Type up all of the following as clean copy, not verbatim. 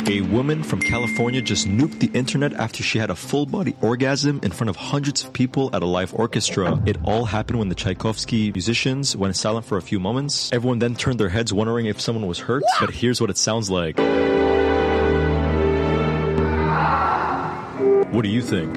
A woman from California just nuked the internet after she had a full-body orgasm in front of hundreds of people at a live orchestra. It all happened when the Tchaikovsky musicians went silent for a few moments. Everyone then turned their heads wondering if someone was hurt, but here's what it sounds like. What do you think?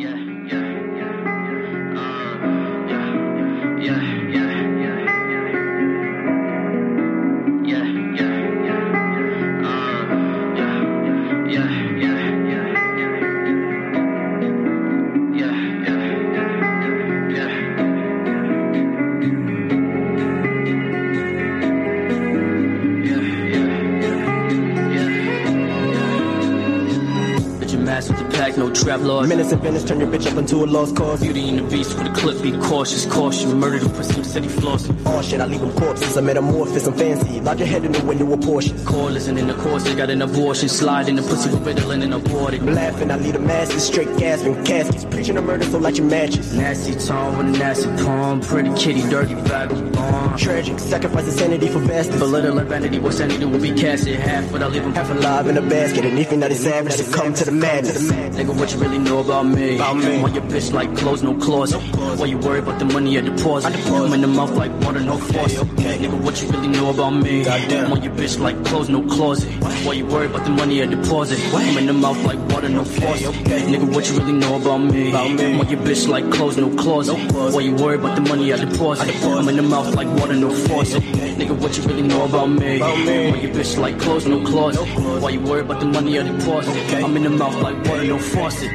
No trap laws. Menace and Venice, turn your bitch up into a lost cause. Beauty and the beast for the clip, be cautious, caution. Murder the pussy, said he flossing. Oh shit, I leave them corpses. I'm metamorphosis, I'm fancy. Lodge your head in the window of Porsche. Call isn't in the course, they got an abortion. Slide in the pussy with Ritalin and aborted. I'm laughing, I lead the masses, straight gasping. Caskets, preaching a murder, so light your matches. Nasty tone with a nasty palm. Pretty kitty, dirty vagabond. Tragic, sacrifice insanity for bastards. Belittle vanity, what sanity will be casted. Half, but I leave him half alive in a basket. And anything that is savage, succumb to the madness. Nigga, what you really know about me? About me. Want your bitch like clothes, no closet. Why you worry about the money at deposit? I'm in the mouth like water, no faucet. Nigga, what you really know about me? Goddamn. Want your bitch like clothes, no closet. Why you worry about the money at deposit? I'm in the mouth like water, no faucet. Nigga, what you really know about me? Want your bitch like clothes, no closet. Why you worry about the money at deposit? I'm in the mouth like water, no faucet. Nigga, what you really know about me? Want your bitch like clothes, no closet. Why you worry about the money at deposit? I'm in the mouth like water, no faucet.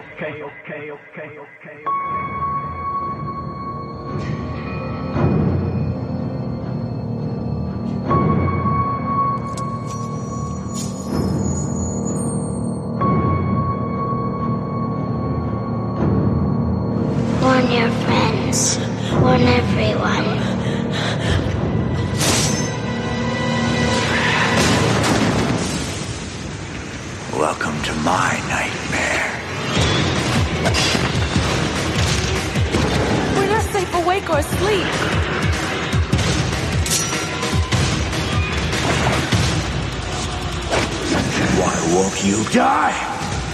Warn your friends. Warn everyone. Welcome to my nightmare. We're not safe awake or asleep. Why won't you die?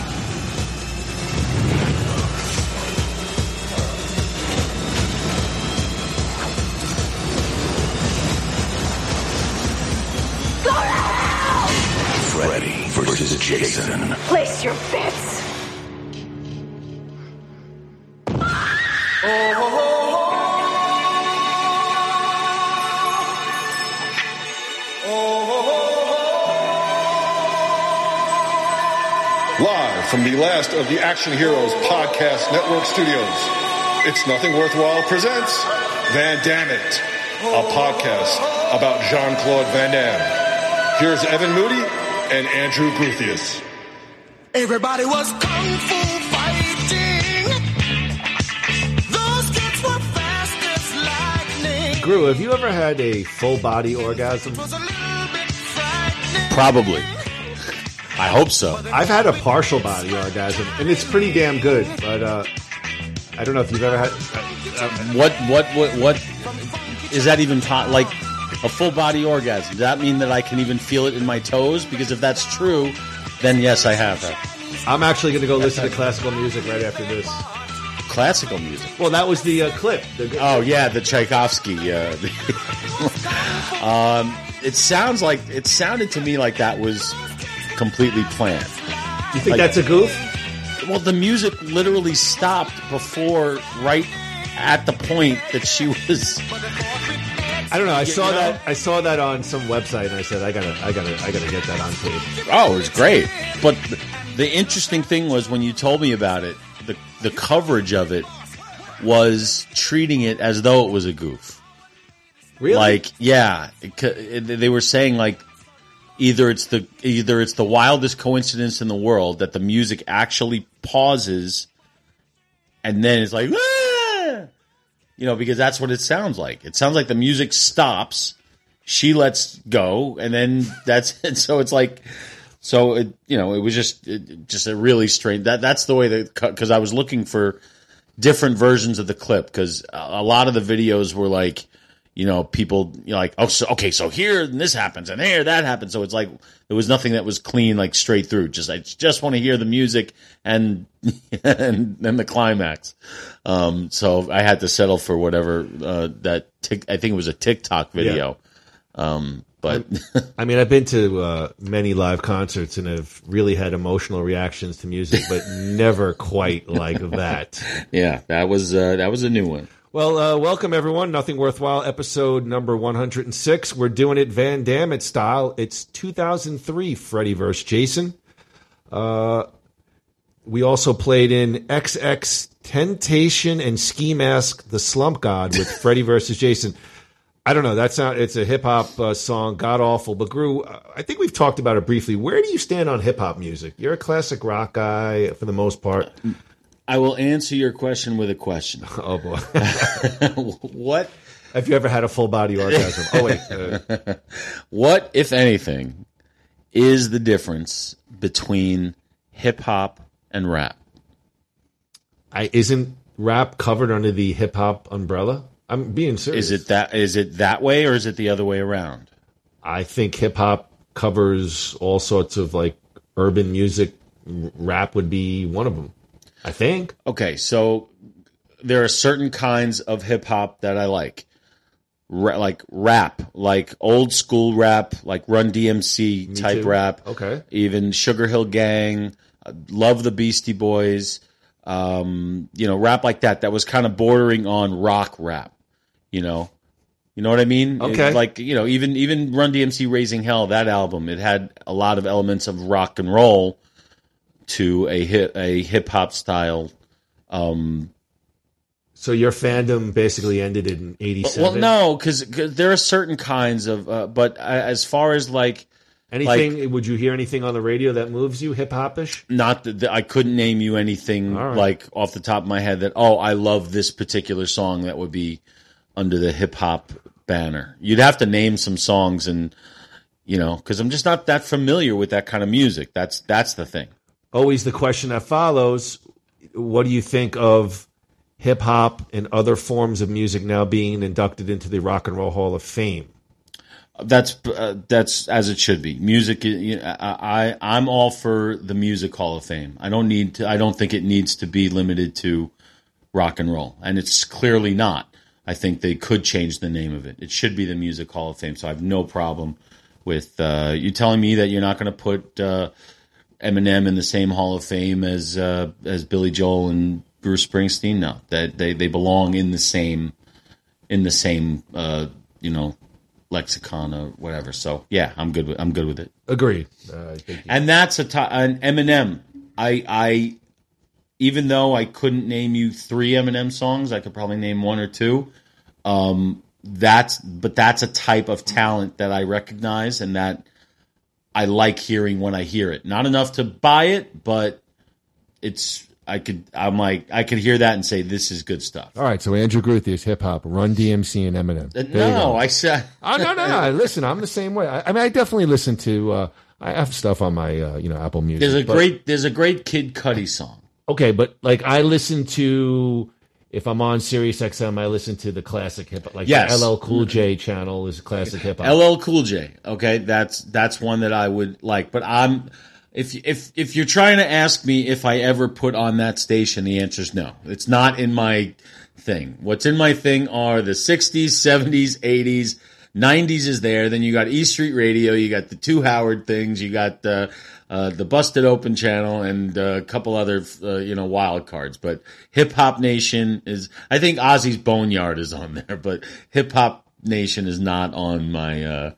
Freddy versus Jason. Place your bets. Live from the last of the Action Heroes Podcast Network studios, It's Nothing Worthwhile presents Van Damme It, a podcast about Jean-Claude Van Damme. Here's Evan Moody and Andrew Gruthius. Everybody was kung fu fighting. Those kids were fast as lightning. Gru, have you ever had a full body orgasm? Probably. I hope so. I've had a partial body orgasm, and it's pretty damn good. But I don't know if you've ever had. What is that even like a full body orgasm? Does that mean that I can even feel it in my toes? Because if that's true, then yes, I have that. I'm actually going to go listen to classical music right after this. Classical music? Well, that was the clip. Oh yeah, the Tchaikovsky. It sounded to me like that was completely planned. You think that's a goof? Well, the music literally stopped right at the point that she was. I don't know. I saw that on some website, and I said, I gotta get that on tape. Oh, it was great. But the interesting thing was when you told me about it, the coverage of it was treating it as though it was a goof. Really? Like, yeah, they were saying like either it's the wildest coincidence in the world that the music actually pauses, and then it's like. Because that's what it sounds like. It sounds like the music stops, she lets go, and then that's it. So it's like, it was just a really strange. That's the way because I was looking for different versions of the clip because a lot of the videos were like, people like, oh, so, okay, so here this happens and here that happens. So it's like there was nothing that was clean, like straight through. I just want to hear the music and and then the climax. So I had to settle for whatever I think it was a TikTok video. Yeah. But I mean, I've been to many live concerts and have really had emotional reactions to music, but never quite like that. Yeah, that was a new one. Well, welcome everyone. Nothing Worthwhile, episode number 106. We're doing it Van Damme style. It's 2003, Freddy vs. Jason. We also played in XX Temptation and Ski Mask, The Slump God with Freddy vs. Jason. I don't know. It's a hip hop song, god awful. But Gru, I think we've talked about it briefly. Where do you stand on hip hop music? You're a classic rock guy for the most part. I will answer your question with a question. Oh boy. What? Have you ever had a full body orgasm? Oh wait. What, if anything, is the difference between hip hop and rap? Isn't rap covered under the hip hop umbrella? I'm being serious. Is it that way or is it the other way around? I think hip hop covers all sorts of like urban music. Rap would be one of them, I think. Okay, so there are certain kinds of hip hop that I like. Like rap, like old school rap, like Run DMC type rap. Okay. Even Sugar Hill Gang, love the Beastie Boys. Rap like that was kind of bordering on rock rap. You know what I mean? Okay. Even Run DMC Raising Hell, that album, it had a lot of elements of rock and roll to a hip hop style. So your fandom basically ended in 87? Well, no, because there are certain kinds of. But as far as like anything, would you hear anything on the radio that moves you hip hopish? Not that I couldn't name you anything like off the top of my head that I love this particular song that would be under the hip hop banner. You'd have to name some songs, and because I'm just not that familiar with that kind of music. That's the thing. Always the question that follows: what do you think of hip hop and other forms of music now being inducted into the Rock and Roll Hall of Fame? That's as it should be. Music. I'm all for the Music Hall of Fame. I don't think it needs to be limited to rock and roll, and it's clearly not. I think they could change the name of it. It should be the Music Hall of Fame. So I have no problem with you telling me that you're not going to put Eminem in the same Hall of Fame as Billy Joel and Bruce Springsteen. No, that they belong in the same lexicon or whatever. So yeah, I'm good with it. Agreed. And that's an Eminem. I even though I couldn't name you 3 Eminem songs, I could probably name 1 or 2. That's a type of talent that I recognize and that I like hearing when I hear it. Not enough to buy it, but I could hear that and say this is good stuff. All right, so Andrew Groothius, hip hop, Run DMC, and Eminem. No, I said. Oh no! Listen, I'm the same way. I mean, I definitely listen to. I have stuff on my Apple Music. There's a great Kid Cudi song. Okay, but like I listen to, if I'm on Sirius XM, I listen to the classic hip hop. Like the LL Cool J channel is classic hip hop. LL Cool J. Okay, that's one that I would like. But if you're trying to ask me if I ever put on that station, the answer is no. It's not in my thing. What's in my thing are the 60s, 70s, 80s, 90s is there. Then you got E Street Radio. You got the 2 Howard things. You got the Busted Open channel and a couple other wild cards. But Hip Hop Nation is. I think Ozzy's Boneyard is on there, but Hip Hop Nation is not on my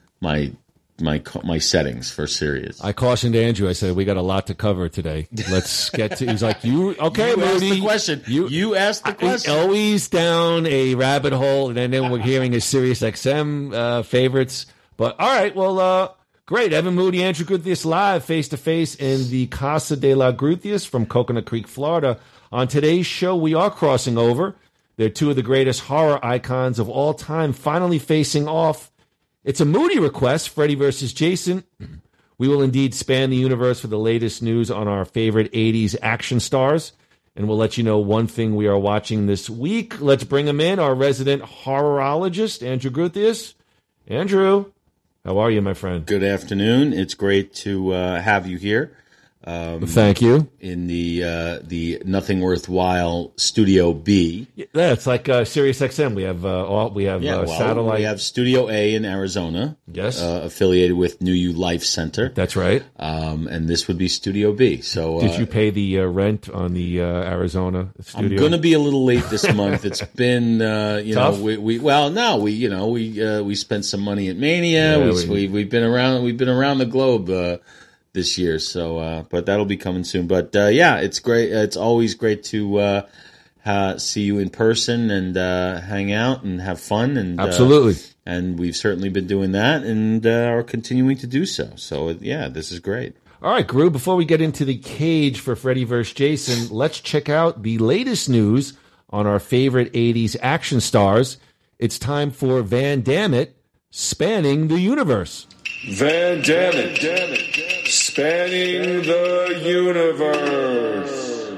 my settings for Sirius. I cautioned Andrew. I said we got a lot to cover today. Let's get to. He's like, you okay, you Moody? Asked the question. You asked the question. Always down a rabbit hole, and then we're hearing his Sirius XM favorites. But all right, well, great. Evan Moody, Andrew Groothius live, face to face in the Casa de la Groothius from Coconut Creek, Florida. On today's show, we are crossing over. They're 2 of the greatest horror icons of all time, finally facing off. It's a Moody request, Freddy vs. Jason. We will indeed span the universe for the latest news on our favorite 80s action stars. and we'll let you know one thing we are watching this week. Let's bring him in, our resident horrorologist, Andrew Guthius. Andrew, how are you, my friend? Good afternoon. It's great to have you here. Thank you. In the Nothing Worthwhile Studio B. Yeah, it's like Sirius XM. We have satellite. We have Studio A in Arizona. Yes, affiliated with New You Life Center. That's right. And this would be Studio B. So, did you pay the rent on the Arizona studio? I'm going to be a little late this month. It's been tough? We spent some money at Mania. Yeah, we've been around the globe. This year, so but that'll be coming soon. But it's great. It's always great to see you in person and hang out and have fun. And absolutely. And we've certainly been doing that and are continuing to do so. So this is great. All right, Gru. Before we get into the cage for Freddy vs. Jason, let's check out the latest news on our favorite '80s action stars. It's time for Van Dammit, Spanning the Universe. Van Dammit, Spanning the Universe.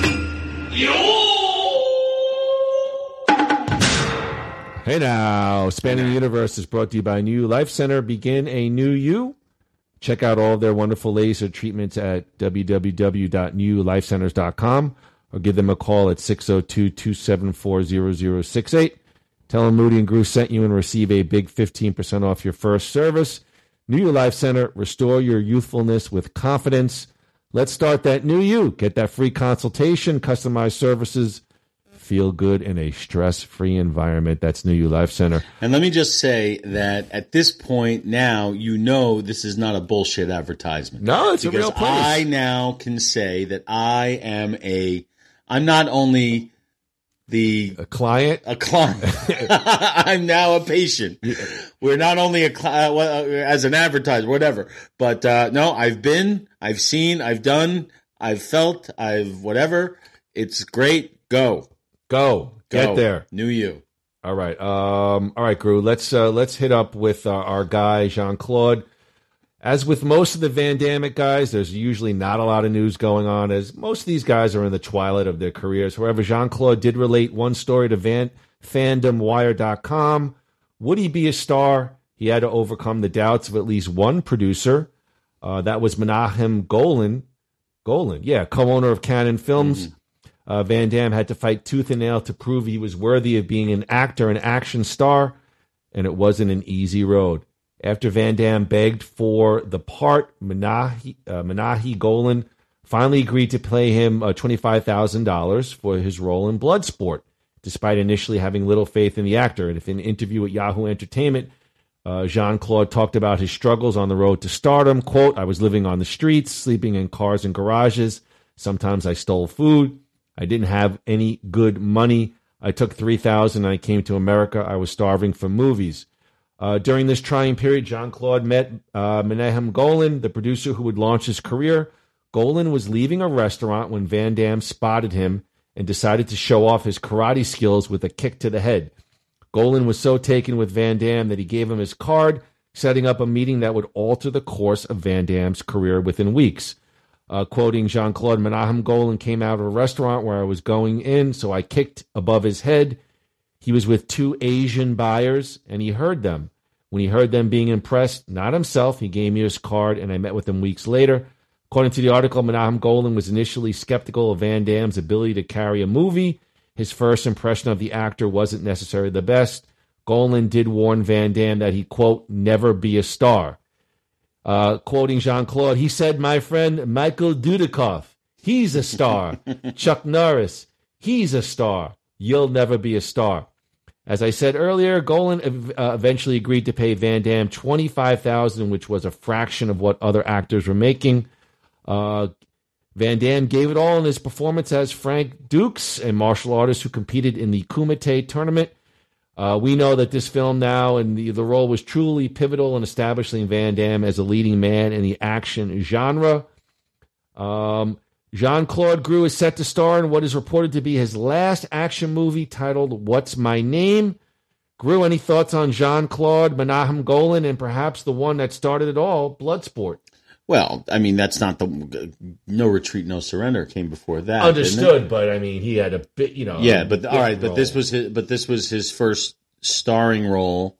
Hey now, Spanning the Universe is brought to you by New Life Center. Begin a new you. Check out all of their wonderful laser treatments at www.newlifecenters.com or give them a call at 602-274-0068. Tell them Moody and Gru sent you and receive a big 15% off your first service. New Life Center, restore your youthfulness with confidence. Let's start that new you. Get that free consultation, customized services, feel good in a stress-free environment. That's New Life Center. And let me just say that at this point now, this is not a bullshit advertisement. No, it's a real place. I now can say that I'm not only a client. I'm now a patient. We're not only as an advertiser, whatever. But no, I've been, I've seen, I've done, I've felt, whatever. It's great. Go. Get there. New you. All right. All right, Gru. Let's hit up with our guy Jean-Claude. As with most of the Van Damme guys, there's usually not a lot of news going on, as most of these guys are in the twilight of their careers. However, Jean-Claude did relate one story to FandomWire.com. Would he be a star? He had to overcome the doubts of at least one producer. That was Menahem Golan. Co-owner of Cannon Films. Mm-hmm. Van Damme had to fight tooth and nail to prove he was worthy of being an actor and action star, and it wasn't an easy road. After Van Damme begged for the part, Menahem Golan finally agreed to pay him $25,000 for his role in Bloodsport, despite initially having little faith in the actor. And if in an interview with Yahoo Entertainment, Jean-Claude talked about his struggles on the road to stardom. Quote, I was living on the streets, sleeping in cars and garages. Sometimes I stole food. I didn't have any good money. I took $3,000 and I came to America. I was starving for movies. During this trying period, Jean-Claude met Menahem Golan, the producer who would launch his career. Golan was leaving a restaurant when Van Damme spotted him and decided to show off his karate skills with a kick to the head. Golan was so taken with Van Damme that he gave him his card, setting up a meeting that would alter the course of Van Damme's career within weeks. Quoting Jean-Claude, Menahem Golan came out of a restaurant where I was going in, so I kicked above his head. He was with two Asian buyers, and he heard them. When he heard them being impressed, not himself, he gave me his card, and I met with him weeks later. According to the article, Menahem Golan was initially skeptical of Van Damme's ability to carry a movie. His first impression of the actor wasn't necessarily the best. Golan did warn Van Damme that he, quote, never be a star. Quoting Jean-Claude, he said, my friend Michael Dudikoff, he's a star. Chuck Norris, he's a star. You'll never be a star. As I said earlier, Golan eventually agreed to pay Van Damme $25,000, which was a fraction of what other actors were making. Van Damme gave it all in his performance as Frank Dukes, a martial artist who competed in the Kumite tournament. We know that this film now and the role was truly pivotal in establishing Van Damme as a leading man in the action genre. Jean-Claude Gru is set to star in what is reported to be his last action movie titled What's My Name? Gru, any thoughts on Jean-Claude, Menahem Golan, and perhaps the one that started it all, Bloodsport? Well, I mean, that's not the No Retreat, No Surrender came before that. Understood, but I mean, he had a bit, Yeah, but all right, role. but this was his first starring role.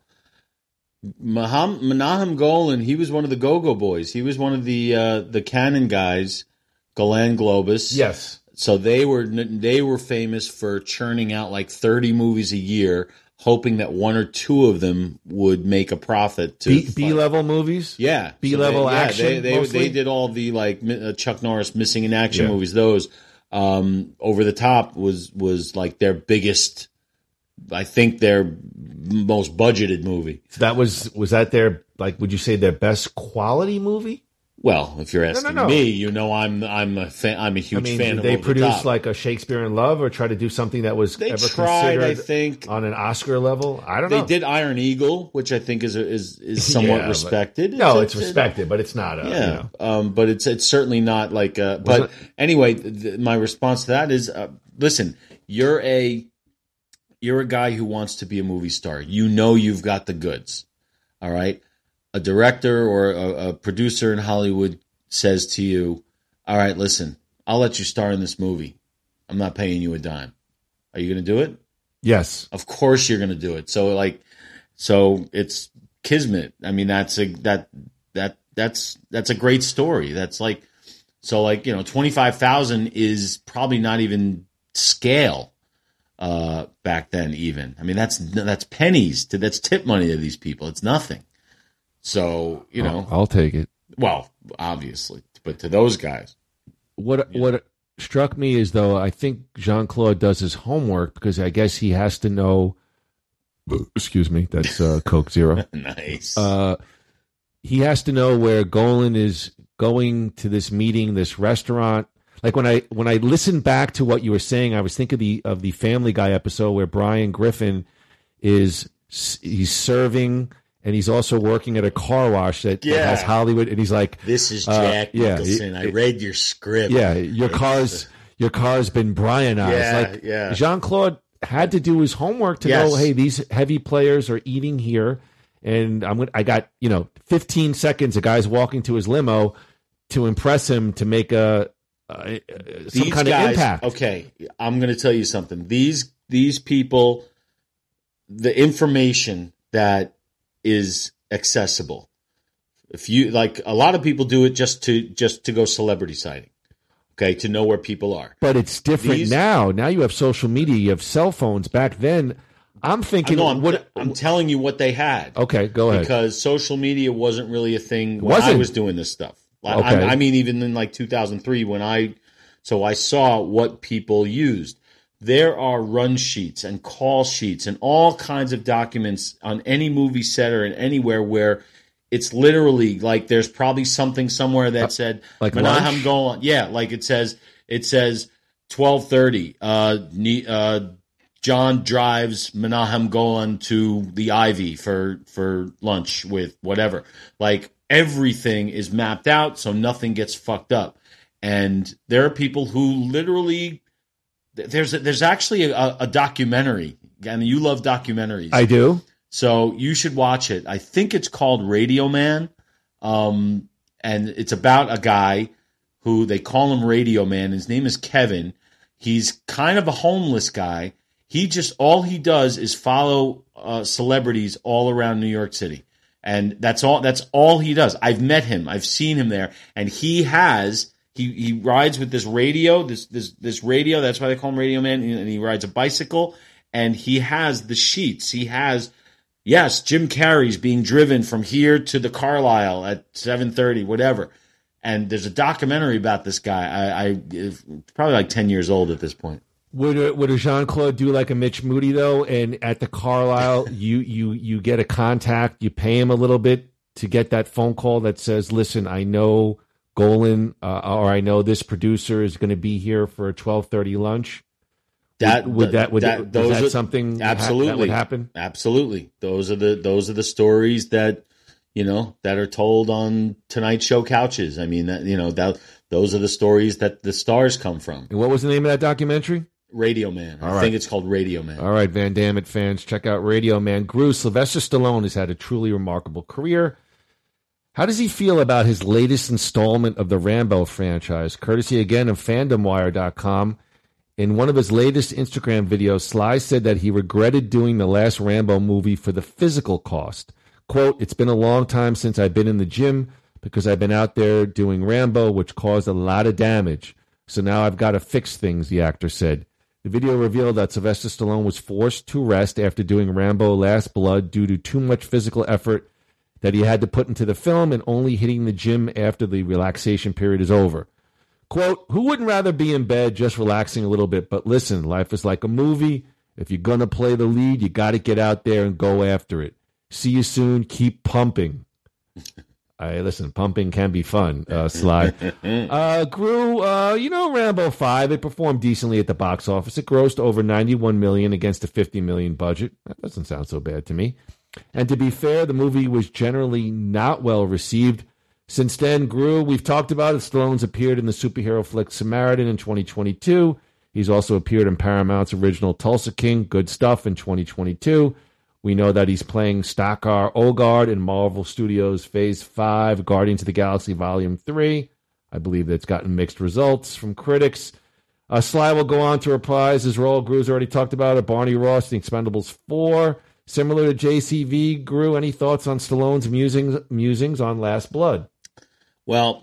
Menahem Golan, he was one of the Go-Go Boys. He was one of the Cannon guys, Golan Globus. Yes. So they were famous for churning out like 30 movies a year, hoping that one or two of them would make a profit. B-level movies? Yeah. B-level action They did all the like Chuck Norris Missing in Action movies. Those Over the Top was like their biggest, I think their most budgeted movie. So that was that their, like, would you say their best quality movie? Well, if you're asking me, I'm a fan. I'm a huge fan of. Did they Over produce the Top. like a Shakespeare in Love, or try to do something that was They ever tried, considered I think, on an Oscar level? I don't know. They did Iron Eagle, which I think is somewhat respected. It's respected, but it's not. But it's certainly not like. But anyway, my response to that is, listen, you're a guy who wants to be a movie star. You know you've got the goods. All right. A director or a producer in Hollywood says to you, all right, listen, I'll let you star in this movie. I'm not paying you a dime. Are you going to do it? Yes. Of course you're going to do it. So it's kismet. I mean, that's a great story. That's like, 25,000 is probably not even scale back then even. I mean, that's pennies. That's tip money to these people. It's nothing. So, I'll take it. Well, obviously, but to those guys. What struck me is, though, I think Jean-Claude does his homework because I guess he has to know, excuse me, that's Coke Zero. Nice. He has to know where Golan is going to this meeting, this restaurant. Like when I listened back to what you were saying, I was thinking of the Family Guy episode where Brian Griffin he's serving. And he's also working at a car wash that has Hollywood. And he's like, "This is Jack Nicholson. I read your script. Yeah, your car's been Brianized. Jean-Claude had to do his homework to know, hey, these heavy players are eating here, and I got 15 seconds. A guy's walking to his limo to impress him to make some kind of impact. Okay, I'm going to tell you something. These people, the information that is accessible. If you like, a lot of people do it just to go celebrity sighting, okay, to know where people are. But it's different now. Now you have social media, you have cell phones. Back then, I'm thinking. I'm telling you what they had. Okay, go ahead. Because social media wasn't really a thing when I was doing this stuff. Okay. I mean, even in like 2003 when I saw what people used. There are run sheets and call sheets and all kinds of documents on any movie set or in anywhere where it's literally like there's probably something somewhere that said like Menahem Golan. Yeah, like it says 12:30. John drives Menahem Golan to the Ivy for lunch with whatever. Like everything is mapped out so nothing gets fucked up. And there are people who literally. There's actually a documentary, and you love documentaries. I do. So you should watch it. I think it's called Radio Man, and it's about a guy who they call him Radio Man. His name is Kevin. He's kind of a homeless guy. All he does is follow celebrities all around New York City, and that's all he does. I've met him. I've seen him there, and he rides with this radio, this radio. That's why they call him Radio Man. And he rides a bicycle, and he has the sheets. He has, Jim Carrey's being driven from here to the Carlisle at 7:30, whatever. And there's a documentary about this guy. It's probably like 10 years old at this point. Would a Jean-Claude do like a Mitch Moody though? And at the Carlisle, you get a contact, you pay him a little bit to get that phone call that says, "Listen, I know Golan, or I know this producer is going to be here for a 12:30 lunch." Is that something absolutely that would happen? Absolutely. Those are the stories that that are told on Tonight Show couches. I mean those are the stories that the stars come from. And what was the name of that documentary? Radio Man. I think it's called Radio Man. All right, Van Damme fans, check out Radio Man. Sylvester Stallone has had a truly remarkable career. How does he feel about his latest installment of the Rambo franchise? Courtesy again of FandomWire.com. In one of his latest Instagram videos, Sly said that he regretted doing the last Rambo movie for the physical cost. Quote, "It's been a long time since I've been in the gym because I've been out there doing Rambo, which caused a lot of damage. So now I've got to fix things," the actor said. The video revealed that Sylvester Stallone was forced to rest after doing Rambo Last Blood due to too much physical effort that he had to put into the film and only hitting the gym after the relaxation period is over. Quote, "Who wouldn't rather be in bed just relaxing a little bit? But listen, life is like a movie. If you're going to play the lead, you got to get out there and go after it. See you soon. Keep pumping." Listen, pumping can be fun, Sly. Gru, Rambo 5, it performed decently at the box office. It grossed over $91 million against a $50 million budget. That doesn't sound so bad to me. And to be fair, the movie was generally not well received. Since then, Gru, we've talked about it. Stallone's appeared in the superhero flick Samaritan in 2022. He's also appeared in Paramount's original Tulsa King, Good Stuff, in 2022. We know that he's playing Stakar Ogard in Marvel Studios' Phase 5, Guardians of the Galaxy Volume 3. I believe that's gotten mixed results from critics. Sly will go on to reprise his role. Gru's already talked about it. Barney Ross in Expendables 4. Similar to JCV, Gru, any thoughts on Stallone's musings on Last Blood? Well,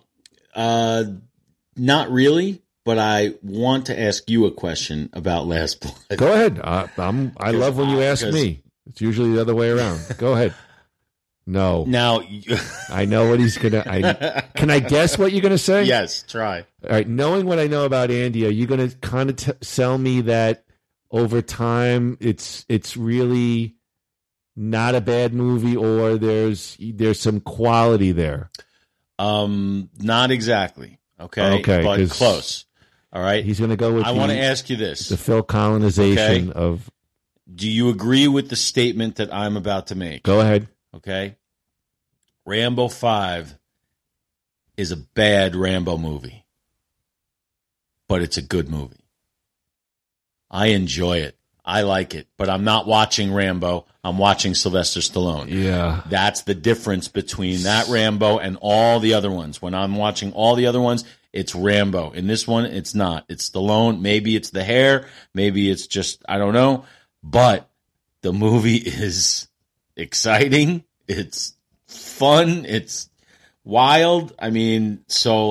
not really, but I want to ask you a question about Last Blood. Go ahead. I love when you ask me. It's usually the other way around. Go ahead. No. Now, I know what he's going to... Can I guess what you're going to say? Yes, try. All right, knowing what I know about Andy, are you going to kind of sell me that over time it's really not a bad movie, or there's some quality there? Not exactly. Okay, but close. All right. He's going to go with. I want to ask you this: the Phil colonization of. Do you agree with the statement that I'm about to make? Go ahead. Okay. Rambo 5 is a bad Rambo movie, but it's a good movie. I enjoy it. I like it, but I'm not watching Rambo. I'm watching Sylvester Stallone. Yeah. That's the difference between that Rambo and all the other ones. When I'm watching all the other ones, it's Rambo. In this one, it's not. It's Stallone. Maybe it's the hair. Maybe it's just, I don't know. But the movie is exciting. It's fun. It's wild. I mean, so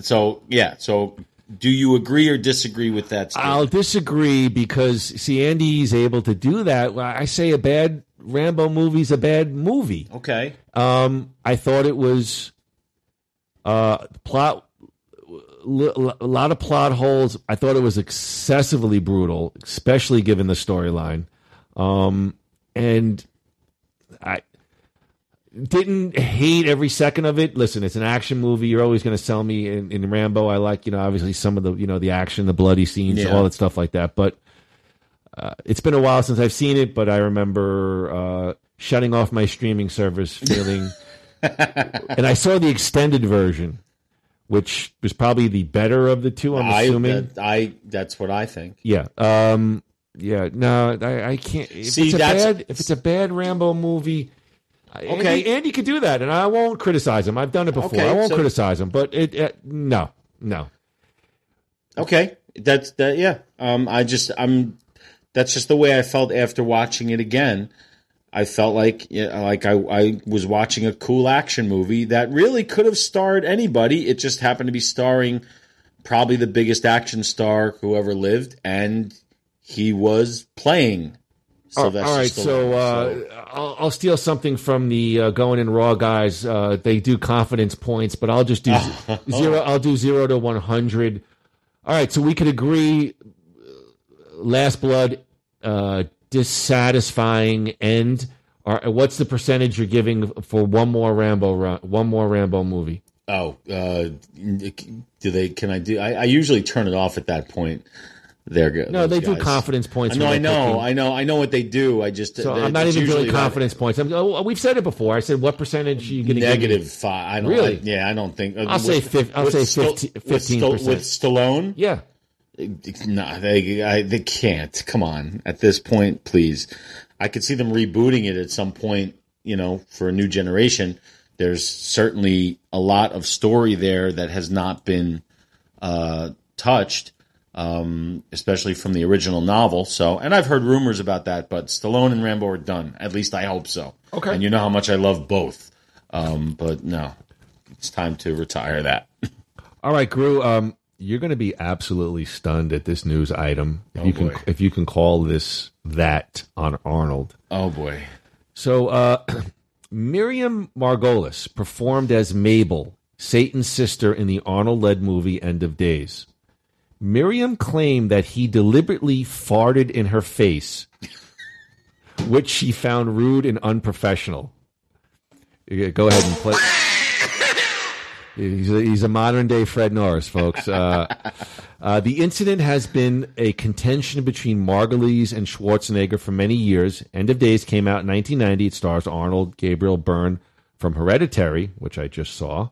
do you agree or disagree with that statement? I'll disagree because, see, Andy's able to do that. I say a bad Rambo movie's a bad movie. Okay. I thought it was plot, a lot of plot holes. I thought it was excessively brutal, especially given the storyline. And I didn't hate every second of it. Listen, it's an action movie. You're always going to sell me in Rambo. I like, obviously some of the, the action, the bloody scenes, all that stuff like that. But it's been a while since I've seen it, but I remember shutting off my streaming service feeling, and I saw the extended version, which was probably the better of the two, I'm assuming. That's what I think. Yeah. No, I can't. If it's a bad Rambo movie, Andy could do that, and I won't criticize him. I've done it before. I won't criticize him, but no. Okay, that's that. Yeah. That's just the way I felt after watching it again. I felt like I was watching a cool action movie that really could have starred anybody. It just happened to be starring probably the biggest action star who ever lived, and he was playing Sylvester all right, Stallone. So I'll steal something from the Going in Raw guys. They do confidence points, but I'll just do zero. I'll do 0 to 100. All right, so we could agree. Last Blood, dissatisfying end. What's the percentage you're giving for one more Rambo movie? Oh, do they? Can I do? I usually turn it off at that point. They're good. No, they do confidence points. I know what they do. I'm not even doing confidence points. We've said it before. I said, what percentage are you going to give? -5. I don't. Really? I don't think. I'll say 15%. With Stallone? Yeah. No, they can't. Come on. At this point, please. I could see them rebooting it at some point, for a new generation. there's certainly a lot of story there that has not been touched, especially from the original novel. So, and I've heard rumors about that, but Stallone and Rambo are done. At least I hope so. Okay. And you know how much I love both. But no, it's time to retire that. All right, Gru, you're going to be absolutely stunned at this news item. If you can call this that on Arnold. Oh, boy. So, Miriam Margolis performed as Mabel, Satan's sister, in the Arnold-led movie End of Days. Miriam claimed that he deliberately farted in her face, which she found rude and unprofessional. Go ahead and play. He's a modern-day Fred Norris, folks. The incident has been a contention between Margulies and Schwarzenegger for many years. End of Days came out in 1990. It stars Arnold, Gabriel Byrne from Hereditary, which I just saw.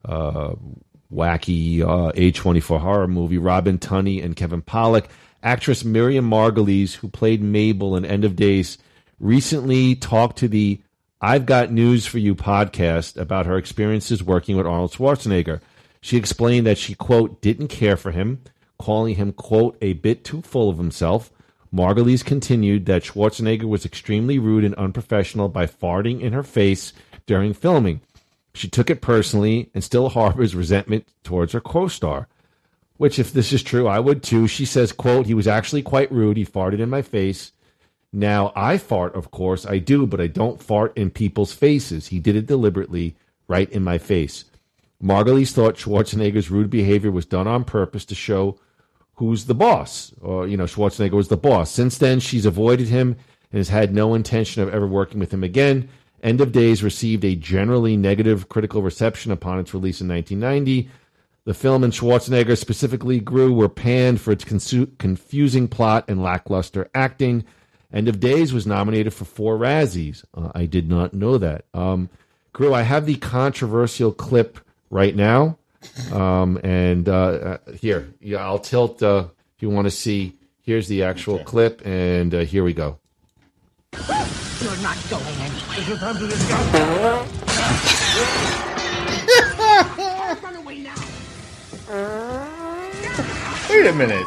Wacky A24 horror movie. Robin Tunney and Kevin Pollak. Actress Miriam Margulies, who played Mabel in End of Days, recently talked to the I've Got News for You podcast about her experiences working with Arnold Schwarzenegger. She explained that she, quote, didn't care for him, calling him, quote, a bit too full of himself. Margulies continued that Schwarzenegger was extremely rude and unprofessional by farting in her face during filming. She took it personally and still harbors resentment towards her co-star, which, if this is true, I would too. She says, quote, he was actually quite rude. He farted in my face. Now, I fart, of course, I do, but I don't fart in people's faces. He did it deliberately, right in my face. Margulies thought Schwarzenegger's rude behavior was done on purpose to show who's the boss, or, Schwarzenegger was the boss. Since then, she's avoided him and has had no intention of ever working with him again. End of Days received a generally negative critical reception upon its release in 1990. The film and Schwarzenegger specifically were panned for its confusing plot and lackluster acting. End of Days was nominated for 4 Razzies. I did not know that. Gru, I have the controversial clip right now. Here, I'll tilt if you want to see. Here's the actual clip, and here we go. You're not going anywhere. Run away now. Wait a minute.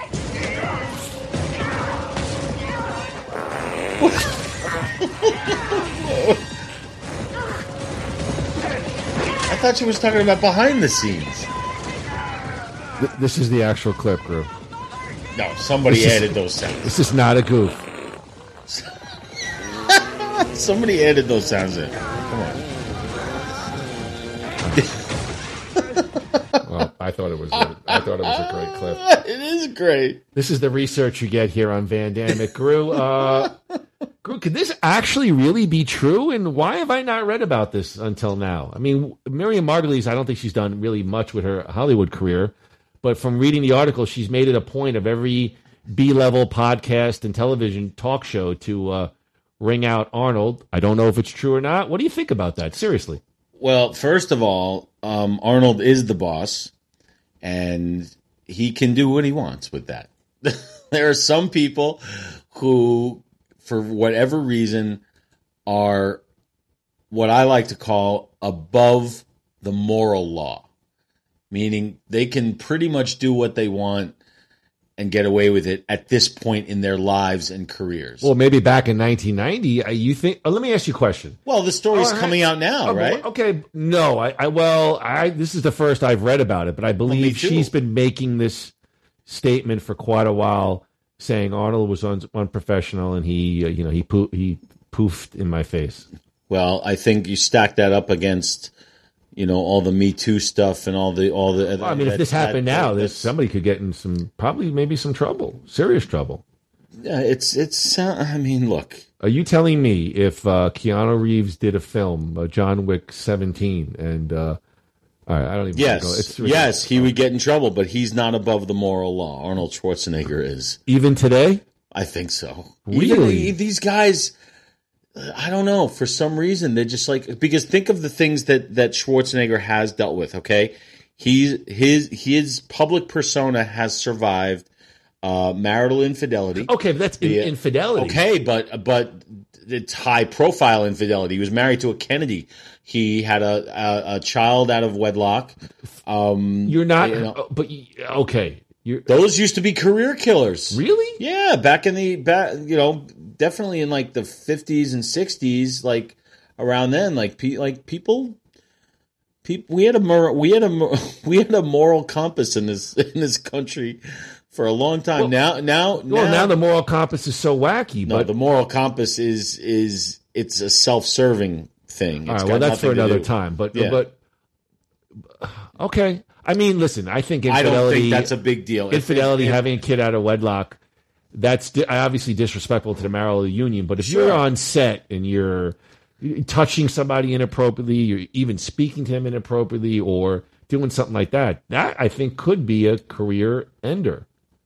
I thought she was talking about behind the scenes. This is the actual clip, Gru. No, somebody added those sounds. This is not a goof. Somebody added those sounds in. Come on. Well, I thought it was a great clip. It is great. This is the research you get here on Van Damme. Gru, could this actually really be true? And why have I not read about this until now? I mean, Miriam Margulies, I don't think she's done really much with her Hollywood career. But from reading the article, she's made it a point of every B-level podcast and television talk show to ring out Arnold. I don't know if it's true or not. What do you think about that? Seriously. Well, first of all, Arnold is the boss, and he can do what he wants with that. There are some people who, for whatever reason, are what I like to call above the moral law. Meaning they can pretty much do what they want and get away with it at this point in their lives and careers. Well, maybe back in 1990, you think... let me ask you a question. Well, the story's coming out now, right? Okay, no. This is the first I've read about it, but I believe she's been making this statement for quite a while, saying Arnold was unprofessional and he poofed in my face. Well, I think you stack that up against... all the Me Too stuff and all the. Well, I mean, if this happened now, somebody could get in maybe some trouble, serious trouble. Yeah, it's. I mean, look. Are you telling me if Keanu Reeves did a film, John Wick 17, and all right, I don't even. Yes, he would get in trouble, but he's not above the moral law. Arnold Schwarzenegger is. Even today, I think so. Really, even these guys. I don't know. For some reason, they're just like, because think of the things that Schwarzenegger has dealt with. Okay, his public persona has survived marital infidelity. Okay, but that's infidelity. Okay, but it's high profile infidelity. He was married to a Kennedy. He had a child out of wedlock. You're not, but okay. Those used to be career killers. Really? Yeah, back in definitely in like the 50s and 60s, like around then, people. We had a moral compass in this country for a long time. Now the moral compass is so wacky. No, but the moral compass is it's a self-serving thing. All right, well, that's for another time. But okay. I mean, listen. I think infidelity. I don't think that's a big deal. Infidelity, having a kid out of wedlock, that's obviously disrespectful to the marital union. But if you're on set and you're touching somebody inappropriately, you're even speaking to him inappropriately, or doing something like that, that I think could be a career ender.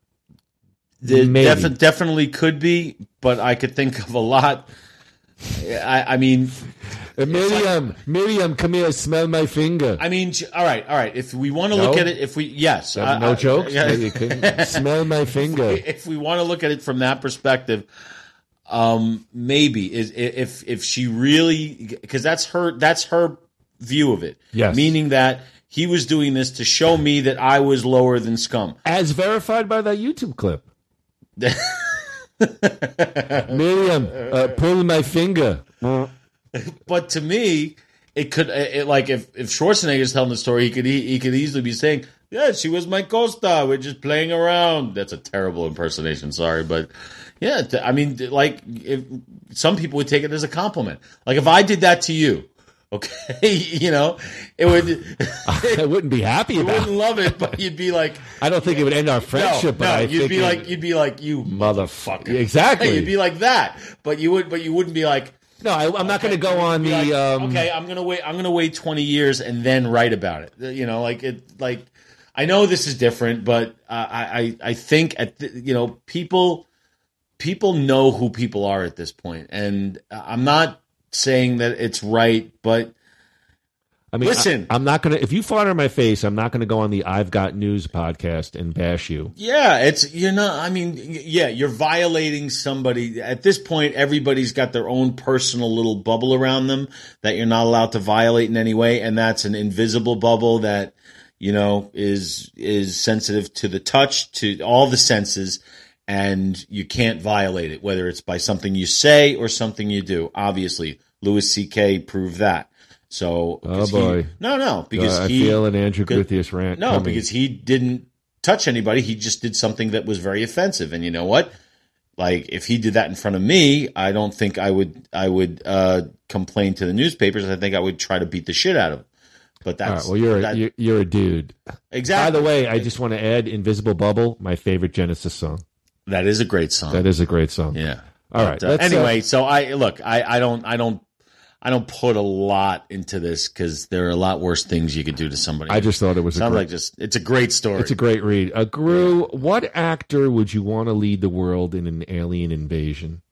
Definitely could be, but I could think of a lot. I mean, Miriam, come here, smell my finger. I mean, all right. If we want to look at it, no jokes. Smell my finger. If we want to look at it from that perspective, maybe if she really, because that's her view of it. Yes, meaning that he was doing this to show me that I was lower than scum, as verified by that YouTube clip. Miriam, pull my finger. But to me, it could like if Schwarzenegger's telling the story, he could easily be saying, "Yeah, she was my co-star. We're just playing around." That's a terrible impersonation. Sorry, but yeah, I mean, like if some people would take it as a compliment. Like if I did that to you. Okay, it would. I wouldn't be happy about it. You wouldn't love it, but you'd be like. I don't think it would end our friendship. But you'd be like, you motherfucker. Exactly. You'd be like that, but you wouldn't be like. No, I'm not going to go on the. Okay, I'm going to wait 20 years and then write about it. I know this is different, but I think people know who people are at this point, and I'm not saying that it's right, but I mean, listen, I'm not going to, if you fart in my face, I'm not going to go on the I've Got News podcast and bash you. Yeah, you're violating somebody. At this point, everybody's got their own personal little bubble around them that you're not allowed to violate in any way. And that's an invisible bubble that, is sensitive to the touch, to all the senses. And you can't violate it, whether it's by something you say or something you do. Obviously, Louis C.K. proved that. So, oh boy, because I feel an Andrew Guthius rant. No, coming. Because he didn't touch anybody. He just did something that was very offensive. And you know what? Like if he did that in front of me, I don't think I would complain to the newspapers. I think I would try to beat the shit out of him. But that's all right, you're a dude. Exactly. By the way, I just want to add "Invisible Bubble," my favorite Genesis song. That is a great song. Yeah. All right. Anyway, so I don't put a lot into this because there are a lot worse things you could do to somebody. I just thought it was it's a great story. It's a great read. Gru, what actor would you want to lead the world in an alien invasion?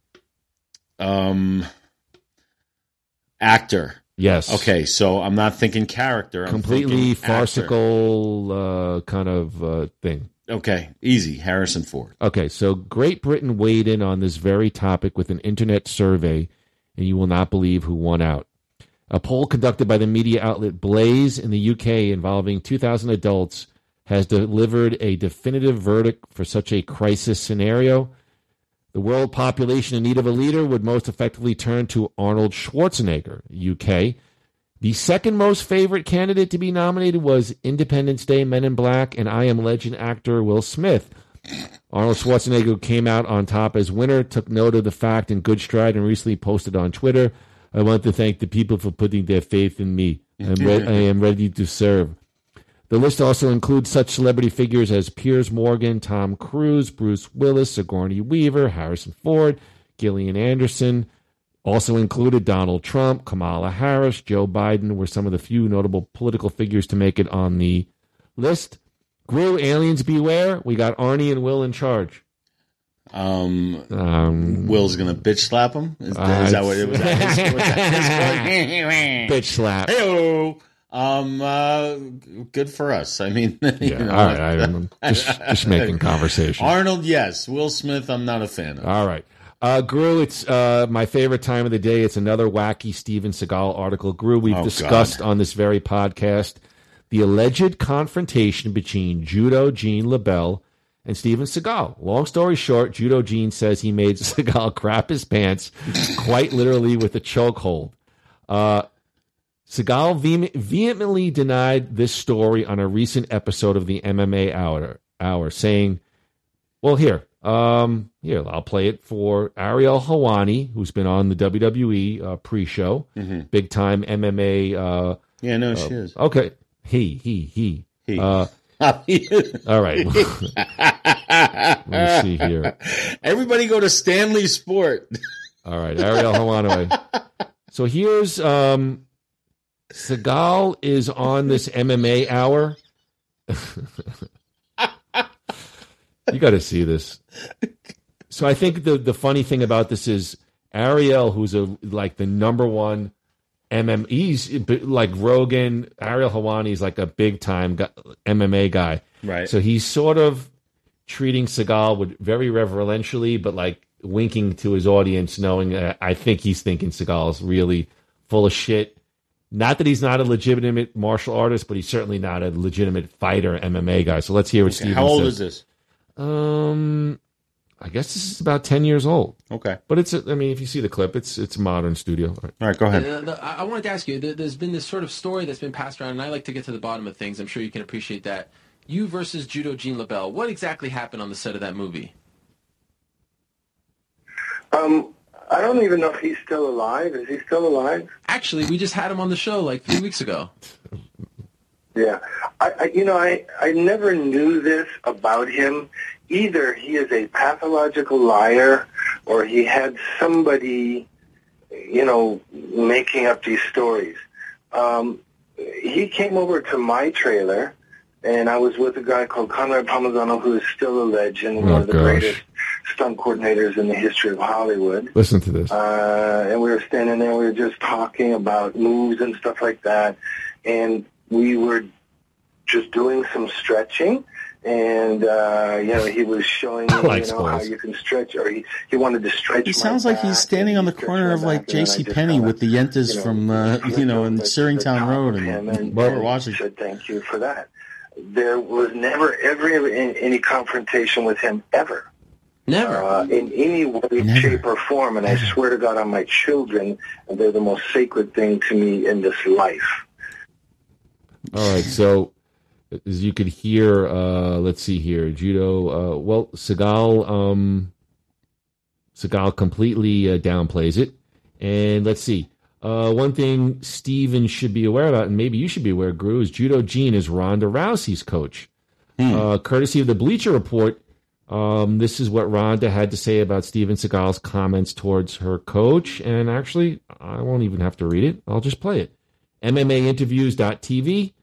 Actor. Yes. Okay, so I'm not thinking character. I'm completely thinking farcical kind of thing. Okay, easy. Harrison Ford. Okay, so Great Britain weighed in on this very topic with an internet survey, and you will not believe who won out. A poll conducted by the media outlet Blaze in the UK involving 2,000 adults has delivered a definitive verdict for such a crisis scenario. The world population in need of a leader would most effectively turn to Arnold Schwarzenegger, UK. The second most favorite candidate to be nominated was Independence Day, Men in Black, and I Am Legend actor Will Smith. Arnold Schwarzenegger came out on top as winner, took note of the fact in good stride, and recently posted on Twitter, "I want to thank the people for putting their faith in me. I am ready to serve." The list also includes such celebrity figures as Piers Morgan, Tom Cruise, Bruce Willis, Sigourney Weaver, Harrison Ford, Gillian Anderson. Also included Donald Trump, Kamala Harris, Joe Biden were some of the few notable political figures to make it on the list. Gru, aliens beware. We got Arnie and Will in charge. Will's gonna bitch slap him. Is that what it was? Bitch slap. Hey-o. Good for us. I mean, all right. I'm just making conversation. Arnold, yes. Will Smith, I'm not a fan of. All right. Gru, it's my favorite time of the day. It's another wacky Steven Seagal article. Gru, we've discussed on this very podcast the alleged confrontation between Judo Gene LeBell and Steven Seagal. Long story short, Judo Gene says he made Seagal crap his pants, quite literally with a chokehold. Seagal vehemently denied this story on a recent episode of the MMA Hour, saying, well, here, I'll play it for Ariel Helwani, who's been on the WWE pre-show, big-time MMA. Yeah, no, she is. Okay. He. All right. Let me see here. Everybody go to Stanley Sport. All right, Ariel Helwani. So here's Seagal is on this MMA Hour. You got to see this. So I think the funny thing about this is Ariel, who's like the number one he's like Rogan. Ariel Helwani is like a big time MMA guy, right? So he's sort of treating Seagal very reverentially, but like winking to his audience, knowing I think he's thinking Seagal is really full of shit. Not that he's not a legitimate martial artist, but he's certainly not a legitimate fighter MMA guy. So let's hear what Steven says. How old is this? I guess this is about 10 years old. Okay. But if you see the clip, it's modern studio. All right, go ahead. I wanted to ask you, there's been this sort of story that's been passed around, and I like to get to the bottom of things. I'm sure you can appreciate that. You versus Judo Gene LeBell. What exactly happened on the set of that movie? I don't even know if he's still alive. Is he still alive? Actually, we just had him on the show like 3 weeks ago. Yeah. I never knew this about him. Either he is a pathological liar or he had somebody, making up these stories. He came over to my trailer, and I was with a guy called Conrad Palmisano, who is still a legend, one of the greatest stunt coordinators in the history of Hollywood. Listen to this. And we were standing there, we were just talking about moves and stuff like that, and we were just doing some stretching. And, he was showing me, how you can stretch, or he wanted to stretch. He sounds like he's standing on the corner of like J.C. Penney with the Yentas from, in Searingtown Road and Washington. Said thank you for that. There was never ever any confrontation with him ever. Never. In any way, shape, or form. And I swear to God on my children, they're the most sacred thing to me in this life. All right, so as you could hear, let's see here, Judo. Seagal completely downplays it, and let's see. One thing Steven should be aware about, and maybe you should be aware, Gru, is Judo Gene is Ronda Rousey's coach. Courtesy of the Bleacher Report, this is what Ronda had to say about Steven Seagal's comments towards her coach, and actually, I won't even have to read it. I'll just play it. MMAinterviews.tv.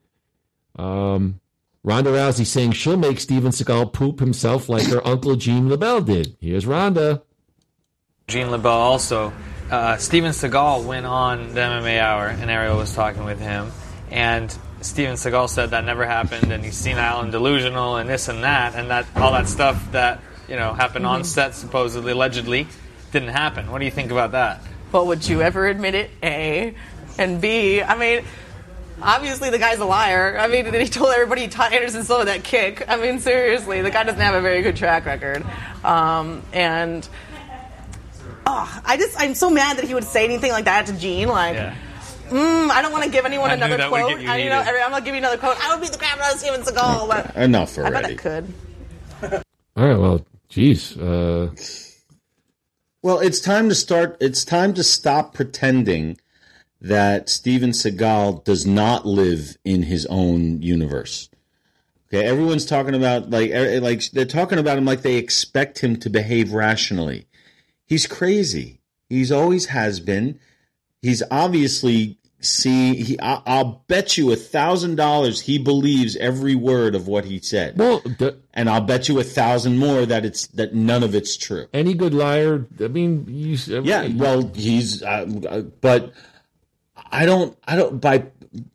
Ronda Rousey saying she'll make Steven Seagal poop himself like her uncle Gene LeBell did. Here's Ronda. Gene LeBell also. Steven Seagal went on the MMA Hour, and Ariel was talking with him, and Steven Seagal said that never happened, and he's senile and delusional, and this and that all that stuff that happened on set, supposedly, allegedly, didn't happen. What do you think about that? Well, would you ever admit it? A, and B. I mean, obviously the guy's a liar. I mean, he told everybody he taught Anderson Silva that kick. I mean, seriously, the guy doesn't have a very good track record, I'm so mad that he would say anything like that to Gene. I don't want to give anyone another quote. I'm going to give you another quote. I would beat the crap out of Steven Seagal. But enough already. I bet I could. All right, well, geez. Well, it's time to stop pretending that Steven Seagal does not live in his own universe. Okay, everyone's talking about like they're talking about him like they expect him to behave rationally. He's crazy. He's always has been. He's obviously I'll bet you $1,000 he believes every word of what he said. Well, and I'll bet you 1,000 more that none of it's true. Any good liar? I mean, well, he's. But I don't.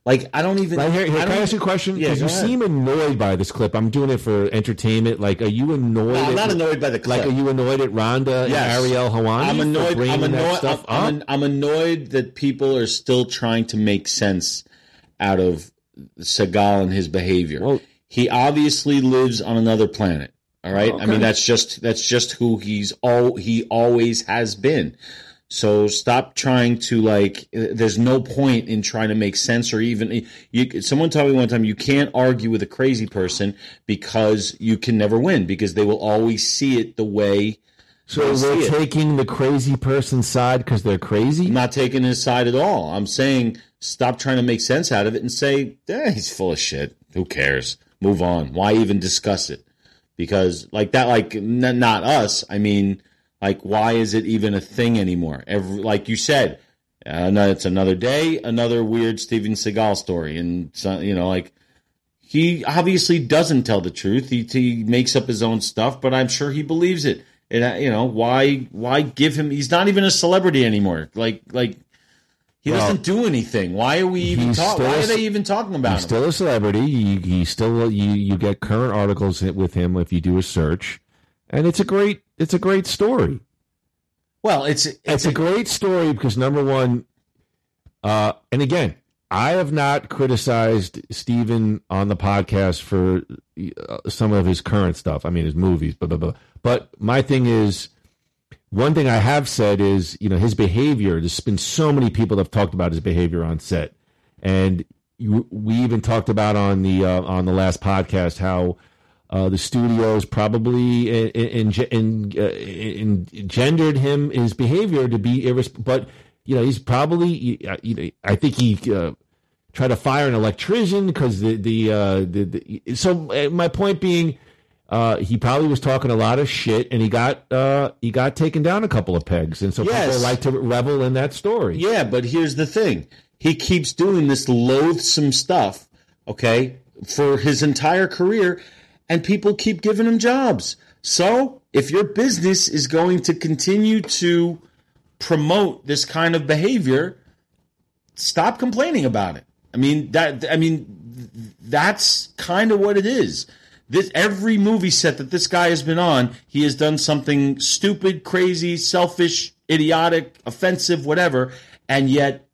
Like, I don't even. Right here, can I ask you a question? Yeah, Because you seem annoyed by this clip. I'm doing it for entertainment. Like, are you annoyed? No, I'm not annoyed by the clip. Like, are you annoyed at Rhonda and Ariel Hawani? I'm annoyed. For bringing that stuff up? I'm annoyed that people are still trying to make sense out of Seagal and his behavior. Well, he obviously lives on another planet. All right. Okay. I mean, that's just who he always has been. So stop trying to, like, there's no point in trying to make sense or even someone told me one time you can't argue with a crazy person because you can never win because they will always see it the way. So we're taking the crazy person's side because they're crazy? I'm not taking his side at all. I'm saying stop trying to make sense out of it and say, he's full of shit. Who cares? Move on. Why even discuss it? Because like that, like not us. I mean, like, why is it even a thing anymore? Like you said, it's another day, another weird Steven Seagal story. And, like, he obviously doesn't tell the truth. He makes up his own stuff, but I'm sure he believes it. And, why give him – he's not even a celebrity anymore. Like he doesn't do anything. Why are we even talking? Why are they even talking about him? He's still a celebrity. He's still you get current articles with him if you do a search. And it's a great story. Well, it's a great story because, number one, and again, I have not criticized Steven on the podcast for some of his current stuff. I mean, his movies, blah, blah, blah. But my thing is, one thing I have said is, his behavior. There's been so many people that have talked about his behavior on set, and we even talked about on the last podcast how. The studios probably engendered his behavior to be but he's probably I think he tried to fire an electrician because so my point being he probably was talking a lot of shit and he got taken down a couple of pegs, and so people like to revel in that story. Yeah, but here's the thing: he keeps doing this loathsome stuff, okay, for his entire career. And people keep giving him jobs. So if your business is going to continue to promote this kind of behavior, stop complaining about it. That's kind of what it is. Every movie set that this guy has been on, he has done something stupid, crazy, selfish, idiotic, offensive, whatever. And yet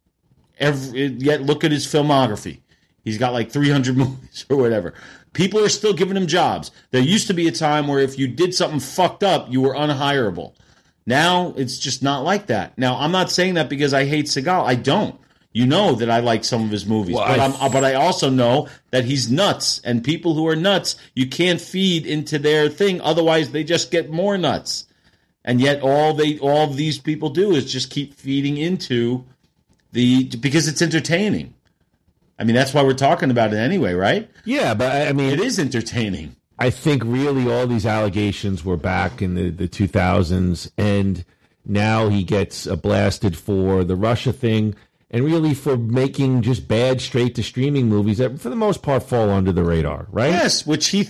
look at his filmography. He's got like 300 movies or whatever. People are still giving him jobs. There used to be a time where if you did something fucked up, you were unhireable. Now, it's just not like that. Now, I'm not saying that because I hate Seagal. I don't. You know that I like some of his movies. Well, but I also know that he's nuts. And people who are nuts, you can't feed into their thing. Otherwise, they just get more nuts. And yet, all of these people do is just keep feeding into because it's entertaining. I mean, that's why we're talking about it anyway, right? Yeah, but I mean... It is entertaining. I think really all these allegations were back in the 2000s, and now he gets blasted for the Russia thing, and really for making just bad straight-to-streaming movies that, for the most part, fall under the radar, right? Yes, which he,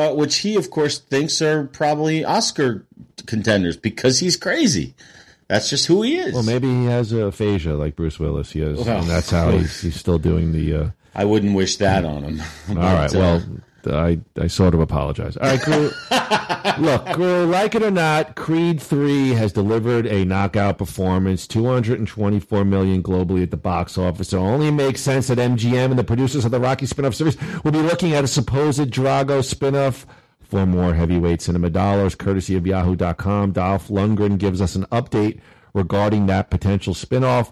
of course, thinks are probably Oscar contenders, because he's crazy. That's just who he is. Well, maybe he has aphasia like Bruce Willis. He has, and that's how he's still doing the... I wouldn't wish that on him. All right, well, I sort of apologize. All right, Gru. Look, Gru, like it or not, Creed 3 has delivered a knockout performance, $224 million globally at the box office. It only makes sense that MGM and the producers of the Rocky spin-off series will be looking at a supposed Drago spin-off for more heavyweight cinema dollars, courtesy of Yahoo.com. Dolph Lundgren gives us an update regarding that potential spinoff.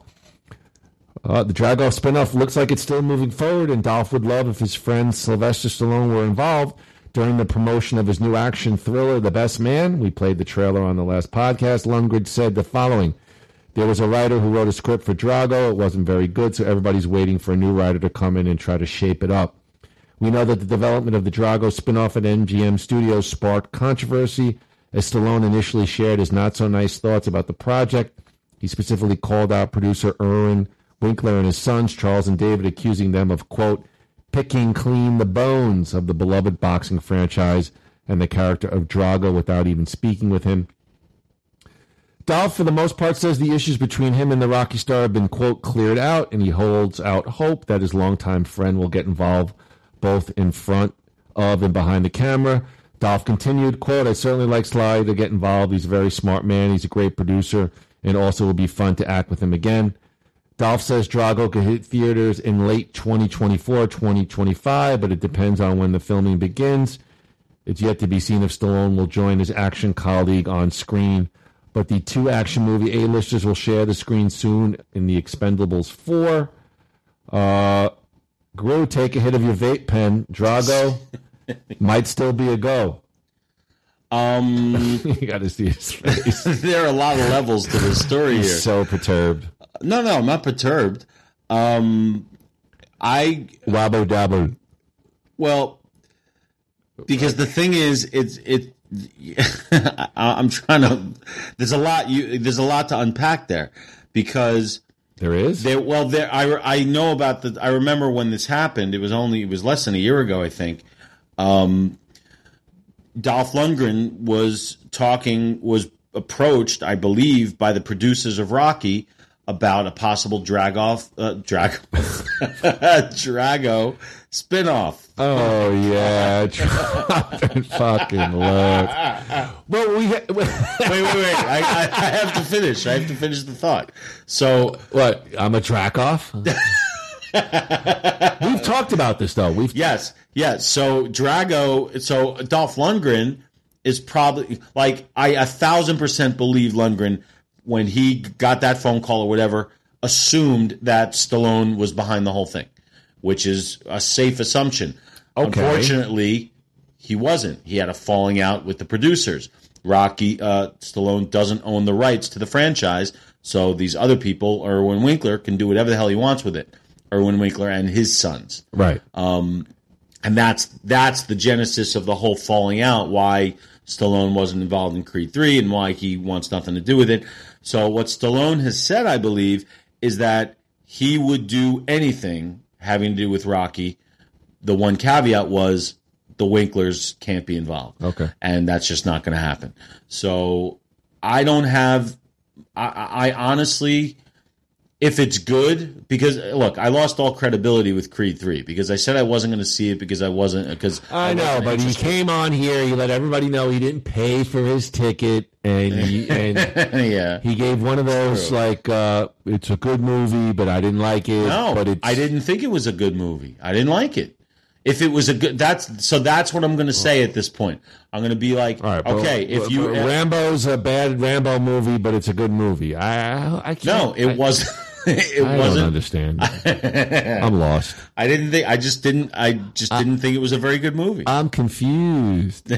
The Drago spinoff looks like it's still moving forward, and Dolph would love if his friend Sylvester Stallone were involved. During the promotion of his new action thriller, The Best Man, we played the trailer on the last podcast, Lundgren said the following: "There was a writer who wrote a script for Drago. It wasn't very good, so everybody's waiting for a new writer to come in and try to shape it up. We know that the development of the Drago spinoff at MGM Studios sparked controversy, as Stallone initially shared his not-so-nice thoughts about the project. He specifically called out producer Irwin Winkler and his sons, Charles and David, accusing them of, quote, picking clean the bones of the beloved boxing franchise and the character of Drago without even speaking with him. Dolph, for the most part, says the issues between him and the Rocky star have been, quote, cleared out, and he holds out hope that his longtime friend will get involved both in front of and behind the camera. Dolph continued, quote, I certainly like Sly to get involved. He's a very smart man. He's a great producer, and also will be fun to act with him again. Dolph says Drago could hit theaters in late 2024, 2025, but it depends on when the filming begins. It's yet to be seen if Stallone will join his action colleague on screen, but the 2 action movie A-listers will share the screen soon in The Expendables 4. Gru, take a hit of your vape pen. Drago might still be a go. You got to see his face. There are a lot of levels to this story here. He's so perturbed. No, I'm not perturbed. Wabbo dabbo. Well, because the thing is, I'm trying to. There's a lot to unpack there, because there is. I know about the. I remember when this happened. It was less than a year ago, I think. Dolph Lundgren was approached, I believe, by the producers of Rocky about a possible Drago spinoff. Oh yeah, fucking love. Well, wait. I have to finish. I have to finish the thought. So what? I'm a track off. We've talked about this though. Yes. So Dolph Lundgren is probably like I 1,000% believe Lundgren, when he got that phone call or whatever, assumed that Stallone was behind the whole thing, which is a safe assumption. Okay. Unfortunately, he wasn't. He had a falling out with the producers. Stallone doesn't own the rights to the franchise, so these other people, Irwin Winkler, can do whatever the hell he wants with it. Irwin Winkler and his sons. Right. And that's the genesis of the whole falling out, why Stallone wasn't involved in Creed 3 and why he wants nothing to do with it. So what Stallone has said, I believe, is that he would do anything having to do with Rocky. The one caveat was the Winklers can't be involved. Okay. And that's just not going to happen. So I don't have – I honestly – if it's good, because look, I lost all credibility with Creed 3 because I said I wasn't going to see it because I wasn't. Because I know, but he came on here. He let everybody know he didn't pay for his ticket, and yeah, he gave one of those like it's a good movie, but I didn't like it. No, but I didn't think it was a good movie. I didn't like it. If it was a good, that's what I'm going to say at this point. I'm going to be like, all right, okay, Rambo's a bad Rambo movie, but it's a good movie. I can't. No, it wasn't. I don't understand. I'm lost. I just didn't think it was a very good movie. I'm confused.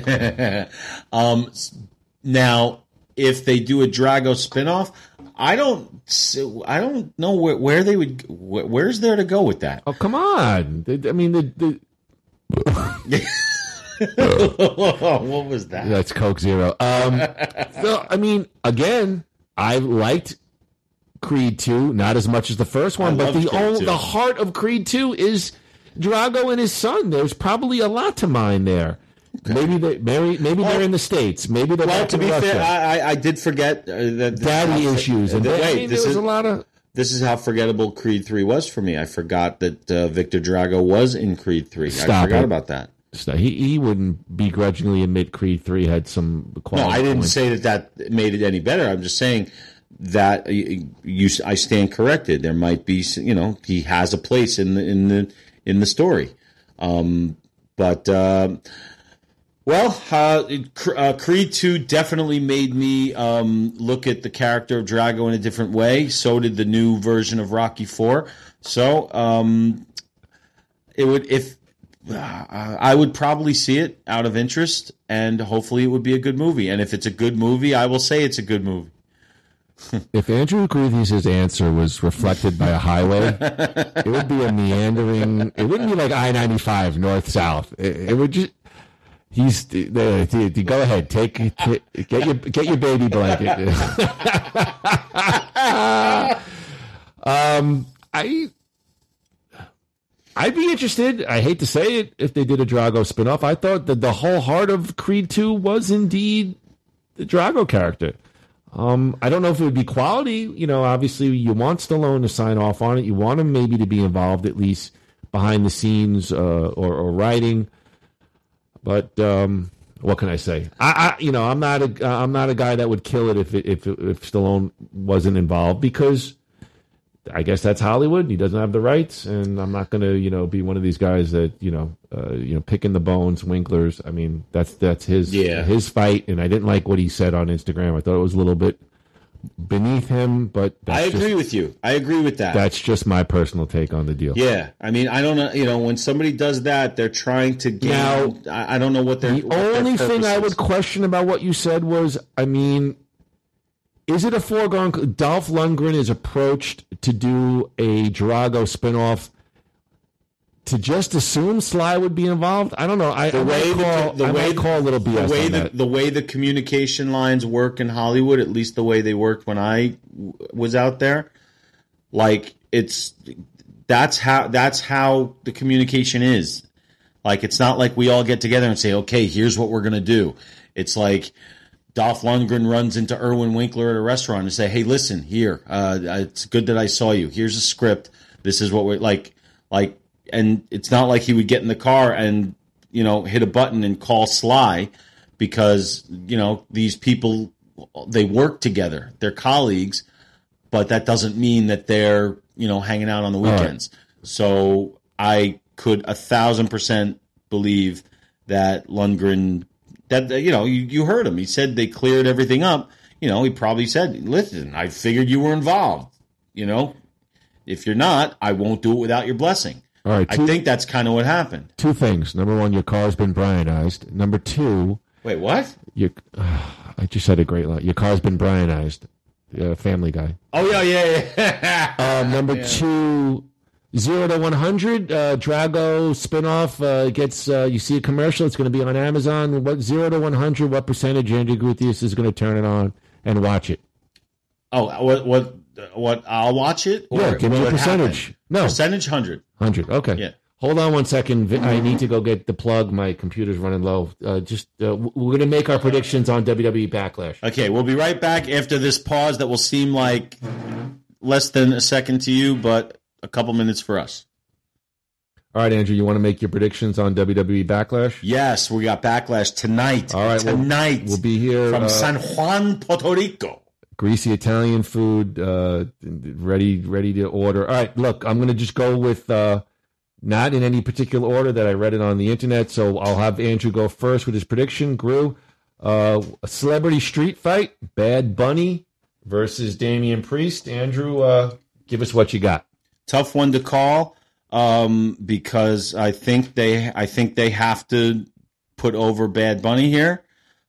Now, if they do a Drago spinoff, I don't know where they would. Where's there to go with that? Oh, come on! I mean, what was that? That's Coke Zero. So, I mean, again, I liked Creed 2, not as much as the first one, but the heart of Creed 2 is Drago and his son. There's probably a lot to mine there. Okay. Maybe they're in the States. Maybe they're back in Russia. Fair, I did forget that daddy issues. And there was a lot of. This is how forgettable Creed 3 was for me. I forgot that Victor Drago was in Creed 3. I forgot about that. He wouldn't begrudgingly admit Creed 3 had some quality. No, I didn't say that made it any better. I'm just saying that I stand corrected. There might be, he has a place in the story, Creed 2 definitely made me look at the character of Drago in a different way. So did the new version of Rocky 4. So I would probably see it out of interest, and hopefully it would be a good movie. And if it's a good movie, I will say it's a good movie. If Andrew Groothy's answer was reflected by a highway, it would be a meandering. It wouldn't be like I-95 north-south. It would just. Go ahead. Get your baby blanket. I'd be interested. I hate to say it, if they did a Drago spinoff. I thought that the whole heart of Creed 2 was indeed the Drago character. I don't know if it would be quality. You know, obviously you want Stallone to sign off on it. You want him maybe to be involved at least behind the scenes or writing. But what can I say? I'm not a guy that would kill it if Stallone wasn't involved, because I guess that's Hollywood. He doesn't have the rights, and I'm not going to be one of these guys that picking the bones, Winklers. I mean, that's his fight, and I didn't like what he said on Instagram. I thought it was a little bit beneath him, but I agree with you. I agree with that. That's just my personal take on the deal. Yeah, I mean, I don't know. When somebody does that, they're trying to gain. Now, I don't know what they're. The only thing I would question about what you said was, I mean, is it a foregone? Dolph Lundgren is approached to do a Drago spinoff. To just assume Sly would be involved, I don't know. I might call a little BS on that. The way the communication lines work in Hollywood, at least the way they worked when I was out there, like that's how the communication is. Like, it's not like we all get together and say, okay, here's what we're gonna do. It's like Dolph Lundgren runs into Irwin Winkler at a restaurant and say, hey, listen, here, it's good that I saw you. Here's a script. This is what we're like. And it's not like he would get in the car and, hit a button and call Sly, because, these people, they work together. They're colleagues, but that doesn't mean that they're, hanging out on the weekends. Right. So I could 1,000% believe that Lundgren, that, you heard him. He said they cleared everything up. He probably said, listen, I figured you were involved. If you're not, I won't do it without your blessing. All right, I think that's kind of what happened. Two things. Number one, your car's been Brianized. Number two... Wait, what? I just said a great line. Your car's been Brianized. Family Guy. Oh, yeah. Number two, 0 to 100, Drago spinoff gets... you see a commercial, it's going to be on Amazon. What 0 to 100, what percentage Andrew Gutierrez is going to turn it on and watch it? Oh, what? I'll watch it? Or yeah, give me a percentage. Happened? No. Percentage 100. 100, okay. Yeah. Hold on one second. I need to go get the plug. My computer's running low. We're going to make our predictions on WWE Backlash. Okay, we'll be right back after this pause that will seem like less than a second to you, but a couple minutes for us. All right, Andrew, you want to make your predictions on WWE Backlash? Yes, we got Backlash tonight. All right, tonight. We'll be here from San Juan, Puerto Rico. Greasy Italian food, ready to order. All right, look, I'm going to just go with not in any particular order that I read it on the internet, so I'll have Andrew go first with his prediction. Gru, a celebrity street fight, Bad Bunny versus Damian Priest. Andrew, give us what you got. Tough one to call, because I think they have to put over Bad Bunny here.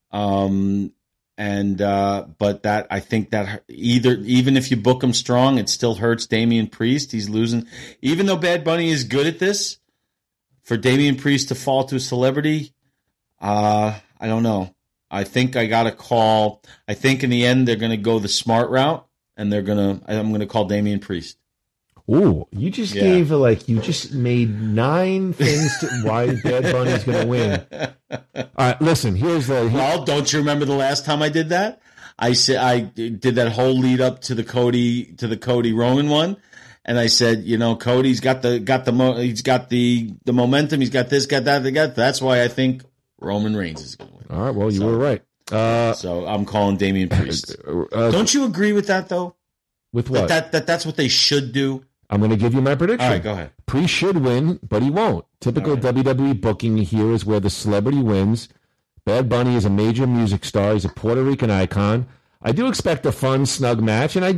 But that, I think that even if you book him strong, it still hurts Damian Priest. He's losing, even though Bad Bunny is good at this. For Damian Priest to fall to a celebrity, I don't know. I think I got to call. I think in the end they're going to go the smart route, and I'm going to call Damian Priest. Ooh, you just gave you just made 9 things to why Bad Bunny's going to win. All right, listen. Well, don't you remember the last time I did that? I said I did that whole lead up to the Cody Roman one, and I said, Cody's got the momentum. He's got this, got that, That's why I think Roman Reigns is going to win. All right, well, you were right. So I'm calling Damian Priest. Don't you agree with that though? With what? That's what they should do. I'm going to give you my prediction. All right, go ahead. Priest should win, but he won't. Typical WWE booking here is where the celebrity wins. Bad Bunny is a major music star. He's a Puerto Rican icon. I do expect a fun, snug match, and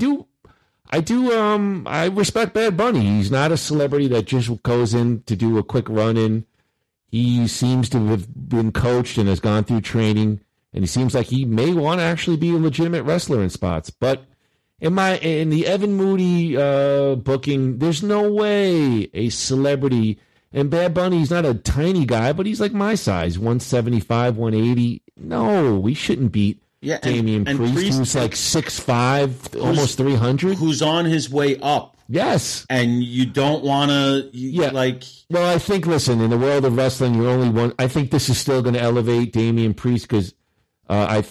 I respect Bad Bunny. He's not a celebrity that just goes in to do a quick run-in. He seems to have been coached and has gone through training, and he seems like he may want to actually be a legitimate wrestler in spots, but in the Evan Moody booking, there's no way a celebrity, and Bad Bunny's not a tiny guy, but he's like my size, 175, 180. No, we shouldn't beat Damian Priest, who's like 6'5", almost 300. Who's on his way up. Yes. And you don't want to, Well, I think, listen, in the world of wrestling, you're only one. I think this is still going to elevate Damian Priest because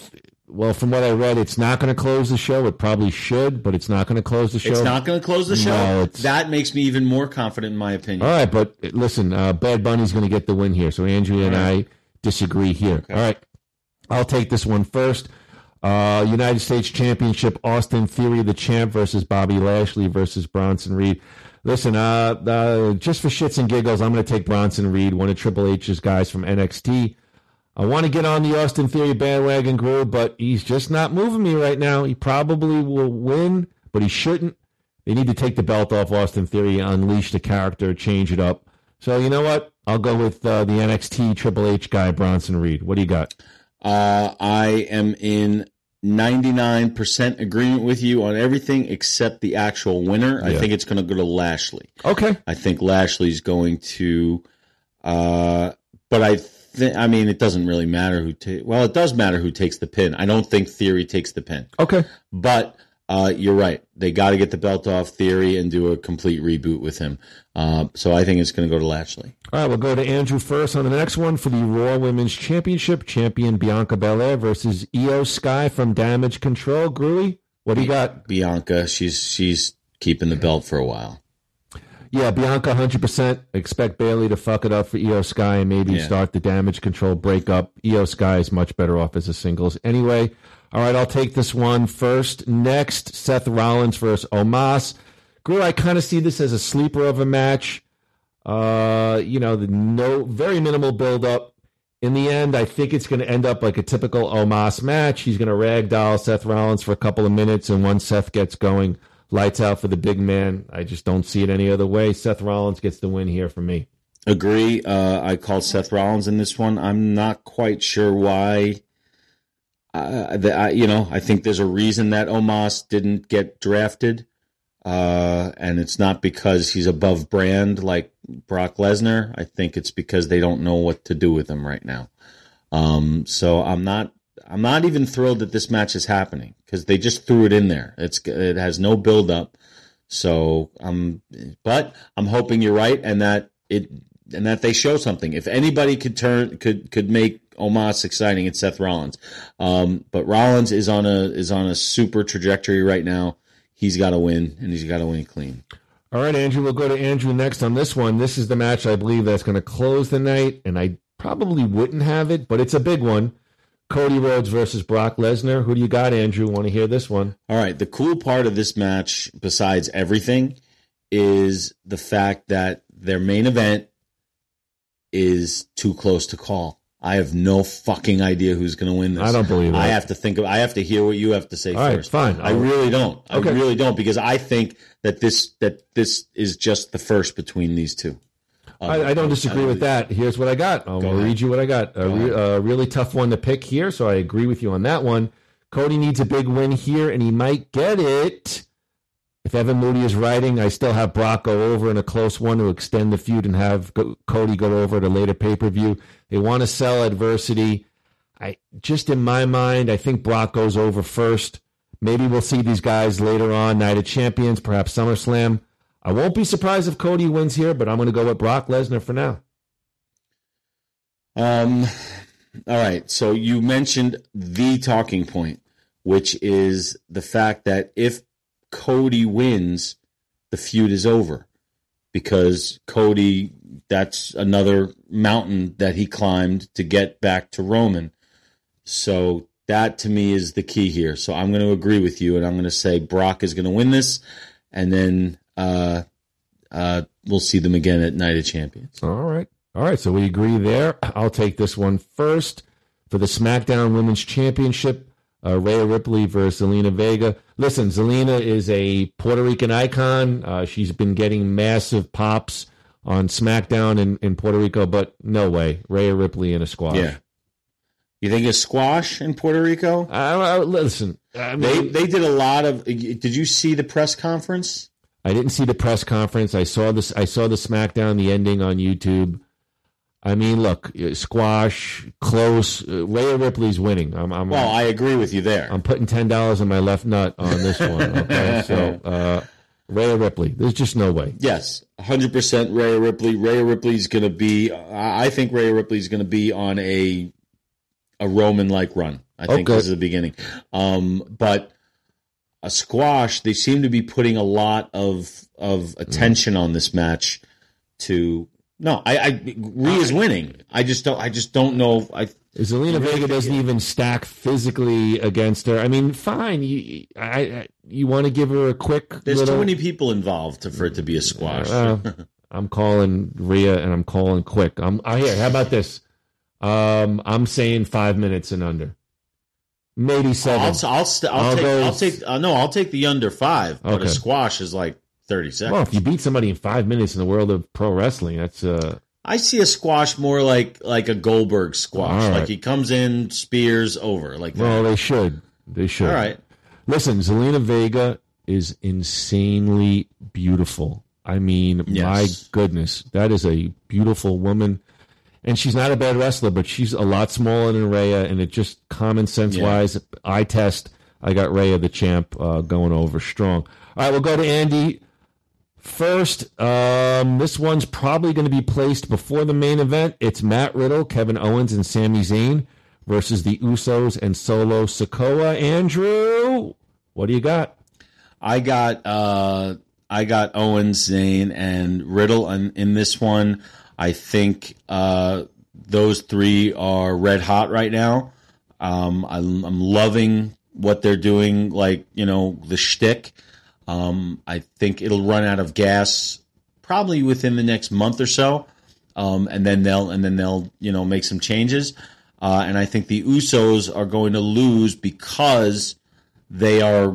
well, from what I read, it's not going to close the show. It probably should, but it's not going to close the show. It's not going to close the show? No, that makes me even more confident in my opinion. All right, but listen, Bad Bunny's going to get the win here. So Andrew and I disagree here. Okay. All right, I'll take this one first. United States Championship, Austin Theory, the champ, versus Bobby Lashley versus Bronson Reed. Listen, just for shits and giggles, I'm going to take Bronson Reed, one of Triple H's guys from NXT. I want to get on the Austin Theory bandwagon, Gru, but he's just not moving me right now. He probably will win, but he shouldn't. They need to take the belt off Austin Theory, unleash the character, change it up. So you know what? I'll go with the NXT Triple H guy, Bronson Reed. What do you got? I am in 99% agreement with you on everything except the actual winner. Yeah. I think it's going to go to Lashley. Okay. I think Lashley's going to, but I mean, it doesn't really matter well, it does matter who takes the pin. I don't think Theory takes the pin. Okay. But you're right. They got to get the belt off Theory and do a complete reboot with him. So I think it's going to go to Lashley. All right, we'll go to Andrew first on the next one for the Raw Women's Championship. Champion Bianca Belair versus Io Sky from Damage Control. Gruey, what do you got? Bianca, she's keeping the belt for a while. Yeah, Bianca 100%. Expect Bayley to fuck it up for Io Sky and maybe start the Damage Control breakup. Io Sky is much better off as a singles. Anyway, all right, I'll take this one first. Next, Seth Rollins versus Omos. Gru, I kind of see this as a sleeper of a match. Very minimal build-up. In the end, I think it's going to end up like a typical Omos match. He's going to ragdoll Seth Rollins for a couple of minutes, and once Seth gets going, lights out for the big man. I just don't see it any other way. Seth Rollins gets the win here for me. Agree. I called Seth Rollins in this one. I'm not quite sure why. I think there's a reason that Omos didn't get drafted. And it's not because he's above brand like Brock Lesnar. I think it's because they don't know what to do with him right now. So I'm not even thrilled that this match is happening because they just threw it in there. It has no build up. So but I'm hoping you're right and that they show something. If anybody could make Omos exciting, it's Seth Rollins. But Rollins is on a super trajectory right now. He's got to win, and he's got to win clean. All right, Andrew, we'll go to Andrew next on this one. This is the match I believe that's going to close the night, and I probably wouldn't have it, but it's a big one. Cody Rhodes versus Brock Lesnar. Who do you got, Andrew? Want to hear this one? All right, the cool part of this match, besides everything, is the fact that their main event is too close to call. I have no fucking idea who's going to win this. I don't believe it. I have to hear what you have to say first. All right, fine. I really don't. Okay. I really don't because I think that this is just the first between these two. I don't disagree with that. Here's what I got. I'll read you what I got. A really tough one to pick here, so I agree with you on that one. Cody needs a big win here, and he might get it. If Evan Moody is writing, I still have Brock go over in a close one to extend the feud and have Cody go over at a later pay-per-view. They want to sell adversity. In my mind, I think Brock goes over first. Maybe we'll see these guys later on, Night of Champions, perhaps SummerSlam. I won't be surprised if Cody wins here, but I'm going to go with Brock Lesnar for now. All right, so you mentioned the talking point, which is the fact that if Cody wins, the feud is over because Cody, that's another mountain that he climbed to get back to Roman. So that to me is the key here. So I'm going to agree with you and I'm going to say Brock is going to win this and then we'll see them again at Night of Champions. All right. So we agree there. I'll take this one first for the SmackDown Women's Championship. Rhea Ripley versus Zelina Vega. Listen, Zelina is a Puerto Rican icon. She's been getting massive pops on SmackDown in Puerto Rico, but no way. Rhea Ripley in a squash. Yeah. You think a squash in Puerto Rico? Listen. I mean, they did a lot of... Did you see the press conference? I didn't see the press conference. I saw the SmackDown, the ending on YouTube. I mean, look, squash, close. Rhea Ripley's winning. I agree with you there. I'm putting $10 on my left nut on this one. Okay, so Rhea Ripley. There's just no way. Yes, 100% Rhea Ripley. Rhea Ripley's going to be. I think Rhea Ripley's going to be on a Roman-like run. I think this is the beginning. But a squash, they seem to be putting a lot of attention on this match. Rhea's winning. I just don't know. Zelina Vega doesn't even stack physically against her. I mean, fine. You want to give her a quick. There's too many people involved for it to be a squash. I'm calling Rhea and I'm calling quick. Here, how about this? I'm saying 5 minutes and under. Maybe 7. I'll take the under 5. But a squash is like 30 seconds. Well, if you beat somebody in 5 minutes in the world of pro wrestling, that's I see a squash more like a Goldberg squash. Right. Like he comes in, spears over. Like that. Well, they should. All right. Listen, Zelina Vega is insanely beautiful. I mean, my goodness, that is a beautiful woman. And she's not a bad wrestler, but she's a lot smaller than Rhea, and it just common sense wise, eye test, I got Rhea the champ going over strong. All right, we'll go to Andy first. This one's probably going to be placed before the main event. It's Matt Riddle, Kevin Owens, and Sami Zayn versus the Usos and Solo Sikoa. Andrew, what do you got? I got Owens, Zayn, and Riddle in this one. I think those three are red hot right now. I'm loving what they're doing, like, the shtick. I think it'll run out of gas probably within the next month or so, and then they'll make some changes. And I think the Usos are going to lose because they are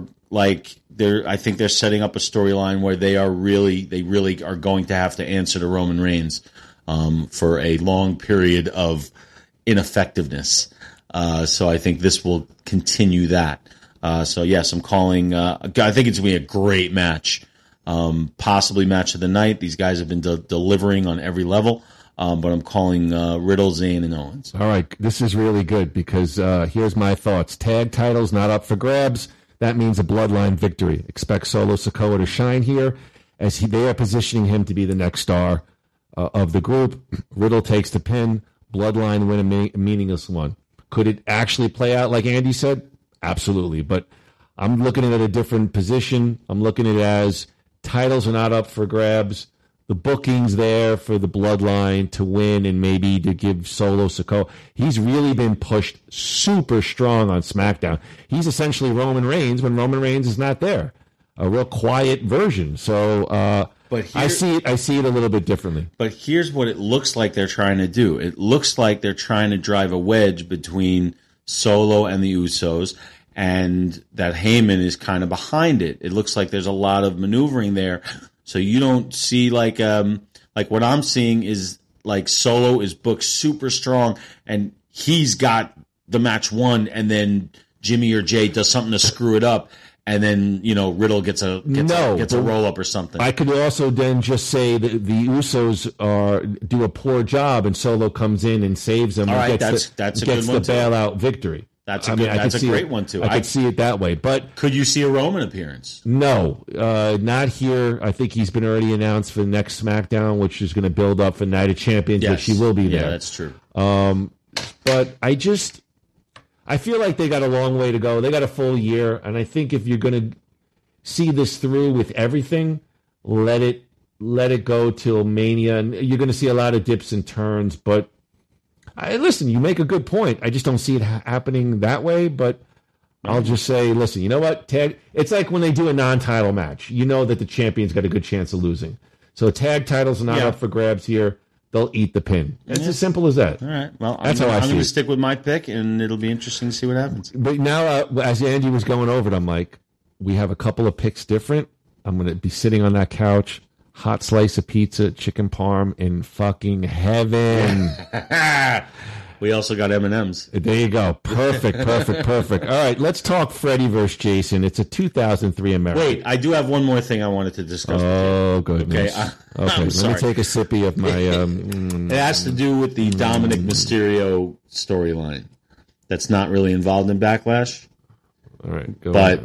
I think they're setting up a storyline where they really are going to have to answer to Roman Reigns for a long period of ineffectiveness. So I think this will continue that. So yes, I'm calling. I think it's going to be a great match, possibly match of the night. These guys have been delivering on every level, but I'm calling Riddle, Zayn, and Owens. All right, this is really good because here's my thoughts. Tag titles not up for grabs. That means a bloodline victory. Expect Solo Sikoa to shine here as they are positioning him to be the next star of the group. Riddle takes the pin. Bloodline win a meaningless one. Could it actually play out like Andy said? Absolutely. But I'm looking at it at a different position. I'm looking at it as titles are not up for grabs. The booking's there for the bloodline to win and maybe to give Solo Sikoa. He's really been pushed super strong on SmackDown. He's essentially Roman Reigns when Roman Reigns is not there. A real quiet version. So I see it a little bit differently. But here's what it looks like they're trying to do. It looks like they're trying to drive a wedge between Solo and the Usos, and that Heyman is kind of behind it. It looks like there's a lot of maneuvering there. So you don't see like what I'm seeing is like Solo is booked super strong and he's got the match won, and then Jimmy or Jay does something to screw it up, and then Riddle gets a roll up or something. I could also then just say that the Usos do a poor job and Solo comes in and saves them. All right, gets that's a good good one the bailout victory. That's a great one too. I could see it that way, but could you see a Roman appearance? No, not here. I think he's been already announced for the next SmackDown, which is going to build up for Night of Champions, which he will be there. Yeah, that's true. But I feel like they got a long way to go. They got a full year, and I think if you're going to see this through with everything, let it go till Mania, and you're going to see a lot of dips and turns, but. Listen, you make a good point. I just don't see it happening that way, but I'll just say, listen, you know what? It's like when they do a non-title match. You know that the champion's got a good chance of losing. So tag titles are not up for grabs here. They'll eat the pin. It's as simple as that. All right. Well, that's how I see it. I'm going to stick with my pick, and it'll be interesting to see what happens. But now, as Andy was going over it, I'm like, we have a couple of picks different. I'm going to be sitting on that couch. Hot slice of pizza, chicken parm in fucking heaven. We also got M&Ms. There you go. Perfect. All right, let's talk Freddie versus Jason. It's a 2003 American. Wait, I do have one more thing I wanted to discuss. Oh, goodness. Okay, let me take a sippy of my... It has to do with the Dominic Mysterio storyline that's not really involved in Backlash. All right, but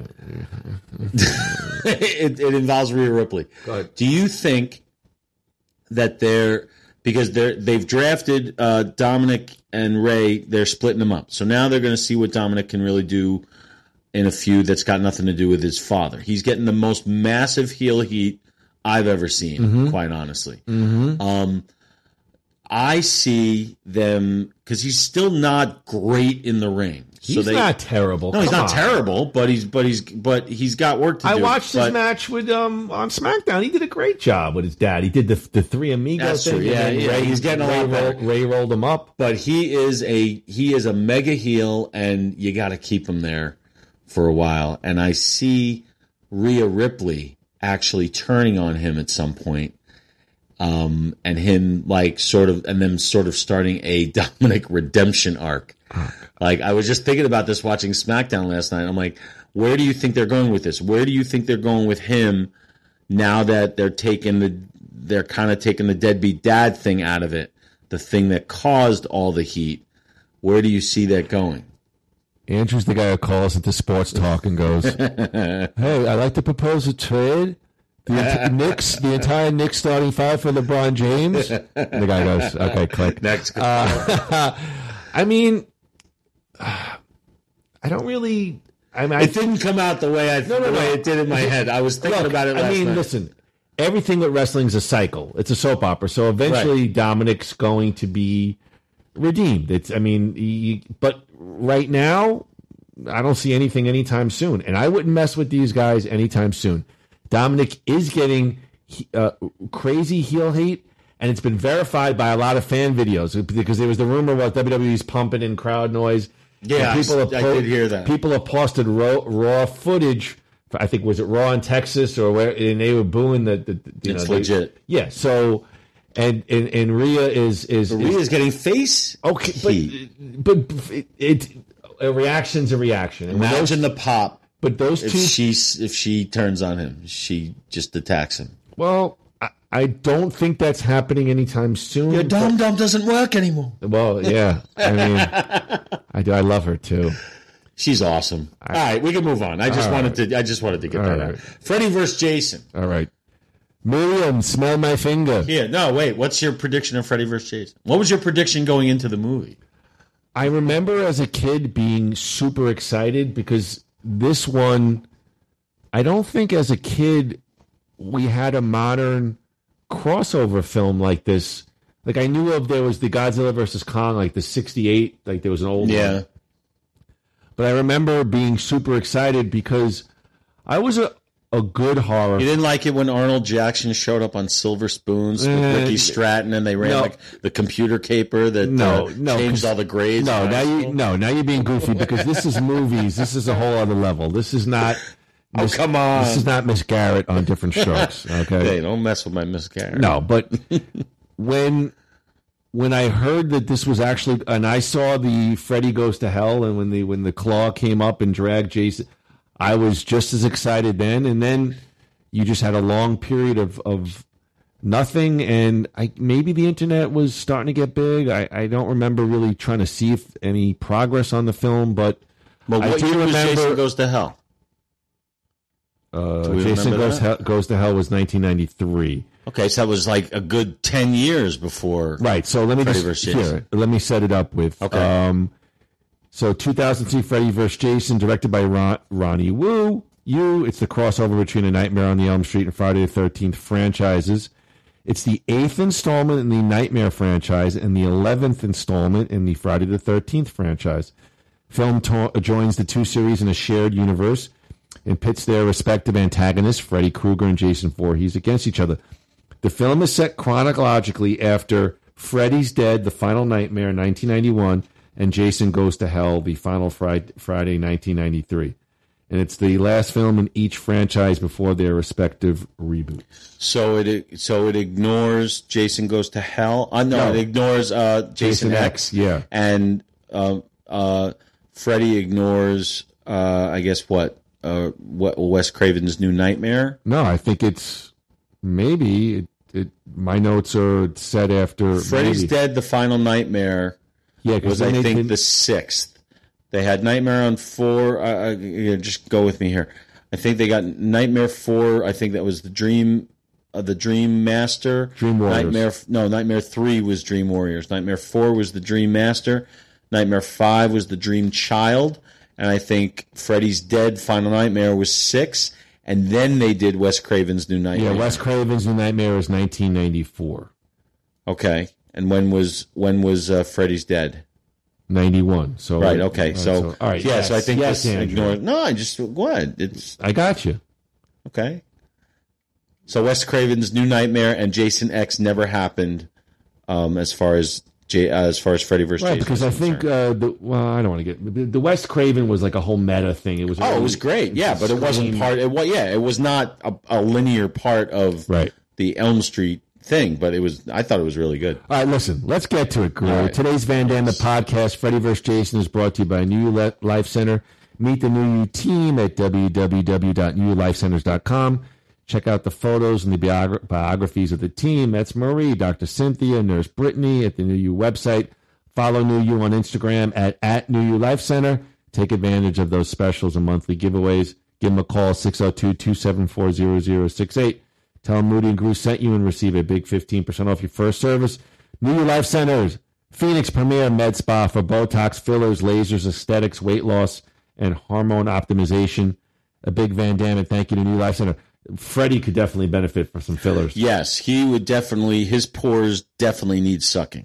it involves Rhea Ripley. Go ahead. Do you think that because they've drafted Dominic and Ray. They're splitting them up. So now they're going to see what Dominic can really do in a feud that's got nothing to do with his father. He's getting the most massive heel heat I've ever seen, quite honestly. I see them because he's still not great in the ring. He's not terrible. No, he's not terrible, but he's got work to do. I watched his match with on SmackDown. He did a great job with his dad. He did the Three Amigos thing. Yeah, he's getting a lot better. Ray rolled him up, but he is a mega heel, and you got to keep him there for a while. And I see Rhea Ripley actually turning on him at some point. And him them sort of starting a Dominic redemption arc. Like, I was just thinking about this watching SmackDown last night. I'm like, where do you think they're going with this? Where do you think they're going with him now that they're kind of taking the deadbeat dad thing out of it, the thing that caused all the heat? Where do you see that going? Andrew's the guy who calls into Sports Talk and goes, "Hey, I'd like to propose a trade. The entire Knicks starting five for LeBron James." And the guy goes, "Okay, click." Next. I mean, I don't really. It didn't come out the way way it did in my head. I was thinking about it last night. Listen, everything with wrestling is a cycle. It's a soap opera. So eventually, Dominic's going to be redeemed. But right now, I don't see anything anytime soon, and I wouldn't mess with these guys anytime soon. Dominic is getting crazy heel hate, and it's been verified by a lot of fan videos because there was the rumor about WWE's pumping in crowd noise. Yeah, I did hear that. People have posted raw footage. I think was it Raw in Texas or where, and they were booing it's legit. Yeah. So, and Rhea is Rhea's getting face. Okay, but a reaction's a reaction. Imagine the pop. But those two, if she turns on him, she just attacks him. Well, I don't think that's happening anytime soon. Your dum-dum doesn't work anymore. Well, yeah. I mean, I love her too. She's awesome. All right, we can move on. I just wanted to get that out. Freddie versus Jason. All right. Miriam, smell my finger. Yeah. No, wait. What's your prediction of Freddie versus Jason? What was your prediction going into the movie? I remember as a kid being super excited because this one, I don't think as a kid we had a modern crossover film like this. Like, I knew there was the Godzilla versus Kong, like the 68, like there was an old one. But I remember being super excited because I was a good horror. You didn't like it when Arnold Jackson showed up on silver spoons with Ricky Stratton and they ran the computer caper that changed all the grades? Now you're being goofy because this is movies. This is a whole other level. This is not... come on. This is not Miss Garrett on Different Strokes. Okay, hey, don't mess with my Miss Garrett. No, but when I heard that this was actually, and I saw the Freddy Goes to Hell, and when the claw came up and dragged Jason, I was just as excited then. And then you just had a long period of nothing, and maybe the internet was starting to get big. I don't remember really trying to see if any progress on the film, but what year was Jason Goes to Hell? Jason Goes to Hell was 1993. Okay, so that was like a good 10 years before. Right. So let me let me set it up with. Okay. So 2003, Freddy vs. Jason, directed by Ronnie Wu. It's the crossover between A Nightmare on Elm Street and Friday the 13th franchises. It's the 8th installment in the Nightmare franchise and the 11th installment in the Friday the 13th franchise. Film joins the two series in a shared universe and pits their respective antagonists, Freddy Krueger and Jason Voorhees, against each other. The film is set chronologically after Freddy's Dead, The Final Nightmare, 1991, and Jason Goes to Hell, The Final Friday, 1993. And it's the last film in each franchise before their respective reboot. So it ignores Jason Goes to Hell? No, it ignores Jason X. Yeah. And Freddy ignores, I guess, what Wes Craven's New Nightmare? No, I think it's maybe my notes are set after Freddy's Dead, The Final Nightmare. Yeah, was I think the 6th. They had Nightmare on 4. Just go with me here. I think they got Nightmare 4. I think that was the Dream the Dream Master. Dream Warriors. Nightmare 3 was Dream Warriors. Nightmare 4 was the Dream Master. Nightmare 5 was the Dream Child. And I think Freddy's Dead Final Nightmare was 6. And then they did Wes Craven's New Nightmare. Yeah, Wes Craven's New Nightmare is 1994. Okay. And when was Freddy's Dead? 91. So right. Okay. So all right. Yeah. Yes, so I think yes, this Andrew. ignore. No, I just what it's. I got you. Okay. So Wes Craven's New Nightmare and Jason X never happened, as far as Freddy vs. Right, Jason. because I think I don't want to get the Wes Craven was like a whole meta thing. It was it was great. Yeah, but it wasn't part. It was not a linear part of the Elm Street thing, but I thought it was really good. All right, listen, let's get to it, Gru. Right. Today's Van Damme podcast, Freddy vs. Jason, is brought to you by New You Life Center. Meet the New You team at www.newyoulifecenters.com. Check out the photos and the biographies of the team. That's Marie, Dr. Cynthia, Nurse Brittany at the New You website. Follow New You on Instagram at New You Life Center. Take advantage of those specials and monthly giveaways. Give them a call, 602-274-0068. Tell them Moody and Gru sent you and receive a big 15% off your first service. New You Life Centers, Phoenix Premier Med Spa for Botox, fillers, lasers, aesthetics, weight loss, and hormone optimization. A big Van Damme and thank you to New Life Center. Freddie could definitely benefit from some fillers. Yes, he would definitely. His pores definitely need sucking.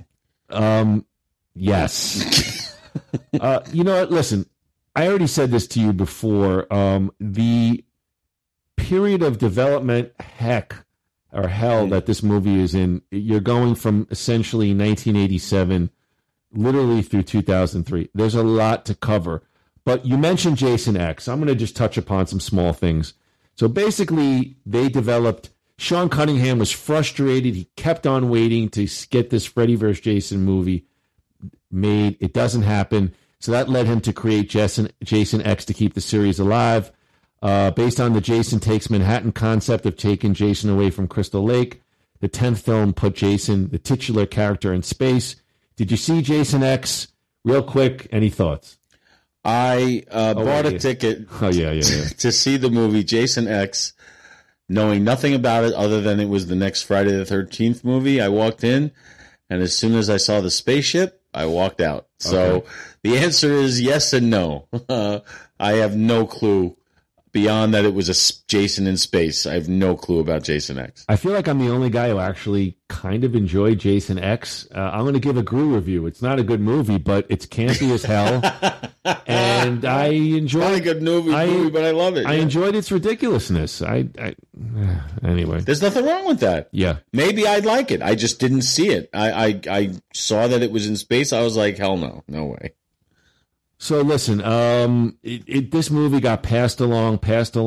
Yes. You know what? Listen, I already said this to you before. The period of development hell that this movie is in, you're going from essentially 1987 literally through 2003. There's a lot to cover. But you mentioned Jason X. I'm going to just touch upon some small things. So basically, they developed, Sean Cunningham was frustrated. He kept on waiting to get this Freddy vs. Jason movie made. It doesn't happen. So that led him to create Jason X to keep the series alive. Based on the Jason Takes Manhattan concept of taking Jason away from Crystal Lake, the 10th film put Jason, the titular character, in space. Did you see Jason X? Real quick, any thoughts? I bought a ticket to see the movie Jason X, knowing nothing about it other than it was the next Friday the 13th movie. I walked in, and as soon as I saw the spaceship, I walked out. So the answer is yes and no. I have no clue beyond that it was a Jason in space. I have no clue about Jason X. I feel like I'm the only guy who actually kind of enjoyed Jason X. I'm going to give a Gru review. It's not a good movie, but it's campy as hell. And I enjoyed. Not a good movie, but I love it. I enjoyed its ridiculousness. Anyway, there's nothing wrong with that. Yeah, maybe I'd like it. I just didn't see it. I saw that it was in space. I was like, hell no, no way. So listen, this movie got passed along,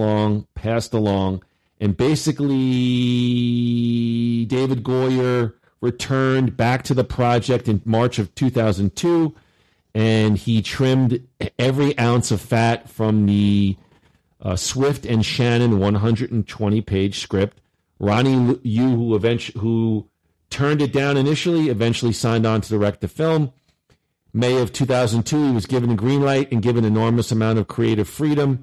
and basically David Goyer returned back to the project in March of 2002, and he trimmed every ounce of fat from the Swift and Shannon 120-page script. Ronnie Yu, who turned it down initially, eventually signed on to direct the film. May of 2002, he was given a green light and given an enormous amount of creative freedom.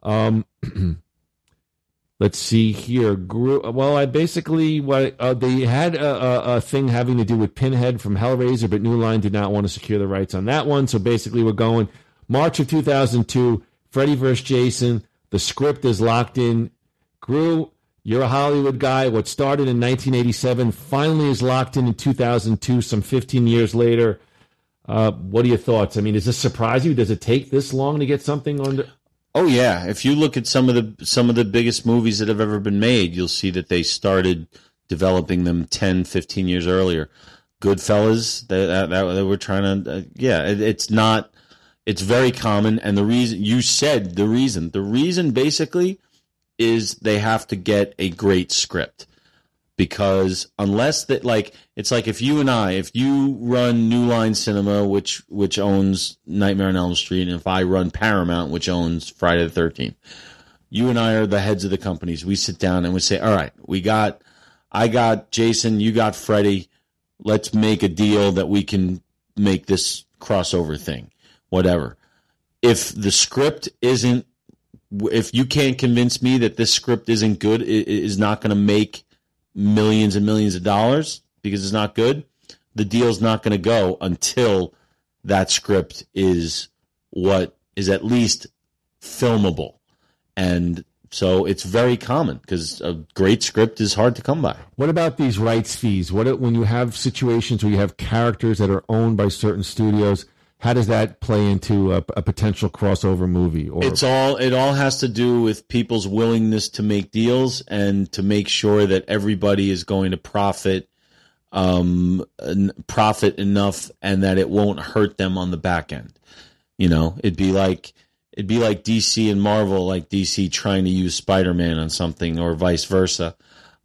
Let's see here. Well, they had a thing having to do with Pinhead from Hellraiser, but New Line did not want to secure the rights on that one. So basically, we're going March of 2002, Freddy vs. Jason. The script is locked in. Gru, you're a Hollywood guy. What started in 1987 finally is locked in 2002, some 15 years later. What are your thoughts? I mean, does this surprise you? Does it take this long to get something on? Oh yeah, if you look at some of the biggest movies that have ever been made, you'll see that they started developing them 10, 15 years earlier. Goodfellas, they were trying to. It's very common, and the reason basically is they have to get a great script. Because unless that, it's like if you run New Line Cinema, which owns Nightmare on Elm Street, and if I run Paramount, which owns Friday the 13th, you and I are the heads of the companies. We sit down and we say, all right, I got Jason, you got Freddy. Let's make a deal that we can make this crossover thing, whatever. If the script isn't, if you can't convince me that this script isn't good, it is not going to make millions and millions of dollars because it's not good, the deal's not going to go until that script is what is at least filmable. And so it's very common because a great script is hard to come by. What about these rights fees? When you have situations where you have characters that are owned by certain studios, how does that play into a potential crossover movie? Or It all has to do with people's willingness to make deals and to make sure that everybody is going to profit enough and that it won't hurt them on the back end. You know, it'd be like DC and Marvel, like DC trying to use Spider-Man on something or vice versa.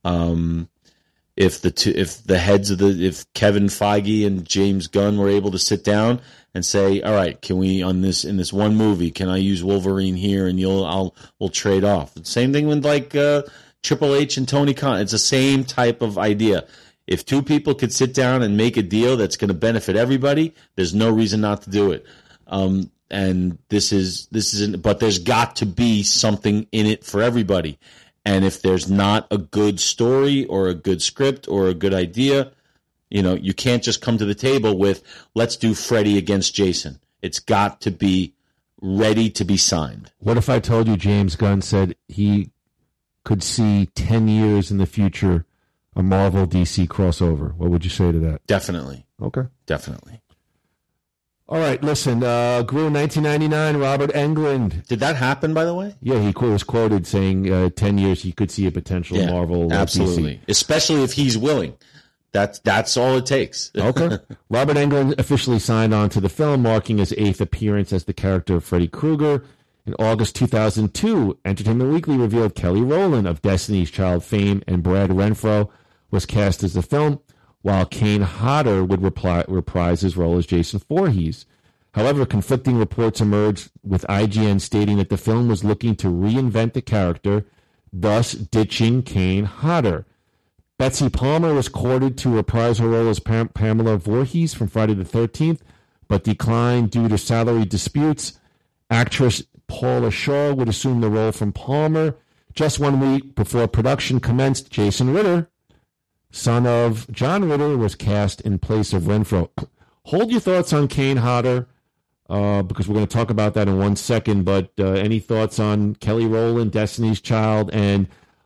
If Kevin Feige and James Gunn were able to sit down and say, all right, can we in this one movie, can I use Wolverine here and we'll trade off. Same thing with like Triple H and Tony Khan. It's the same type of idea. If two people could sit down and make a deal that's going to benefit everybody, there's no reason not to do it. And this isn't, but there's got to be something in it for everybody. And if there's not a good story or a good script or a good idea, you know, you can't just come to the table with, let's do Freddy against Jason. It's got to be ready to be signed. What if I told you James Gunn said he could see 10 years in the future a Marvel DC crossover? What would you say to that? Definitely. Okay. Definitely. All right, listen, grew in 1999, Robert Englund. Did that happen, by the way? Yeah, he was quoted saying 10 years he could see a potential Marvel absolutely. DC. Especially if he's willing. That's all it takes. Okay. Robert Englund officially signed on to the film, marking his 8th appearance as the character of Freddy Krueger. In August 2002, Entertainment Weekly revealed Kelly Rowland of Destiny's Child fame and Brad Renfro was cast as the film, while Kane Hodder would reprise his role as Jason Voorhees. However, conflicting reports emerged, with IGN stating that the film was looking to reinvent the character, thus ditching Kane Hodder. Betsy Palmer was courted to reprise her role as Pamela Voorhees from Friday the 13th, but declined due to salary disputes. Actress Paula Shaw would assume the role from Palmer. Just 1 week before production commenced, Jason Ritter, son of John Ritter, was cast in place of Renfro. Hold your thoughts on Kane Hodder, because we're going to talk about that in 1 second, but any thoughts on Kelly Rowland, Destiny's Child, and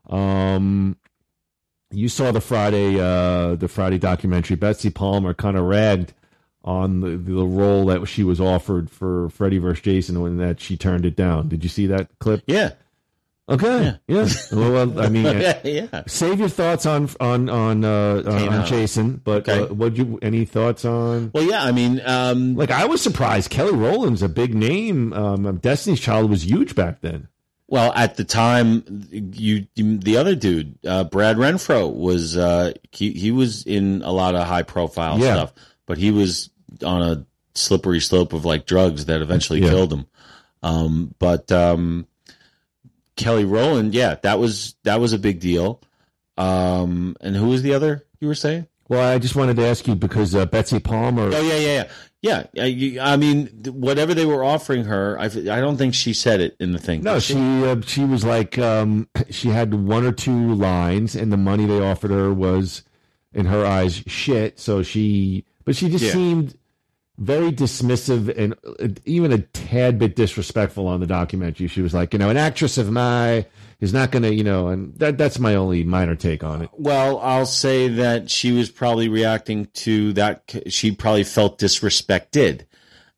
you saw the Friday documentary. Betsy Palmer kind of ragged on the role that she was offered for Freddy vs. Jason when that she turned it down. Did you see that clip? Yeah. Okay. Yeah. Well, I mean, yeah. Save your thoughts on Jason, but okay. Any thoughts on? Well, yeah. I mean, I was surprised. Kelly Rowland's a big name. Destiny's Child was huge back then. Well, at the time, the other dude, Brad Renfro, was he was in a lot of high profile stuff, but he was on a slippery slope of like drugs that eventually killed him. Kelly Rowland, that was a big deal. And who was the other you were saying? Well, I just wanted to ask you because Betsy Palmer. Oh yeah. I mean, whatever they were offering her, I don't think she said it in the thing. No, she was like she had 1 or 2 lines, and the money they offered her was, in her eyes, shit. But she just seemed very dismissive and even a tad bit disrespectful on the documentary. She was like, an actress of my is not going to, and that's my only minor take on it. Well, I'll say that she was probably reacting to that. She probably felt disrespected.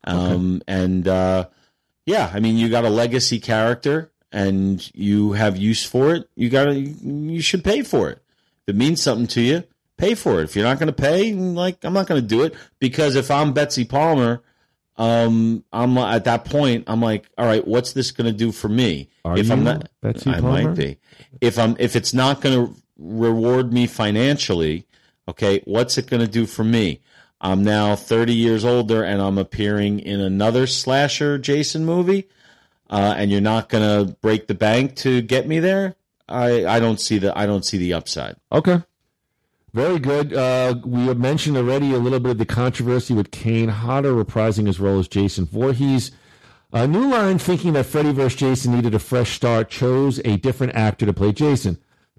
I mean, you got a legacy character and you have use for it. You should pay for it. If it means something to you, pay for it. If you're not going to pay, I'm not going to do it, because if I'm Betsy Palmer, I'm at that point, I'm like, all right, what's this going to do for me? If I'm not Betsy Palmer? I might be. If it's not going to reward me financially, okay, what's it going to do for me? I'm now 30 years older and I'm appearing in another slasher Jason movie, and you're not going to break the bank to get me there. I don't see the upside. Okay. Very good. We have mentioned already a little bit of the controversy with Kane Hodder reprising his role as Jason Voorhees. New Line, thinking that Freddy vs. Jason needed a fresh start, chose a different actor to play Jason.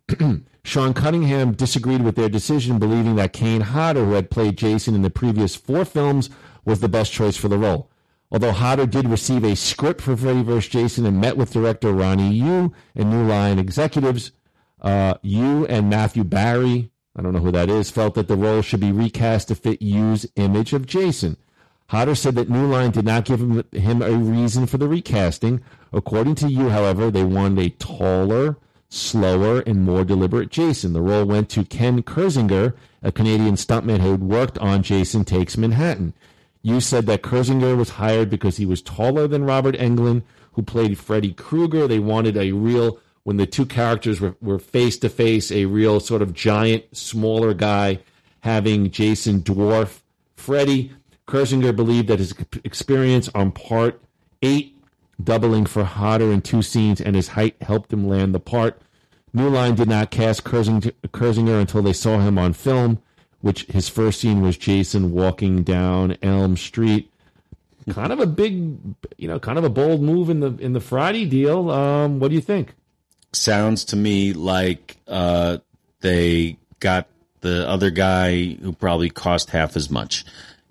Sean Cunningham disagreed with their decision, believing that Kane Hodder, who had played Jason in the previous 4 films, was the best choice for the role. Although Hodder did receive a script for Freddy vs. Jason and met with director Ronnie Yu and New Line executives, Yu and Matthew Barry, I don't know who that is, felt that the role should be recast to fit Yu's image of Jason. Hodder said that New Line did not give him a reason for the recasting. According to Yu, however, they wanted a taller, slower, and more deliberate Jason. The role went to Ken Kirzinger, a Canadian stuntman who had worked on Jason Takes Manhattan. Yu said that Kirzinger was hired because he was taller than Robert Englund, who played Freddy Krueger. They wanted a real, when the two characters were face-to-face, a real sort of giant, smaller guy having Jason dwarf Freddy. Kirzinger believed that his experience on Part 8, doubling for Hodder in 2 scenes, and his height helped him land the part. New Line did not cast Kirzinger until they saw him on film, which his first scene was Jason walking down Elm Street. Kind of a big, kind of a bold move in the Friday deal. What do you think? Sounds to me like they got the other guy who probably cost half as much.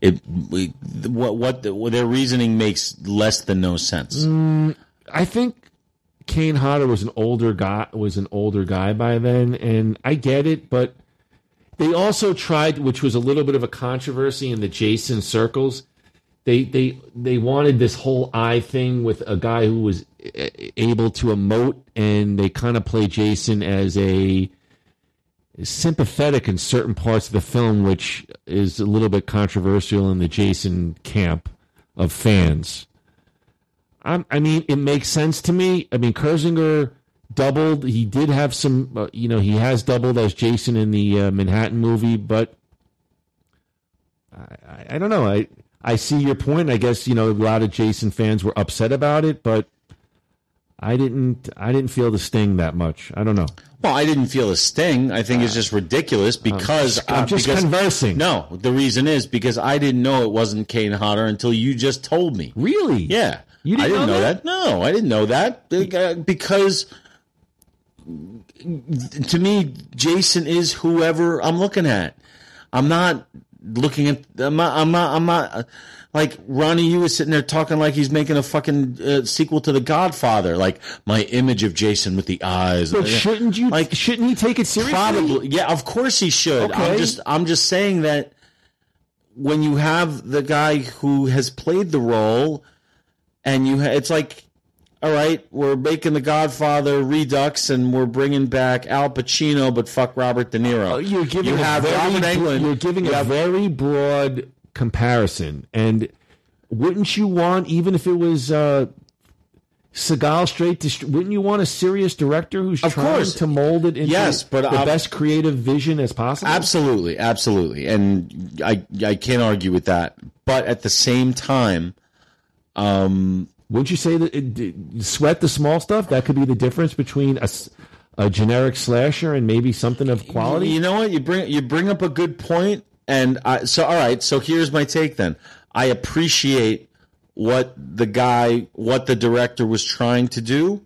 What their reasoning makes less than no sense. I think Kane Hodder was an older guy by then, and I get it, but they also tried, which was a little bit of a controversy in the Jason circles. They wanted this whole eye thing with a guy who was able to emote, and they kind of play Jason as a sympathetic in certain parts of the film, which is a little bit controversial in the Jason camp of fans. I mean, it makes sense to me. I mean, Kirzinger doubled. He did have some, he has doubled as Jason in the Manhattan movie, but I don't know. I see your point. I guess, a lot of Jason fans were upset about it, but I didn't feel the sting that much. I don't know. Well, I didn't feel a sting. I think it's just ridiculous because I'm just conversing. No, the reason is because I didn't know it wasn't Kane Hodder until you just told me. Really? Yeah. You didn't I didn't know that? No, I didn't know that because to me, Jason is whoever I'm looking at. I'm not looking at. I'm not. Like, Ronnie Yu is sitting there talking like he's making a fucking sequel to The Godfather. Like, my image of Jason with the eyes. But shouldn't he take it seriously? Probably. Yeah, of course he should. Okay. I'm just saying that when you have the guy who has played the role, and it's like, all right, we're making The Godfather Redux, and we're bringing back Al Pacino, but fuck Robert De Niro. You're giving a very broad comparison, and wouldn't you want, even if it was Seagal wouldn't you want a serious director who's trying to mold it into the best creative vision as possible? Absolutely, and I can't argue with that. But at the same time, wouldn't you say that sweat the small stuff? That could be the difference between a generic slasher and maybe something of quality. You know what? You bring up a good point. And all right, so here's my take then. I appreciate what the director was trying to do,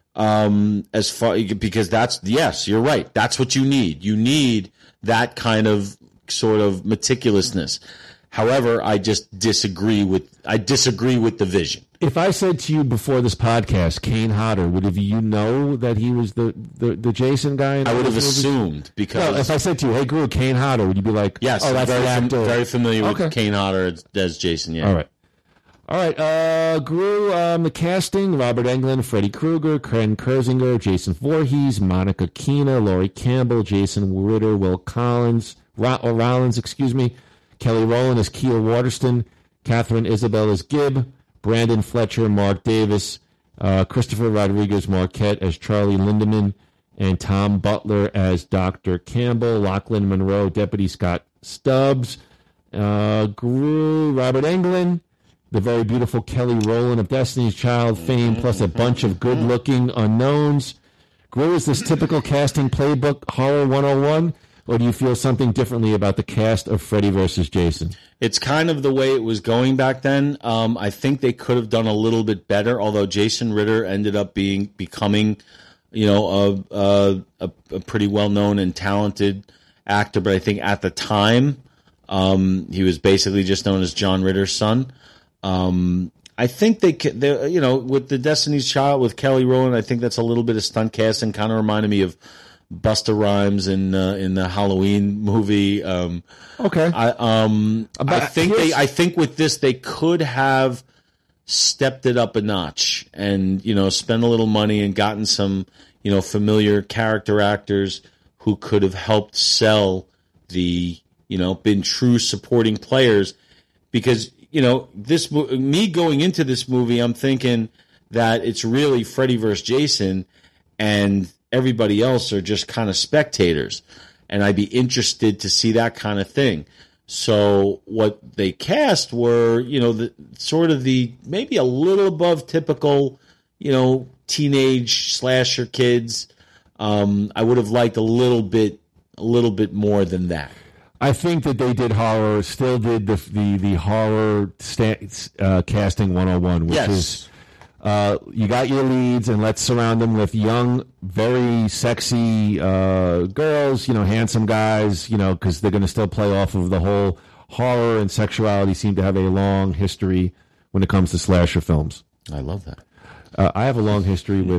because yes, you're right. That's what you need. You need that kind of sort of meticulousness. However, I just disagree with the vision. If I said to you before this podcast, Kane Hodder, would you know that he was the Jason guy? I would have assumed, because... No, if I said to you, hey, Gru, Kane Hodder, would you be like, yes, that's the actor? Very familiar with Kane Hodder as Jason, yeah. All right. Gru, the casting, Robert Englund, Freddy Krueger, Ken Kirzinger, Jason Voorhees, Monica Keena, Laurie Campbell, Jason Ritter, Will Rollins, Kelly Rowland as Keel Waterston, Catherine Isabel as Gibb, Brandon Fletcher, Mark Davis, Christopher Rodriguez Marquette as Charlie Lindemann, and Tom Butler as Dr. Campbell, Lachlan Monroe, Deputy Scott Stubbs, Gru, Robert Englund, the very beautiful Kelly Rowland of Destiny's Child fame, plus a bunch of good-looking unknowns. Gru, is this typical casting playbook horror 101? Or do you feel something differently about the cast of Freddy vs. Jason? It's kind of the way it was going back then. I think they could have done a little bit better, although Jason Ritter ended up becoming a pretty well-known and talented actor, but I think at the time he was basically just known as John Ritter's son. I think they with the Destiny's Child with Kelly Rowland, I think that's a little bit of stunt casting. Kind of reminded me of Busta Rhymes in the Halloween movie. Okay. I think with this they could have stepped it up a notch and spent a little money and gotten some familiar character actors who could have helped sell the been true supporting players, because me going into this movie, I'm thinking that it's really Freddy vs. Jason and everybody else are just kind of spectators, and I'd be interested to see that kind of thing. So what they cast were, the maybe a little above typical, teenage slasher kids. I would have liked a little bit more than that. I think that they did horror, still did the horror casting 101, which is you got your leads and let's surround them with young, very sexy girls, handsome guys, because they're going to still play off of the whole horror and sexuality seem to have a long history when it comes to slasher films. I love that. I have a long history with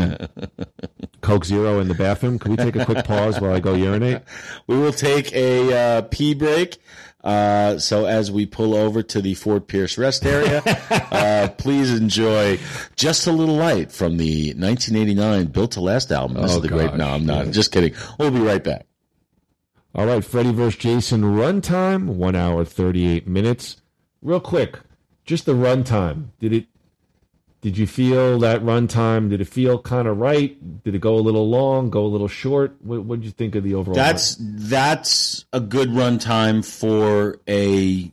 Coke Zero in the bathroom. Can we take a quick pause while I go urinate? We will take a pee break. So as we pull over to the Fort Pierce rest area, please enjoy Just a Little Light from the 1989 Built to Last album. This is the great... No, I'm not. Just kidding. We'll be right back. All right, Freddy vs. Jason runtime, 1 hour, 38 minutes. Real quick, just the runtime. Did you feel that runtime? Did it feel kind of right? Did it go a little long, go a little short? What did you think of the overall? That's a good runtime for a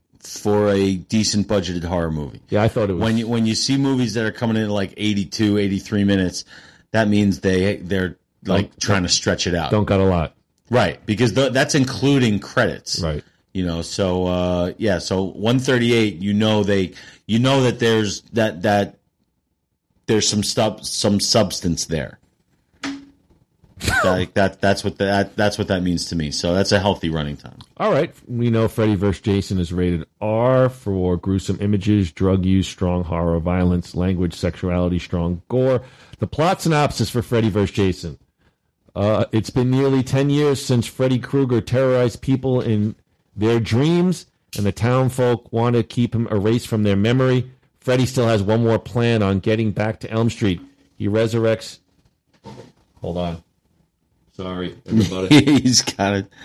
decent budgeted horror movie. Yeah, I thought it was. When you see movies that are coming in at like 82, 83 minutes, that means they're like trying to stretch it out. Don't got a lot. Right, because that's including credits. Right. So 138, that there's that there's some substance there. That's what that means to me. So that's a healthy running time. All right, we know Freddy vs. Jason is rated R for gruesome images, drug use, strong horror, violence, language, sexuality, strong gore. The plot synopsis for Freddy vs. Jason. It's been nearly 10 years since Freddy Krueger terrorized people in their dreams, and the town folk want to keep him erased from their memory. Freddy still has one more plan on getting back to Elm Street. He resurrects... Hold on. Sorry, everybody. He's got it.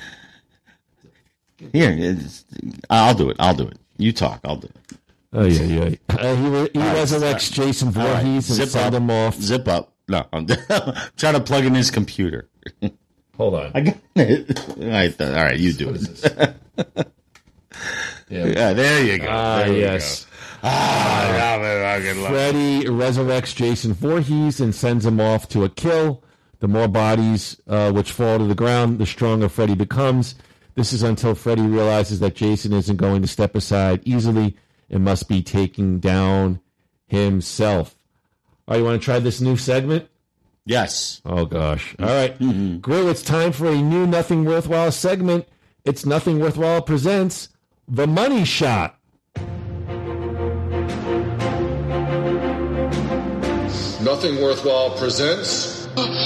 Here, I'll do it. You talk, I'll do it. Oh, yeah. He resurrects Jason Voorhees and sends him off. Zip up. No, I'm trying to plug in his computer. Hold on. I got it. All right, you do it. Yeah, there you go. Yes. Freddy resurrects Jason Voorhees and sends him off to a kill. The more bodies which fall to the ground, the stronger Freddy becomes. This is until Freddy realizes that Jason isn't going to step aside easily and must be taking down himself. All right, you want to try this new segment? Yes. Oh, gosh. All right. Gru, it's time for a new Nothing Worthwhile segment. It's Nothing Worthwhile presents The Money Shot. Nothing Worthwhile presents...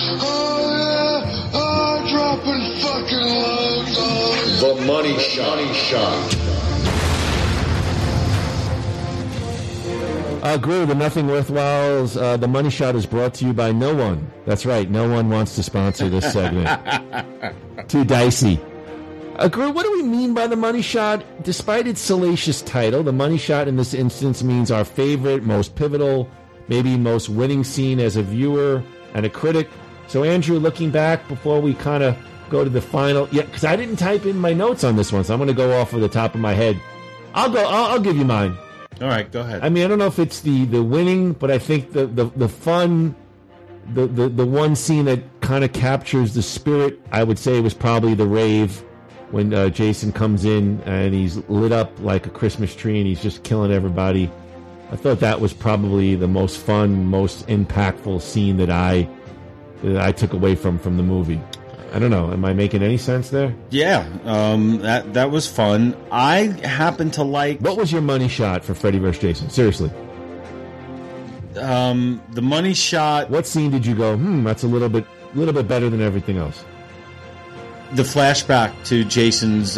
dropping fucking loads. The Money Shot. Gru, the Nothing Worthwhile's The Money Shot is brought to you by no one. That's right, no one wants to sponsor this segment. Too dicey. Gru, what do we mean by The Money Shot? Despite its salacious title, The Money Shot in this instance means our favorite, most pivotal, maybe most winning scene as a viewer and a critic. So, Andrew, looking back before we kind of go to the final... Yeah, because I didn't type in my notes on this one, so I'm going to go off of the top of my head. I'll give you mine. All right, go ahead. I mean, I don't know if it's the winning, but I think the fun, the one scene that kind of captures the spirit, I would say, was probably the rave when Jason comes in and he's lit up like a Christmas tree and he's just killing everybody. I thought that was probably the most fun, most impactful scene that I I took away from the movie. I don't know. Am I making any sense there? Yeah, that was fun. I happen to like. What was your money shot for Freddy vs. Jason? Seriously. The money shot. What scene did you go? That's a little bit better than everything else. The flashback to Jason's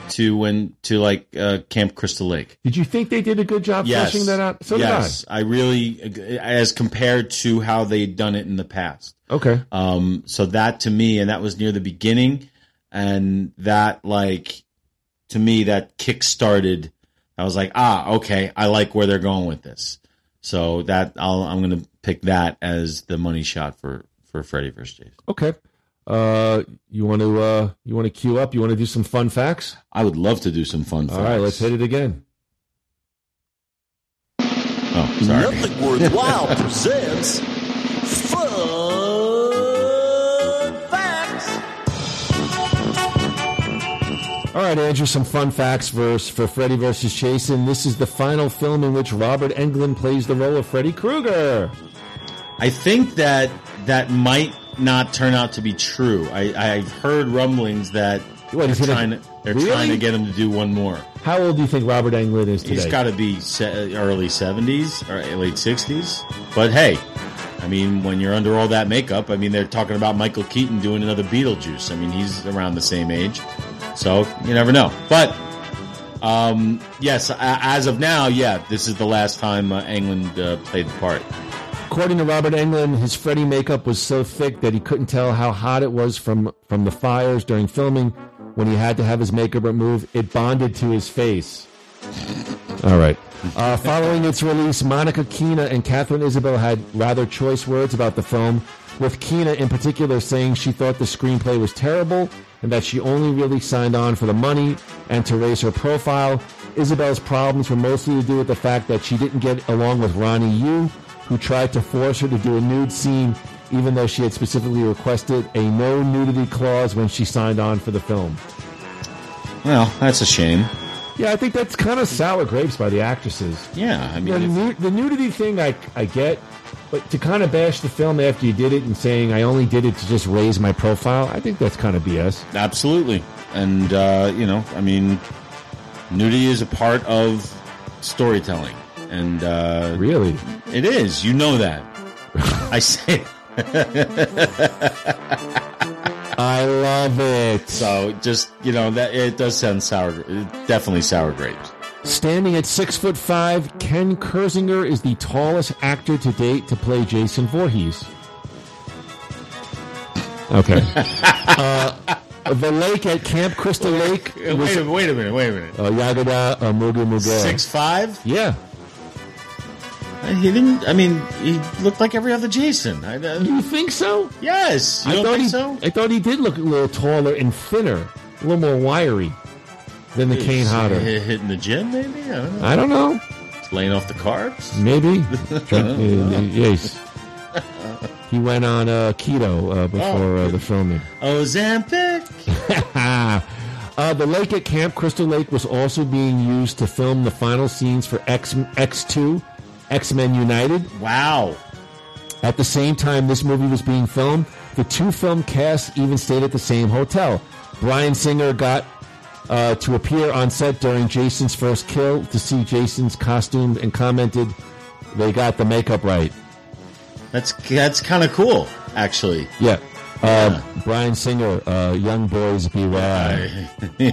Camp Crystal Lake. Did you think they did a good job fleshing that out? So yes, did I really, as compared to how they'd done it in the past. Okay. So that to me, and that was near the beginning, and that to me that kick-started. I was like, okay, I like where they're going with this. So that I'm going to pick that as the money shot for Freddy vs. Jason. Okay. You want to queue up? You want to do some fun facts? I would love to do some fun facts. All right, let's hit it again. Oh, sorry. Nothing Worthwhile presents Fun Facts. All right, Andrew, some fun facts for Freddy vs. Jason. This is the final film in which Robert Englund plays the role of Freddy Krueger. I think that might not turn out to be true. I've heard rumblings that they're trying to get him to do one more. How old do you think Robert Englund is today? He's got to be early 70s or late 60s. But hey, I mean, when you're under all that makeup, I mean, they're talking about Michael Keaton doing another Beetlejuice. I mean, he's around the same age. So you never know. But yes, as of now, this is the last time Englund played the part. According to Robert Englund, his Freddy makeup was so thick that he couldn't tell how hot it was from the fires during filming. When he had to have his makeup removed, it bonded to his face. All right. Following its release, Monica Keena and Catherine Isabel had rather choice words about the film, with Keena in particular saying she thought the screenplay was terrible and that she only really signed on for the money and to raise her profile. Isabel's problems were mostly to do with the fact that she didn't get along with Ronnie Yu, who tried to force her to do a nude scene, even though she had specifically requested a no nudity clause when she signed on for the film. Well, that's a shame. Yeah, I think that's kind of sour grapes by the actresses. Yeah, I mean... the nudity thing I get, but to kind of bash the film after you did it and saying, I only did it to just raise my profile, I think that's kind of BS. Absolutely. And, I mean, nudity is a part of storytelling. And really, it is. You know that. I say. I love it. So just that it does sound sour. Definitely sour grapes. Standing at 6'5", Ken Kersinger is the tallest actor to date to play Jason Voorhees. Okay. The lake at Camp Crystal Lake. Wait a minute. Yagada Mugu Mugu. 6'5"? Yeah. He didn't. I mean, he looked like every other Jason. You think so? Yes. You don't think so? I thought he did look a little taller and thinner, a little more wiry than the Kane Hodder. Hitting the gym, maybe? I don't know. Laying off the carbs? Maybe. Yes. He went on keto before the filming. Ozempic. The lake at Camp Crystal Lake was also being used to film the final scenes for X2, X-Men United. Wow. At the same time this movie was being filmed, the two film casts even stayed at the same hotel. Bryan Singer got to appear on set during Jason's first kill to see Jason's costume and commented, they got the makeup right. That's kind of cool, actually. Yeah. Bryan Singer, Young Boys Beware.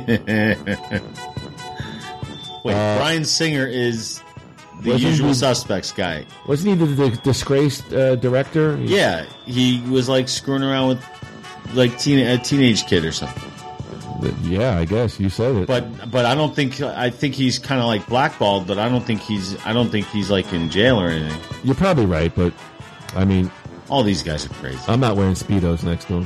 Wait, Bryan Singer is the Usual Suspects guy. Wasn't he the disgraced director? Yeah, he was like screwing around with like a teenage kid or something. Yeah, I guess you said it. But I don't think. I think he's kind of like blackballed. But I don't think he's like in jail or anything. You're probably right, but I mean, all these guys are crazy. I'm not wearing Speedos next to him.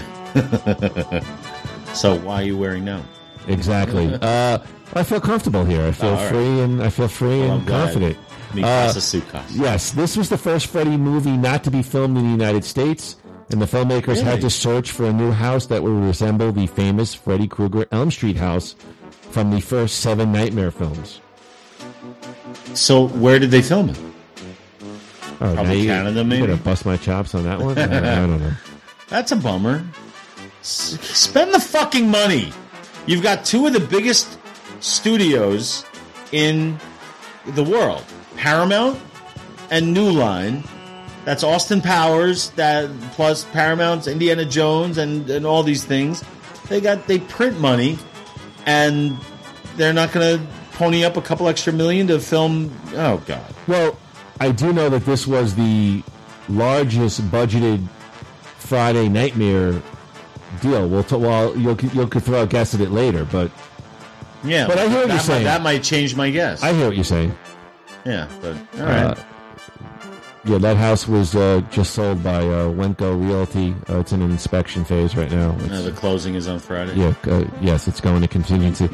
So why are you wearing now? Exactly. I feel comfortable here. I feel free and confident. Yes, this was the first Freddy movie not to be filmed in the United States, and the filmmakers had to search for a new house that would resemble the famous Freddy Krueger Elm Street house from the first 7 Nightmare films. So where did they film it? Oh, Probably Canada, maybe? You better bust my chops on that one? I don't know. That's a bummer. Spend the fucking money. You've got two of the biggest studios in the world, Paramount and New Line. That's Austin Powers, that plus Paramount's Indiana Jones and all these things. They print money, and they're not going to pony up a couple extra million to film. Oh God. Well, I do know that this was the largest budgeted Friday Nightmare deal. You'll could throw a guess at it later, but yeah. But I hear what you're saying. That might change my guess. I hear what you're saying. Yeah, but all right. Yeah, that house was just sold by Wenco Realty. It's in an inspection phase right now. The closing is on Friday. Yeah, yes, it's going to continue to.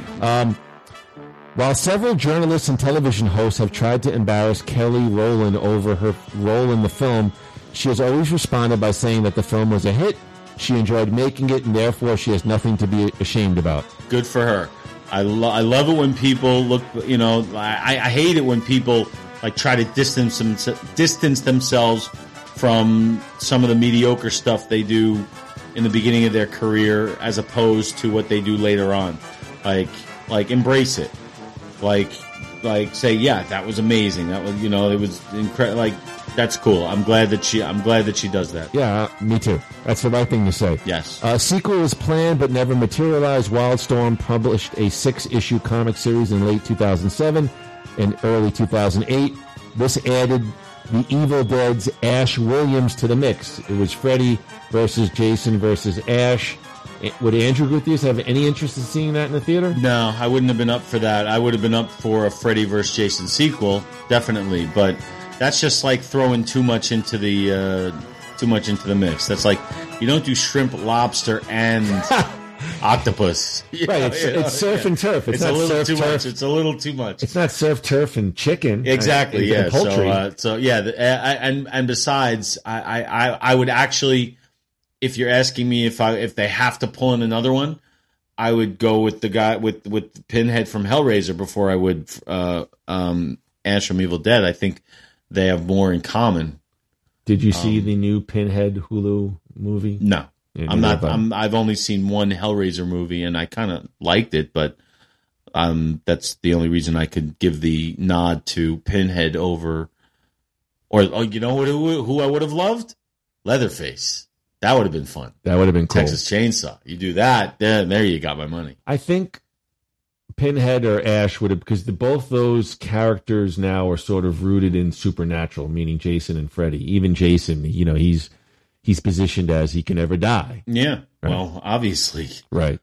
While several journalists and television hosts have tried to embarrass Kelly Rowland over her role in the film, she has always responded by saying that the film was a hit, she enjoyed making it, and therefore she has nothing to be ashamed about. Good for her. I love it when people look, I hate it when people like try to distance themselves from some of the mediocre stuff they do in the beginning of their career as opposed to what they do later on. Like embrace it. Like say, yeah, that was amazing. That was, it was incredible. Like, that's cool. I'm glad that she does that. Yeah, me too. That's the right thing to say. Yes. A sequel was planned but never materialized. Wildstorm published a 6-issue comic series in late 2007 and early 2008. This added the Evil Dead's Ash Williams to the mix. It was Freddy versus Jason versus Ash. Would Andrew Gutierrez have any interest in seeing that in the theater? No, I wouldn't have been up for that. I would have been up for a Freddy versus Jason sequel, definitely. But that's just like throwing too much into the mix. That's like you don't do shrimp, lobster, and octopus. Right, it's surf and turf. It's a not little surf, too turf. much. It's a little too much. It's not surf, turf, and chicken. Exactly. And poultry. And besides, I would actually, if you're asking me if they have to pull in another one, I would go with the guy with Pinhead from Hellraiser before I would Ash from Evil Dead. I think they have more in common. Did you see the new Pinhead Hulu movie? No. Yeah, I've only seen one Hellraiser movie, and I kind of liked it, but that's the only reason I could give the nod to Pinhead over. Or you know who I would have loved? Leatherface. That would have been fun. That would have been cool. Texas Chainsaw. You do that, then there you got my money. I think Pinhead or Ash would have, because both those characters now are sort of rooted in supernatural, meaning Jason and Freddy. Even Jason, he's positioned as he can never die. Yeah, right? Well, obviously. Right.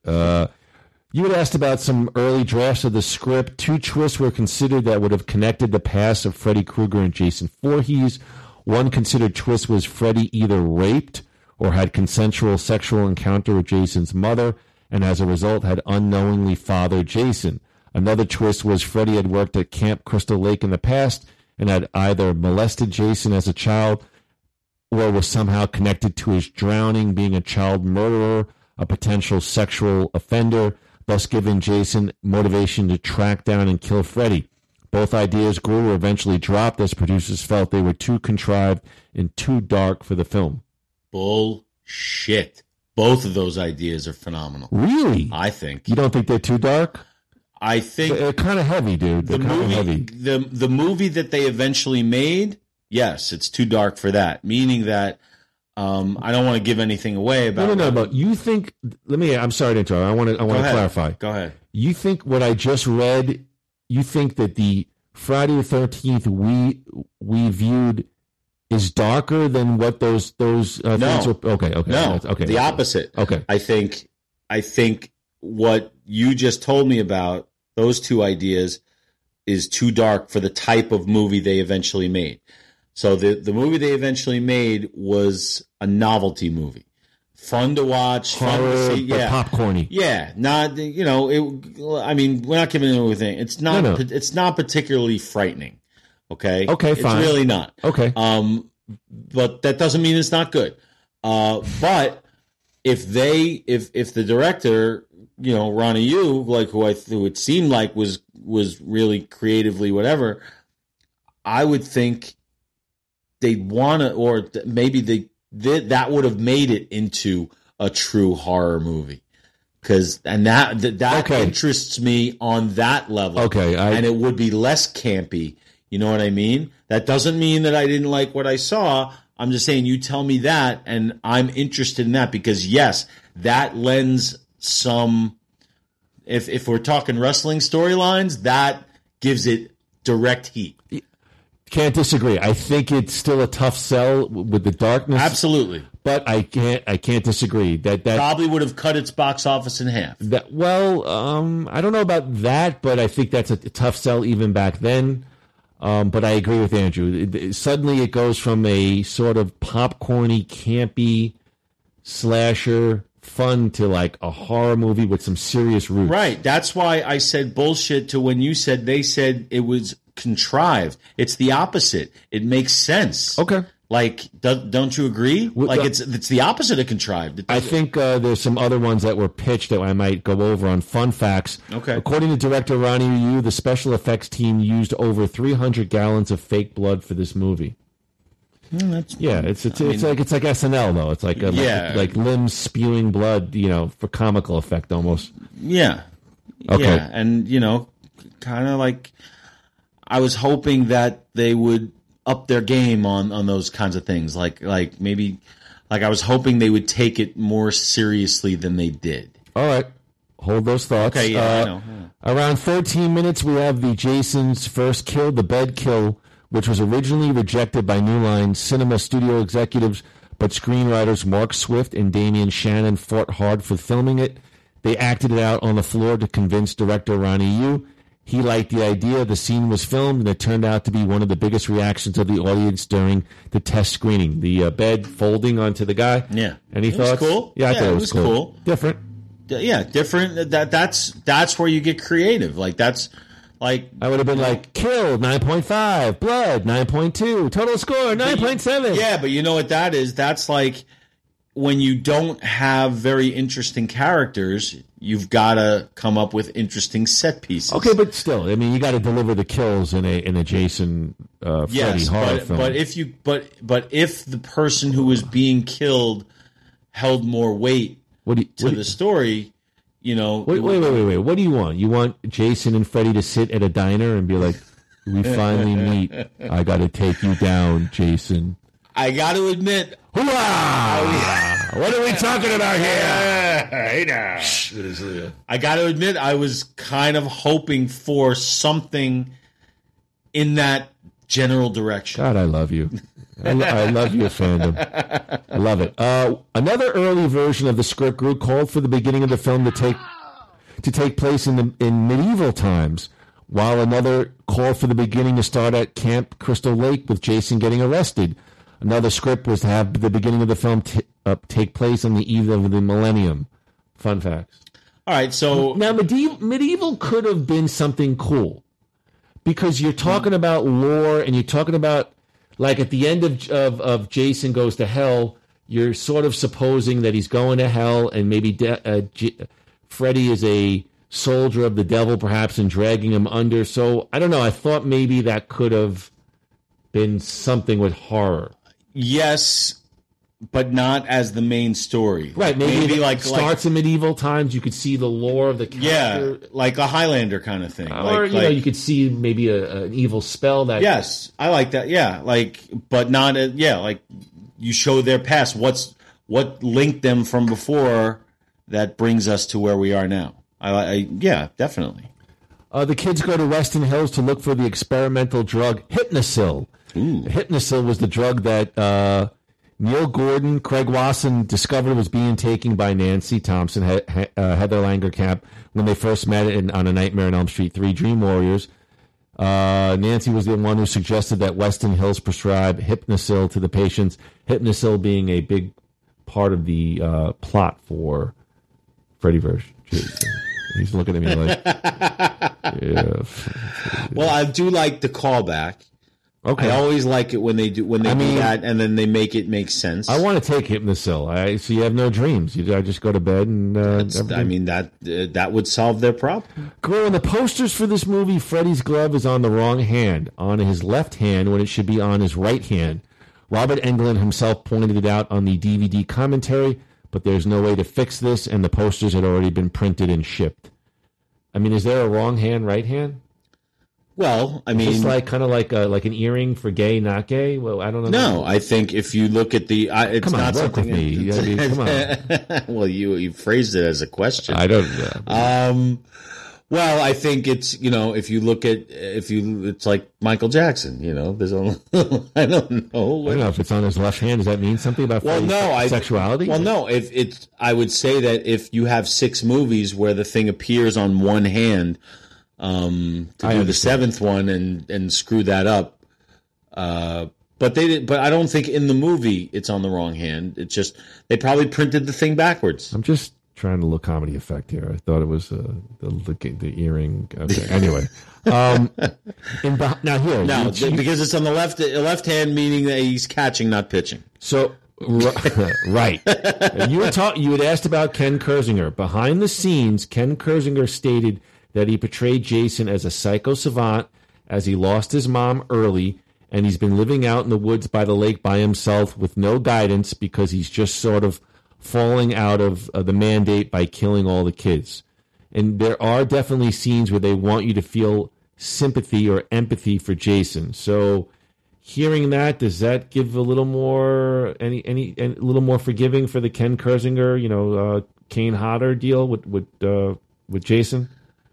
You had asked about some early drafts of the script. 2 twists were considered that would have connected the past of Freddy Krueger and Jason Voorhees. One considered twist was Freddy either raped or had consensual sexual encounter with Jason's mother, and as a result had unknowingly fathered Jason. Another twist was Freddy had worked at Camp Crystal Lake in the past and had either molested Jason as a child or was somehow connected to his drowning, being a child murderer, a potential sexual offender, thus giving Jason motivation to track down and kill Freddy. Both ideas grew or eventually dropped as producers felt they were too contrived and too dark for the film. Bullshit. Both of those ideas are phenomenal. Really? I think. You don't think they're too dark? I think they're kind of heavy, dude. They're kind of heavy. The movie that they eventually made, yes, it's too dark for that. Meaning that I don't want to give anything away about. No. But you think? I'm sorry to interrupt. I want to clarify. Go ahead. You think what I just read? You think that the Friday the 13th we viewed is darker than what those things were? Okay. No. Okay. The opposite. Okay. I think what you just told me about those two ideas is too dark for the type of movie they eventually made. So the movie they eventually made was a novelty movie. Fun to watch, horror, fun to see, but popcorny. Yeah, not we're not giving it anything. It's not. No. It's not particularly frightening. Okay. Okay. Fine. It's really not. Okay. But that doesn't mean it's not good. But if the director, Ronnie Yu, like who it seemed like was really creatively whatever, I would think they'd want to, or maybe that would have made it into a true horror movie. That interests me on that level. Okay, and it would be less campy. You know what I mean? That doesn't mean that I didn't like what I saw. I'm just saying you tell me that, and I'm interested in that because, yes, that lends some – if we're talking wrestling storylines, that gives it direct heat. Can't disagree. I think it's still a tough sell with the darkness. Absolutely. But I can't disagree. That probably would have cut its box office in half. I don't know about that, but I think that's a tough sell even back then. But I agree with Andrew. Suddenly it goes from a sort of popcorny, campy slasher fun to like a horror movie with some serious roots. Right. That's why I said bullshit to when you said they said it was contrived. It's the opposite. It makes sense. Okay. Like, don't you agree? Like, it's the opposite of contrived. I think there's some other ones that were pitched that I might go over on fun facts. Okay. According to director Ronnie Yu, the special effects team used over 300 gallons of fake blood for this movie. It's like SNL though. It's like like limbs spewing blood, for comical effect almost. Yeah. Okay. Yeah. And kind of like I was hoping that they would up their game on those kinds of things. Like maybe I was hoping they would take it more seriously than they did. All right. Hold those thoughts. Okay, yeah, I know. Yeah. Around 13 minutes, we have the Jason's first kill, the bed kill, which was originally rejected by New Line Cinema studio executives, but screenwriters Mark Swift and Damian Shannon fought hard for filming it. They acted it out on the floor to convince director Ronnie Yu. He liked the idea. The scene was filmed, and it turned out to be one of the biggest reactions of the audience during the test screening. The bed folding onto the guy. Yeah. Any thoughts? Was cool. Yeah, I thought it was cool. Different. Yeah, different. That's where you get creative. Like that's like I would have been like kill 9.5, blood 9.2, total score 9.7. Yeah, but you know what that is? That's like when you don't have very interesting characters, you've got to come up with interesting set pieces. Okay, but still, I mean, you got to deliver the kills in a Jason Freddy horror film. But if the person who was being killed held more weight to the story, Wait. What do you want? You want Jason and Freddy to sit at a diner and be like, "We finally meet. I got to take you down, Jason." I got to admit, hoorah! What are we talking about here? Hey now. I got to admit, I was kind of hoping for something in that general direction. God, I love you. I love your fandom. I love it. Another early version of the script group called for the beginning of the film to take place in medieval times, while another called for the beginning to start at Camp Crystal Lake with Jason getting arrested. Another script was to have the beginning of the film take place on the eve of the millennium. Fun facts. All right, so now medieval could have been something cool because you're talking about lore and you're talking about. Like at the end of Jason Goes to Hell, you're sort of supposing that he's going to hell, and maybe Freddy is a soldier of the devil, perhaps, and dragging him under. So I don't know. I thought maybe that could have been something with horror. Yes, but not as the main story. Right? Maybe like starts in medieval times. You could see the lore of the character. Yeah, like a Highlander kind of thing. Or you could see maybe an evil spell that. Yes, I like that. Yeah, but not. Like you show their past. What linked them from before that brings us to where we are now. Yeah, definitely. The kids go to Weston Hills to look for the experimental drug Hypnosil. Ooh. Hypnosil was the drug that. Neil Gordon, Craig Wasson discovered was being taken by Nancy Thompson, Heather Langenkamp, when they first met on A Nightmare on Elm Street 3, Dream Warriors. Nancy was the one who suggested that Weston Hills prescribe Hypnosil to the patients, Hypnosil being a big part of the plot for Freddy vs. Jason. He's looking at me like... yeah. Well, I do like the callback. Okay. I always like it when they do that, and then they make it make sense. I want to take Hypnosil. So you have no dreams. I just go to bed and. That would solve their problem. Girl, in the posters for this movie, Freddy's glove is on the wrong hand, on his left hand when it should be on his right hand. Robert Englund himself pointed it out on the DVD commentary, but there's no way to fix this, and the posters had already been printed and shipped. I mean, is there a wrong hand, right hand? Well, I mean, it's like kind of like an earring for gay, not gay. Well, I don't know. No, I think if you look at the, it's come on, not work something. With me. I mean, come on. Well, you phrased it as a question. I don't. Well, I think it's if you look at it's like Michael Jackson. There's only I don't know. I don't know if it's on his left hand. Does that mean something about sexuality? Well, no. If it's, I would say that if you have 6 movies where the thing appears on one hand. To do the 7th one and screw that up, but they did. But I don't think in the movie it's on the wrong hand. It's just they probably printed the thing backwards. I'm just trying to look comedy effect here. I thought it was the earring. Okay. Anyway, now here, because it's on the left hand, meaning that he's catching, not pitching. So. Right. You had asked about Ken Kersinger. Behind the scenes, Ken Kersinger stated that he portrayed Jason as a psycho savant, as he lost his mom early, and he's been living out in the woods by the lake by himself with no guidance because he's just sort of falling out of the mandate by killing all the kids. And there are definitely scenes where they want you to feel sympathy or empathy for Jason. So hearing that, does that give a little more a little more forgiving for the Ken Kersinger, Kane Hodder deal with Jason?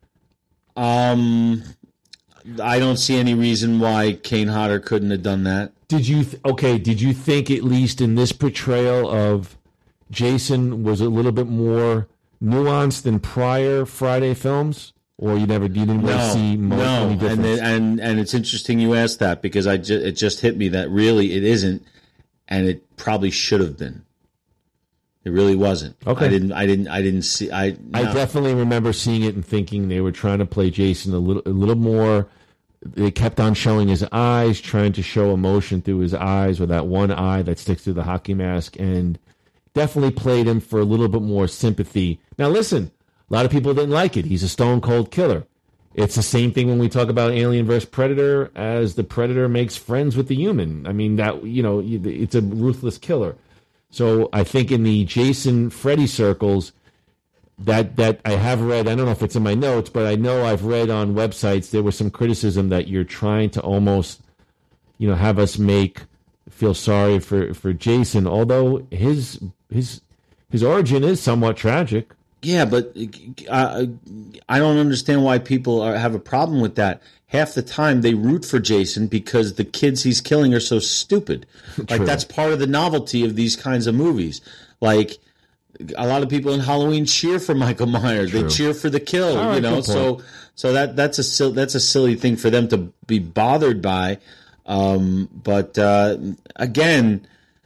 I don't see any reason why Kane Hodder couldn't have done that. Did you think at least in this portrayal of Jason was a little bit more nuanced than prior Friday films, or you didn't really see any difference? And it's interesting you asked that because it just hit me that really it isn't, and it probably should have been. It really wasn't. Okay. I didn't see. I definitely remember seeing it and thinking they were trying to play Jason a little more. They kept on showing his eyes, trying to show emotion through his eyes, or that one eye that sticks through the hockey mask, and definitely played him for a little bit more sympathy. Now, listen, a lot of people didn't like it. He's a stone cold killer. It's the same thing when we talk about Alien vs. Predator, as the Predator makes friends with the human. I mean, it's a ruthless killer. So I think in the Jason Freddy circles that I have read, I don't know if it's in my notes, but I know I've read on websites there was some criticism that you're trying to almost, have us feel sorry for Jason, although his origin is somewhat tragic. Yeah, but I don't understand why people have a problem with that. Half the time they root for Jason because the kids he's killing are so stupid. Like that's part of the novelty of these kinds of movies. Like a lot of people in Halloween cheer for Michael Myers. True. They cheer for the kill, right, So that's a silly thing for them to be bothered by. But again,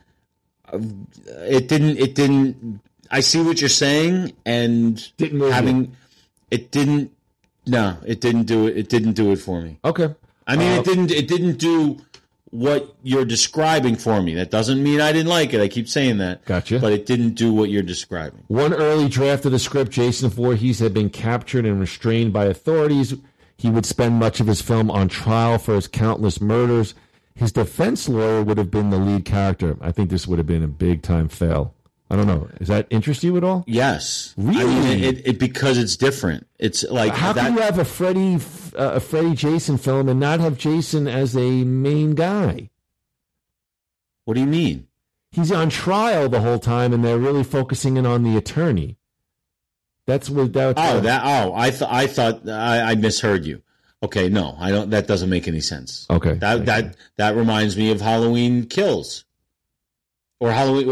it didn't. I see what you're saying, and it didn't do it. It didn't do it for me. Okay. I mean, it didn't do what you're describing for me. That doesn't mean I didn't like it. I keep saying that. Gotcha. But it didn't do what you're describing. One early draft of the script, Jason Voorhees had been captured and restrained by authorities. He would spend much of his film on trial for his countless murders. His defense lawyer would have been the lead character. I think this would have been a big-time fail. I don't know. Does that interest you at all? Yes. Really? I mean, because it's different. It's like how can you have a Freddy Jason film and not have Jason as a main guy? What do you mean? He's on trial the whole time, and they're really focusing in on the attorney. That's what. I thought I misheard you. Okay, no, I don't. That doesn't make any sense. Okay, that reminds me of Halloween Kills. Or Halloween,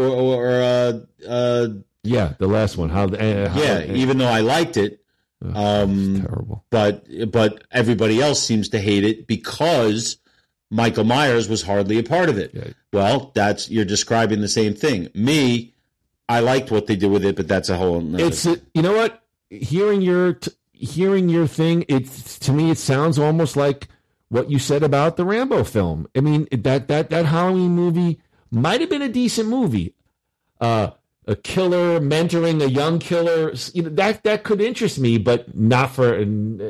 yeah, the last one. Even though I liked it, terrible. But everybody else seems to hate it because Michael Myers was hardly a part of it. Yeah. Well, you're describing the same thing. Me, I liked what they did with it, but that's a whole. You know what? Hearing your thing, to me it sounds almost like what you said about the Rambo film. I mean that Halloween movie might have been a decent movie. A killer mentoring a young killer, that could interest me, but not for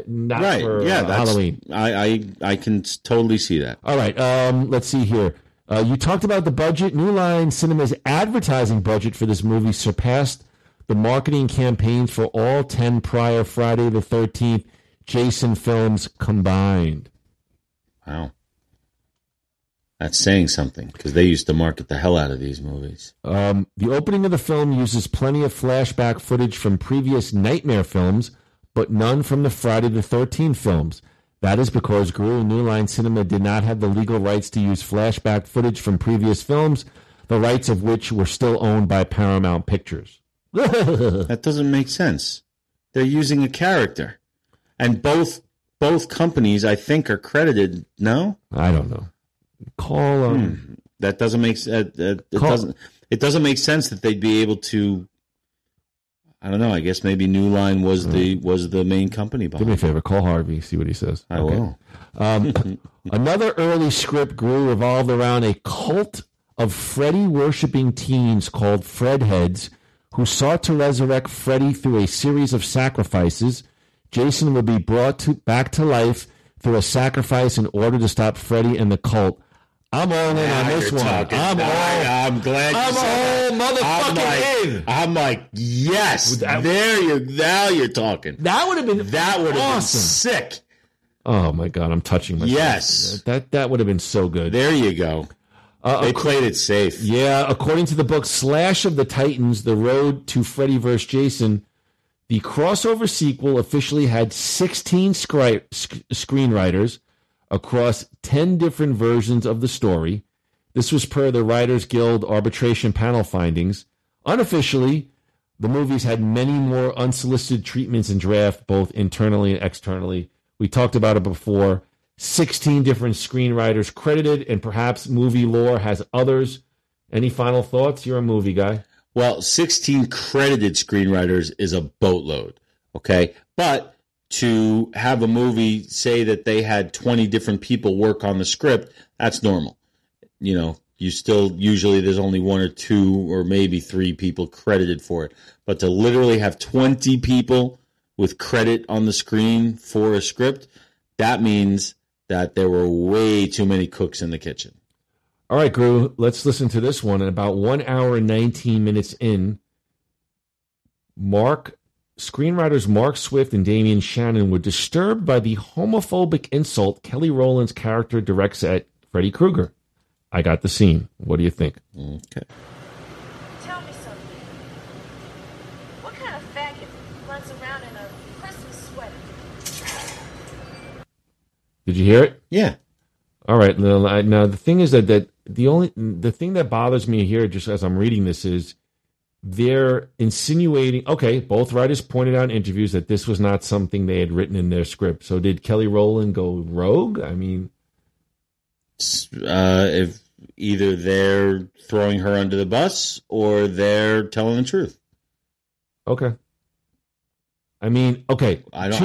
right. For yeah, Halloween. I can totally see that. All right, let's see here. You talked about the budget. New Line Cinema's advertising budget for this movie surpassed the marketing campaigns for all 10 prior Friday the 13th Jason films combined. Wow. That's saying something, because they used to market the hell out of these movies. The opening of the film uses plenty of flashback footage from previous Nightmare films, but none from the Friday the 13th films. That is because New Line Cinema did not have the legal rights to use flashback footage from previous films, the rights of which were still owned by Paramount Pictures. That doesn't make sense. They're using a character. And both companies, I think, are credited, no? I don't know. That doesn't make sense. It doesn't make sense that they'd be able to. I don't know. I guess maybe New Line was the main company behind. Do me a favor. Call Harvey. See what he says. I will. Another early script revolved around a cult of Freddy worshipping teens called Fredheads, who sought to resurrect Freddy through a series of sacrifices. Jason would be brought back to life through a sacrifice in order to stop Freddy and the cult. I'm all in on this one. I'm glad. I'm all motherfucking in. I'm like, yes. Now you're talking. That would have been awesome. Been sick. Oh my God, I'm touching myself. Yes, that would have been so good. There you go. They played it safe. Yeah, according to the book Slash of the Titans: The Road to Freddy vs. Jason, the crossover sequel officially had 16 screenwriters across 10 different versions of the story. This was per the Writers Guild arbitration panel findings. Unofficially, the movies had many more unsolicited treatments in draft, both internally and externally. We talked about it before. 16 different screenwriters credited, and perhaps movie lore has others. Any final thoughts? You're a movie guy. Well, 16 credited screenwriters is a boatload, okay? But to have a movie say that they had 20 different people work on the script, that's normal. You know, you still, usually there's only one or two or maybe three people credited for it. But to literally have 20 people with credit on the screen for a script, that means that there were way too many cooks in the kitchen. All right, Gru, let's listen to this one. And about 1 hour and 19 minutes in, screenwriters Mark Swift and Damian Shannon were disturbed by the homophobic insult Kelly Rowland's character directs at Freddy Krueger. I got the scene. What do you think? Okay. Tell me something. What kind of faggot runs around in a Christmas sweater? Did you hear it? Yeah. All right. Now the thing is that the thing that bothers me here, just as I'm reading this, is they're insinuating. Okay, both writers pointed out in interviews that this was not something they had written in their script. So did Kelly Rowland go rogue? I mean, if either they're throwing her under the bus or they're telling the truth. Okay. I mean, okay.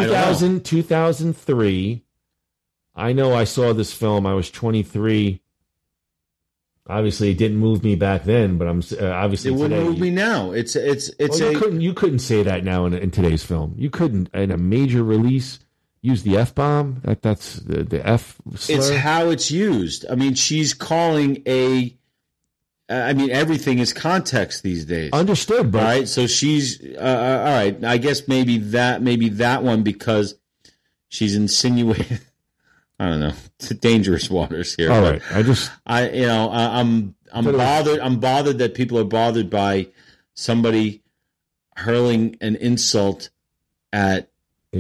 2003. I know I saw this film. I was 23. Obviously, it didn't move me back then, but I'm obviously it wouldn't today, move me now. You couldn't say that now in today's film. You couldn't in a major release use the F-bomb. That's the F slur. It's how it's used. I mean, she's calling everything is context these days. Understood, but right. So she's all right. I guess maybe that one because she's insinuating. I don't know. It's dangerous waters here. All right. I'm bothered. I'm bothered that people are bothered by somebody hurling an insult at a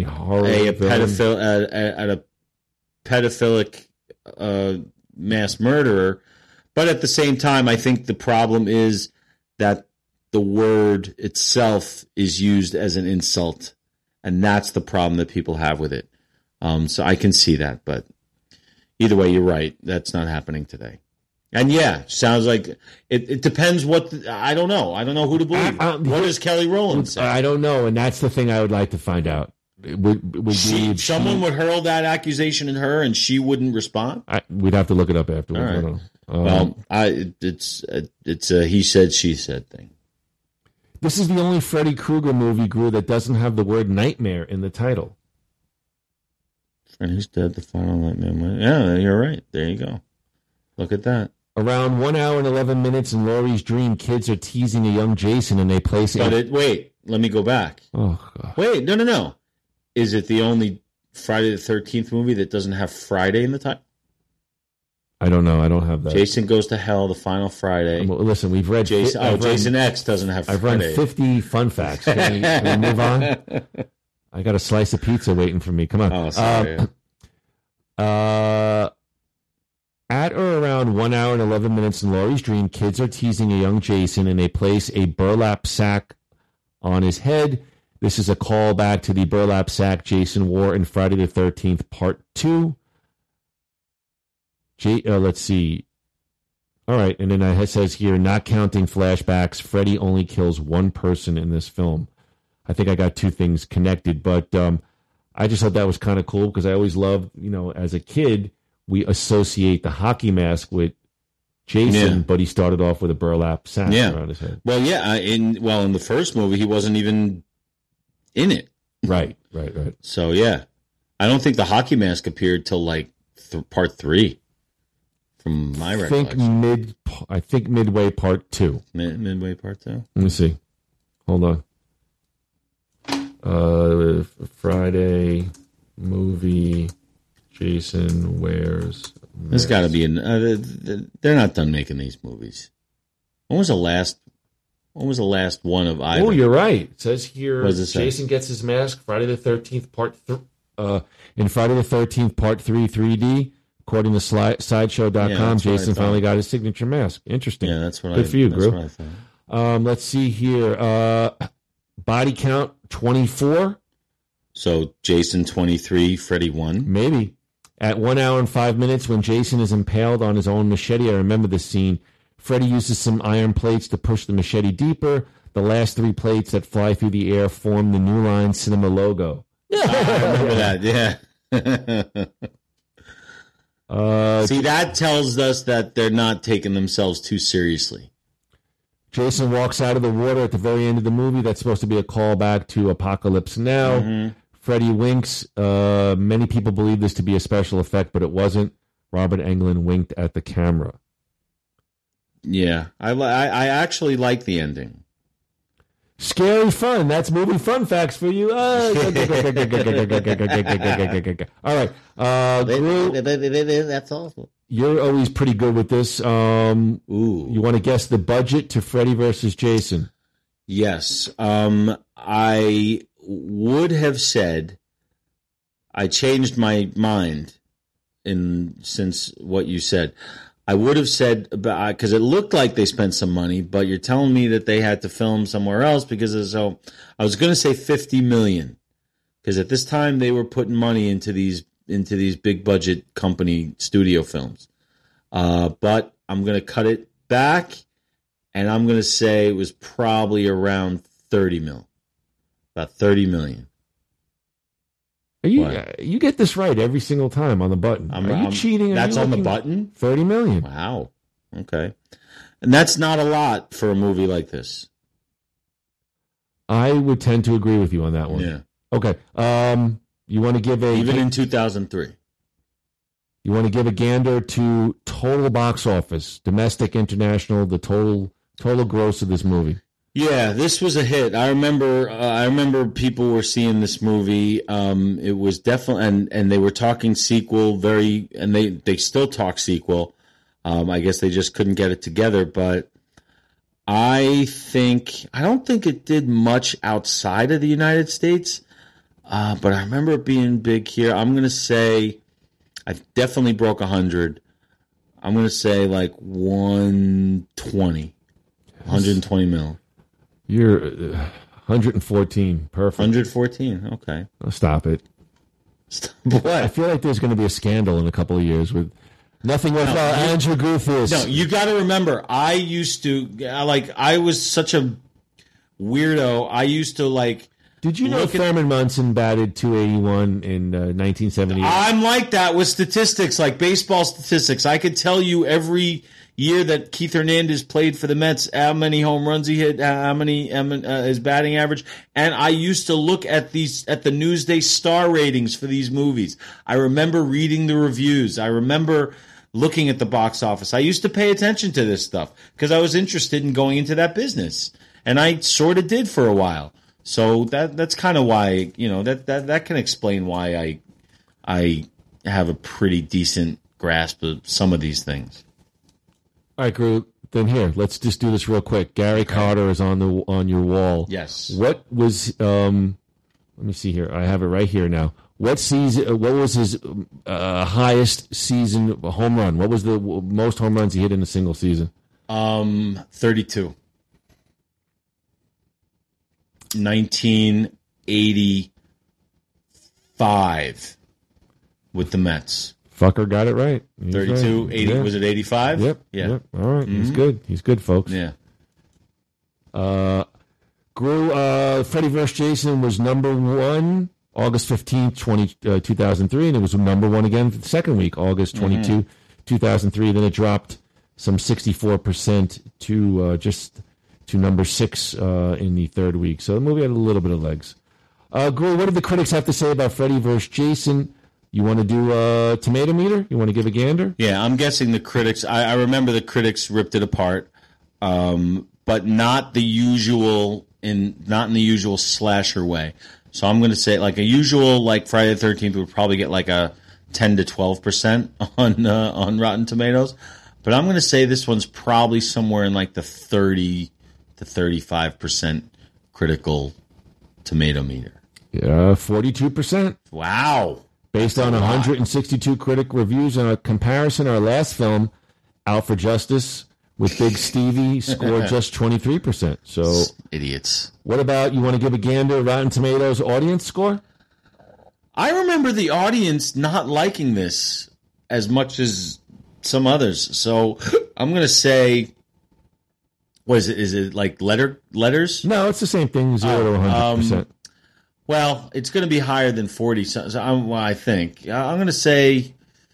pedophilic mass murderer. But at the same time, I think the problem is that the word itself is used as an insult, and that's the problem that people have with it. So I can see that, but either way, you're right. That's not happening today. And yeah, sounds like it depends I don't know. I don't know who to believe. What does Kelly Rowland say? I don't know, and that's the thing I would like to find out. Someone would hurl that accusation at her and she wouldn't respond? We'd have to look it up afterwards. All right. It's a he said, she said thing. This is the only Freddy Krueger movie, Gru, that doesn't have the word nightmare in the title. And who's dead? The final nightmare. Yeah, you're right. There you go. Look at that. Around 1 hour and 11 minutes in Laurie's dream, kids are teasing a young Jason, and they place it. Wait, let me go back. Oh, God. Wait, no. Is it the only Friday the 13th movie that doesn't have Friday in the title? I don't know. I don't have that. Jason Goes to Hell, the final Friday. Listen, we've read... Jason X doesn't have I've Friday. run 50 fun facts. Can we move on? I got a slice of pizza waiting for me. Come on. Oh, sorry. At or around 1 hour and 11 minutes in Laurie's dream, kids are teasing a young Jason, and they place a burlap sack on his head. This is a callback to the burlap sack Jason wore in Friday the 13th, Part 2. Let's see. All right, and then it says here, not counting flashbacks, Freddy only kills one person in this film. I think I got two things connected, but I just thought that was kind of cool because I always loved, as a kid, we associate the hockey mask with Jason, but he started off with a burlap sack around his head. Well, yeah, in the first movie, he wasn't even in it. Right. So, yeah, I don't think the hockey mask appeared till Part 3. From my recollection. I think midway Part 2. Midway Part 2? Let me see. Hold on. Friday movie, Jason wears... There's got to be... they're not done making these movies. When was the last one of either? Oh, you're right. It says here, what does it say? Jason gets his mask, Friday the 13th, in Friday the 13th, Part 3, 3D. According to Sideshow.com, Jason finally got his signature mask. Interesting. Yeah, that's what Good for you, that's Gru. what I thought. Let's see here. Body count, 24. So Jason 23, Freddy 1. Maybe. At 1 hour and 5 minutes, when Jason is impaled on his own machete, I remember this scene. Freddy uses some iron plates to push the machete deeper. The last 3 plates that fly through the air form the New Line Cinema logo. I remember that, yeah. See, that tells us that they're not taking themselves too seriously. Jason walks out of the water at the very end of the movie. That's supposed to be a callback to Apocalypse Now. Mm-hmm. Freddy winks. Many people believe this to be a special effect, but it wasn't. Robert Englund winked at the camera. Yeah, I actually like the ending. Scary fun. That's movie fun facts for you. All right. Gru, that's awful. You're always pretty good with this. You want to guess the budget to Freddy versus Jason? Yes. I would have said, I changed my mind since what you said. I would have said, because it looked like they spent some money, but you're telling me that they had to film somewhere else so I was going to say $50 million, because at this time they were putting money into these big budget company studio films. But I'm going to cut it back, and I'm going to say it was probably around 30 mil, about 30 million. You get this right every single time on the button. Are you cheating? That's on the button? 30 million. Wow. Okay. And that's not a lot for a movie like this. I would tend to agree with you on that one. Yeah. Okay. You want to give even in 2003. You want to give a gander to total box office, domestic, international, the total gross of this movie. Yeah, this was a hit. I remember people were seeing this movie. It was definitely, and they were talking sequel and they still talk sequel. I guess they just couldn't get it together, but I don't think it did much outside of the United States. But I remember it being big here. I'm going to say I definitely broke 100. I'm going to say like 120 mil. You're 114. Perfect. 114. Okay. Oh, stop it. What? I feel like there's going to be a scandal in a couple of years with nothing with Andrew Guthis. No, you got to remember, I was such a weirdo. I used to Did you know Thurman Munson batted .281 in 1978? I'm like that with statistics, like baseball statistics. I could tell you every year that Keith Hernandez played for the Mets, how many home runs he hit, how many his batting average, and I used to look at the Newsday star ratings for these movies. I remember reading the reviews. I remember looking at the box office. I used to pay attention to this stuff because I was interested in going into that business, and I sort of did for a while. So that's kind of why, that can explain why I have a pretty decent grasp of some of these things. All right, Gru. Then here, let's just do this real quick. Gary Carter is on your wall. Yes. What was? Let me see here. I have it right here now. What season? What was his highest season home run? What was the most home runs he hit in a single season? 32. 1985 with the Mets. Fucker got it right. 32, right. 80, yeah. Was it 85? Yep. Yeah. Yep. All right. Mm-hmm. He's good. He's good, folks. Yeah. Gru, Freddy vs. Jason was number 1 August 15th, 2003, and it was number 1 again for the second week, August 22, 2003. Then it dropped some 64% to just to number 6 in the third week. So the movie had a little bit of legs. Gru, what did the critics have to say about Freddy vs. Jason? You want to do a tomato meter? You want to give a gander? Yeah, I'm guessing the critics. I remember the critics ripped it apart, but not the usual not in the usual slasher way. So I'm going to say like a usual like Friday the 13th would probably get like a 10 to 12% on Rotten Tomatoes, but I'm going to say this one's probably somewhere in like the 30 to 35% critical tomato meter. Yeah, 42%. Wow. Based on 162 critic reviews and a comparison, our last film, Out for Justice, with Big Stevie, scored just 23%. So, idiots. What about, you want to give a gander, Rotten Tomatoes audience score? I remember the audience not liking this as much as some others. So, I'm going to say, what is it? Is it like letters? No, it's the same thing, 0 to 100%. Well, it's going to be higher than 40. So I think I'm going to say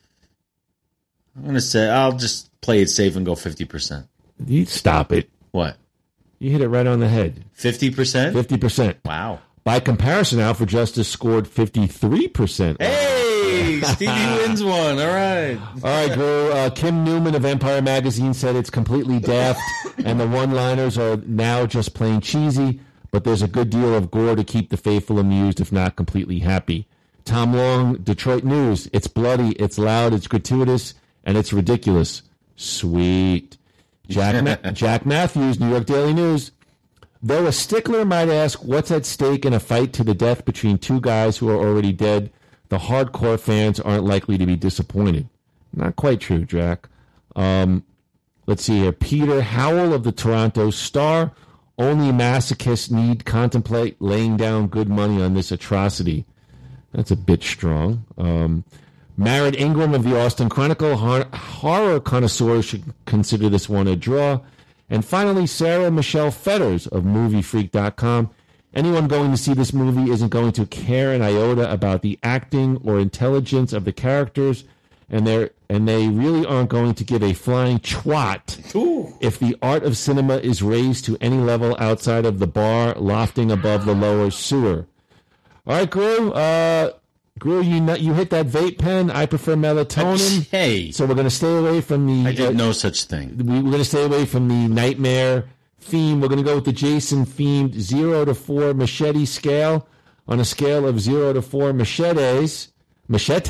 I'll just play it safe and go 50%. You stop it. What? You hit it right on the head. 50%? 50%. Wow. By comparison, Out for Justice scored 53%. Hey, Stevie wins one. All right. All right, Gru. Kim Newman of Empire Magazine said it's completely daft, and the one-liners are now just plain cheesy. But there's a good deal of gore to keep the faithful amused, if not completely happy. Tom Long, Detroit News. It's bloody, it's loud, it's gratuitous, and it's ridiculous. Sweet. Jack Matthews, New York Daily News. Though a stickler might ask what's at stake in a fight to the death between two guys who are already dead, the hardcore fans aren't likely to be disappointed. Not quite true, Jack. Let's see here. Peter Howell of the Toronto Star. Only masochists need contemplate laying down good money on this atrocity. That's a bit strong. Merritt Ingram of the Austin Chronicle. Horror connoisseurs should consider this one a draw. And finally, Sarah Michelle Fetters of MovieFreak.com. Anyone going to see this movie isn't going to care an iota about the acting or intelligence of the characters, and they really aren't going to give a flying twat if the art of cinema is raised to any level outside of the bar lofting above the lower sewer. All right, Gru. Gru, you hit that vape pen. I prefer melatonin. Hey. So we're going to stay away from the... I did no such thing. We're going to stay away from the nightmare theme. We're going to go with the Jason-themed 0 to 4 machete scale. On a scale of 0 to 4 machetes. What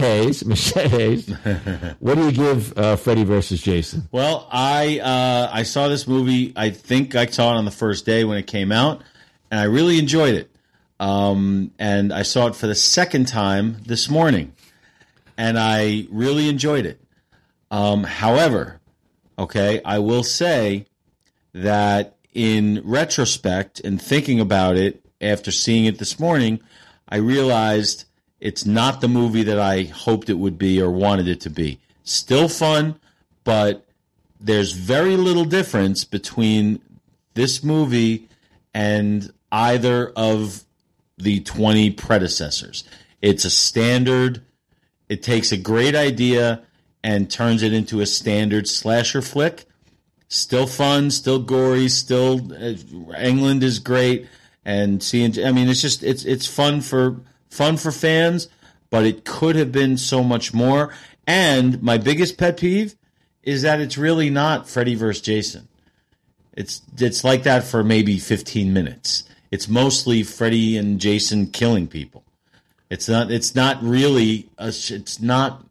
do you give Freddy versus Jason? Well, I saw this movie. I think I saw it on the first day when it came out, and I really enjoyed it. And I saw it for the second time this morning, and I really enjoyed it. However, I will say that in retrospect and thinking about it after seeing it this morning, I realized it's not the movie that I hoped it would be or wanted it to be. Still fun, but there's very little difference between this movie and either of the 20 predecessors. It's a standard. It takes a great idea and turns it into a standard slasher flick. Still fun, still gory, still England is great, and it's fun for fans, but it could have been so much more. And my biggest pet peeve, is that it's really not Freddy versus Jason. It's like that for maybe 15 minutes. It's mostly Freddy and Jason killing people. It's not really it's not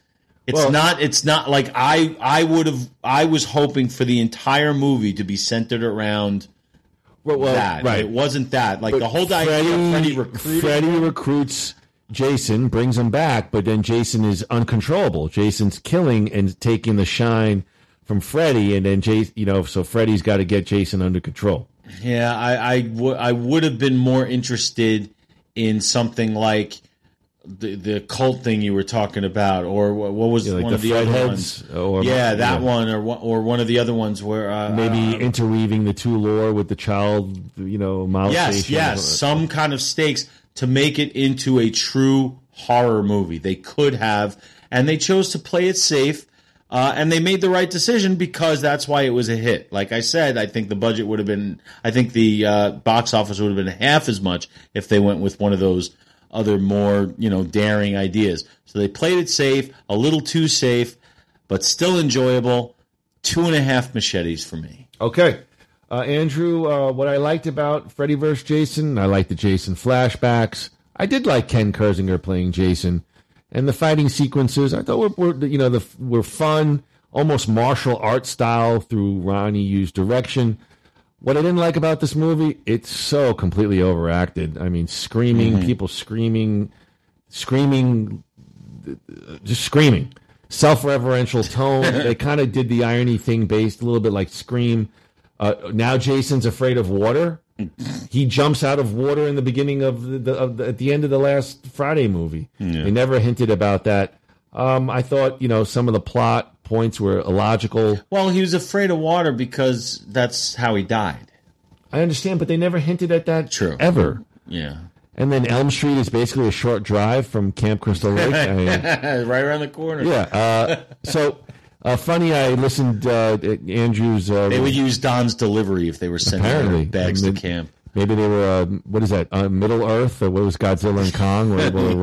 like I was hoping for the entire movie to be centered around that. Right. It wasn't that. Like, but the whole idea of Freddy recruits Jason, brings him back, but then Jason is uncontrollable. Jason's killing and taking the shine from Freddy, and then so Freddy's got to get Jason under control. Yeah, I would have been more interested in something like the cult thing you were talking about, or what was like one the of the other ones? One, or one of the other ones where maybe interweaving the two lore with the child, molestation. Yes, some kind of stakes to make it into a true horror movie. They could have, and they chose to play it safe. And they made the right decision because that's why it was a hit. Like I said, I think the budget would have been, I think the box office would have been half as much if they went with one of those other more, daring ideas. So they played it safe, a little too safe, but still enjoyable. 2.5 machetes for me. Okay. Andrew, what I liked about Freddy vs. Jason, I liked the Jason flashbacks. I did like Ken Kersinger playing Jason. And the fighting sequences, I thought were fun, almost martial art style through Ronnie Yu's direction. What I didn't like about this movie, it's so completely overacted. I mean, people screaming, just screaming. Self-referential tone. They kind of did the irony thing based a little bit like Scream. Now Jason's afraid of water. He jumps out of water in the beginning at the end of the last Friday movie. Yeah. They never hinted about that. I thought, some of the plot points were illogical. Well, he was afraid of water because that's how he died. I understand, but they never hinted at that ever. Yeah. And then Elm Street is basically a short drive from Camp Crystal Lake. Right around the corner. Yeah. Funny, I listened to Andrew's... they would use Don's delivery if they were sending their bags to camp. Maybe they were, what is that, Middle Earth? Or what was Godzilla and Kong?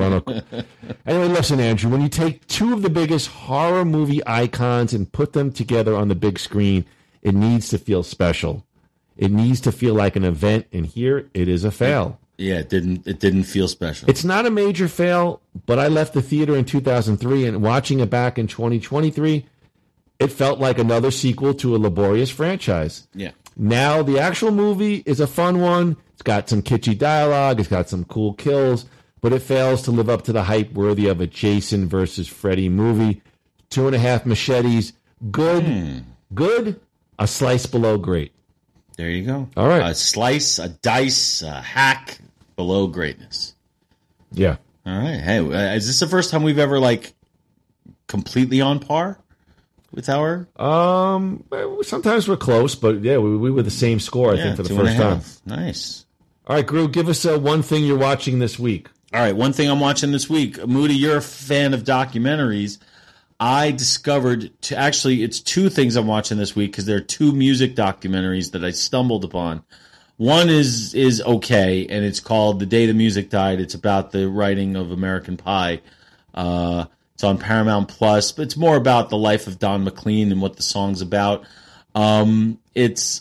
Anyway, listen, Andrew, when you take two of the biggest horror movie icons and put them together on the big screen, it needs to feel special. It needs to feel like an event, and here it is a fail. Yeah, it didn't feel special. It's not a major fail, but I left the theater in 2003, and watching it back in 2023... it felt like another sequel to a laborious franchise. Yeah. Now, the actual movie is a fun one. It's got some kitschy dialogue. It's got some cool kills. But it fails to live up to the hype worthy of a Jason versus Freddy movie. 2.5 machetes. Good. Good. A slice below great. There you go. All right. A slice, a dice, a hack below greatness. Yeah. All right. Hey, is this the first time we've ever, completely on par? With our sometimes we're close, but yeah, we were the same score. I think for the first time. Nice. All right, Gru, give us one thing you're watching this week. All right, one thing I'm watching this week. Moody, you're a fan of documentaries. I discovered it's two things I'm watching this week because there are two music documentaries that I stumbled upon. One is okay, and it's called "The Day the Music Died." It's about the writing of American Pie. It's on Paramount Plus, but it's more about the life of Don McLean and what the song's about. It's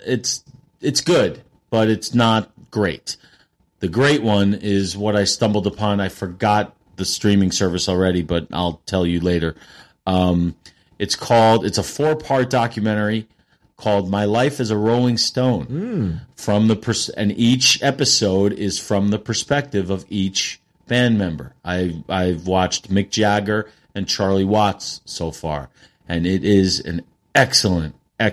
good, but it's not great. The great one is what I stumbled upon. I forgot the streaming service already, but I'll tell you later. It's a 4-part documentary called "My Life as a Rolling Stone." And each episode is from the perspective of each band member. I've watched Mick Jagger and Charlie Watts so far, and it is an excellent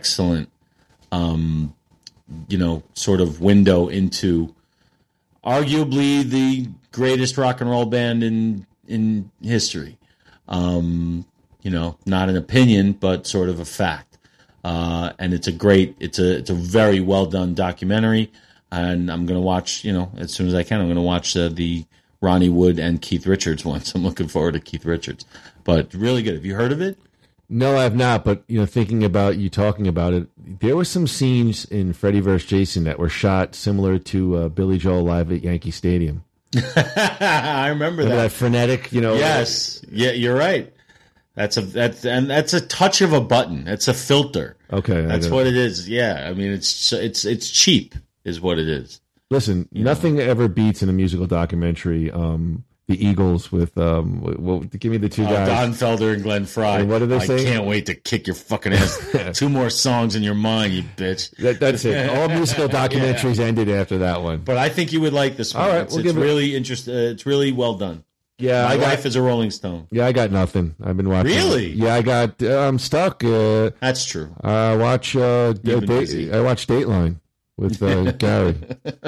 sort of window into arguably the greatest rock and roll band in history. Not an opinion, but sort of a fact. And it's a very well done documentary, and I'm going to watch, as soon as I can, I'm going to watch the Ronnie Wood and Keith Richards ones. I'm looking forward to Keith Richards, but really good. Have you heard of it? No, I have not. But thinking about you talking about it, there were some scenes in Freddy vs. Jason that were shot similar to Billy Joel live at Yankee Stadium. I remember that frenetic. Yes, yeah, you're right. That's a touch of a button. It's a filter. Okay, that's what it is. Yeah, I mean it's cheap, is what it is. Listen, nothing ever beats in a musical documentary. The Eagles with give me the two guys, Don Felder and Glenn Frey. And what do they say? I can't wait to kick your fucking ass. 2 more songs in your mind, you bitch. That's it. All musical documentaries ended after that one. But I think you would like this one. All right, it's really interesting. It's really well done. Yeah, my wife is a Rolling Stone. Yeah, I got nothing. I've been watching. Really? Yeah, I got. I'm stuck. That's true. I watch. I watch Dateline with Gary.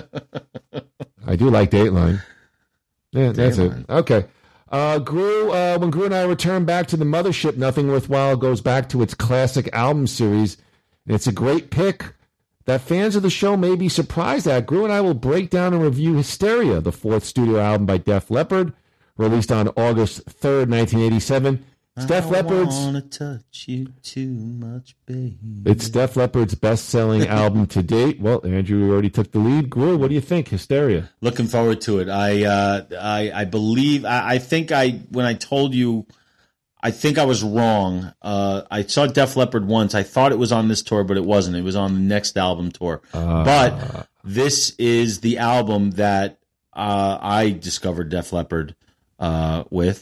I do like Dateline. Yeah, that's it. Okay. Gru, when Gru and I return back to the mothership, Nothing Worthwhile goes back to its classic album series. And it's a great pick that fans of the show may be surprised at. Gru and I will break down and review Hysteria, the 4th studio album by Def Leppard, released on August 3rd, 1987. It's Def Leppard's. I wanna touch you too much, baby. It's Def Leppard's best-selling album to date. Well, Andrew already took the lead. Gru, what do you think? Hysteria. Looking forward to it. I believe. I think when I told you, I think I was wrong. I saw Def Leppard once. I thought it was on this tour, but it wasn't. It was on the next album tour. But this is the album that I discovered Def Leppard with.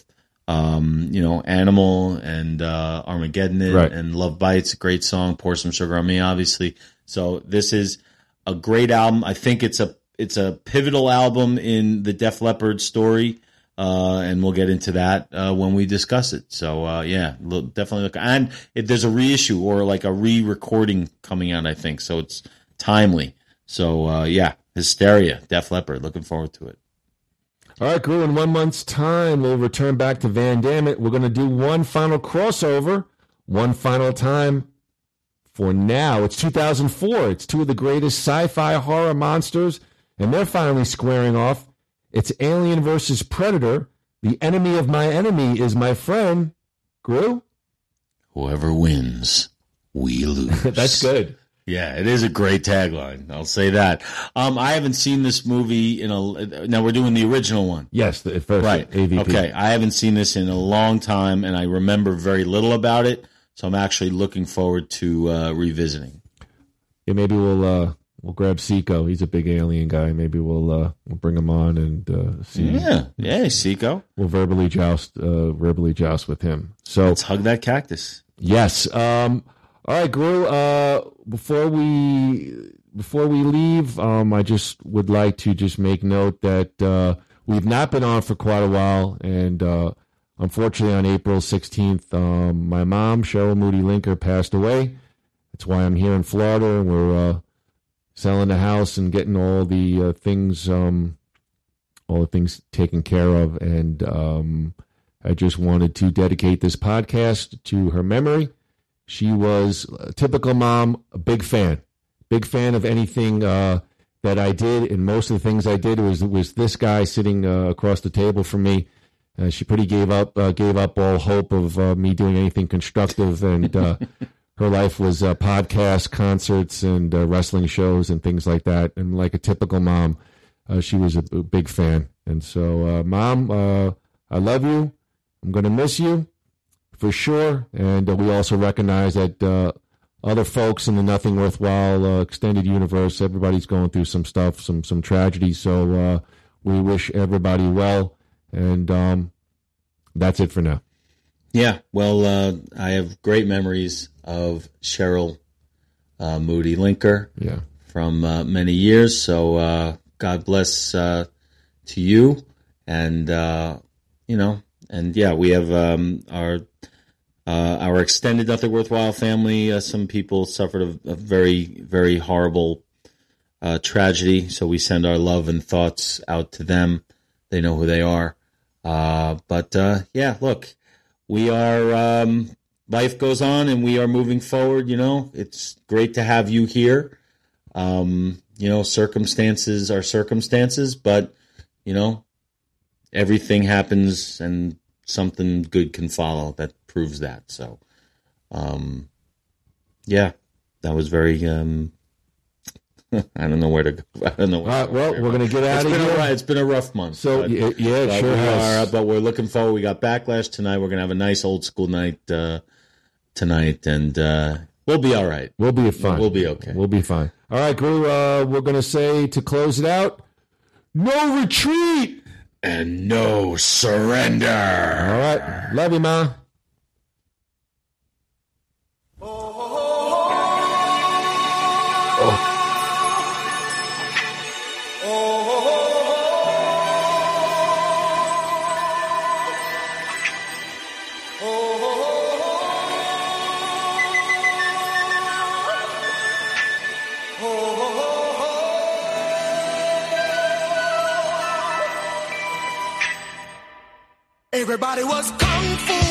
Animal and Armageddon and Love Bites, a great song. Pour Some Sugar on Me, obviously. So this is a great album. I think it's a pivotal album in the Def Leppard story, and we'll get into that when we discuss it. So definitely look. And there's a reissue or like a re-recording coming out, I think. So it's timely. So Hysteria, Def Leppard. Looking forward to it. All right, Gru, in 1 month's time, we'll return back to Van Dammit. We're going to do one final crossover, one final time. For now, it's 2004. It's 2 of the greatest sci-fi horror monsters, and they're finally squaring off. It's Alien versus Predator. The enemy of my enemy is my friend. Gru? Whoever wins, we lose. That's good. Yeah, it is a great tagline. I'll say that. I haven't seen this movie now we're doing the original one. Yes, the first right. AVP. Okay, I haven't seen this in a long time, and I remember very little about it, so I'm actually looking forward to revisiting. Yeah, maybe we'll grab Seiko. He's a big Alien guy. Maybe we'll bring him on and see. Yeah, Seiko. We'll verbally joust with him. So let's hug that cactus. Yes. All right, Gru. Before we leave, I just would like to just make note that we've not been on for quite a while, and unfortunately, on April 16th, my mom, Cheryl Moody Linker, passed away. That's why I'm here in Florida, and we're selling the house and getting all the things taken care of. And I just wanted to dedicate this podcast to her memory. She was a typical mom, a big fan of anything that I did, and most of the things I did was this guy sitting across the table from me. She pretty gave up all hope of me doing anything constructive, and her life was podcasts, concerts, and wrestling shows and things like that. And like a typical mom, she was a big fan. And so, Mom, I love you. I'm going to miss you. For sure, and we also recognize that other folks in the Nothing Worthwhile extended universe, everybody's going through some stuff, some tragedy. So we wish everybody well, and that's it for now. Yeah, well, I have great memories of Cheryl Moody Linker from many years. So God bless to you, and we have our extended Nothing Worthwhile family. Some people suffered a very, very horrible tragedy, so we send our love and thoughts out to them. They know who they are. Look, we are. Life goes on, and we are moving forward. It's great to have you here. Circumstances are circumstances, but everything happens, and something good can follow that proves that. So, that was very, I don't know where to go. I don't know. All right, well, we're going to get out of here. It's been a rough month. So, yeah, it sure has. But we're looking forward. We got Backlash tonight. We're going to have a nice old school night tonight, and we'll be all right. We'll be fine. We'll be okay. We'll be fine. All right, Gru, we're going to say to close it out, no retreat! And no surrender. All right. Love you, Ma. Everybody was kung fu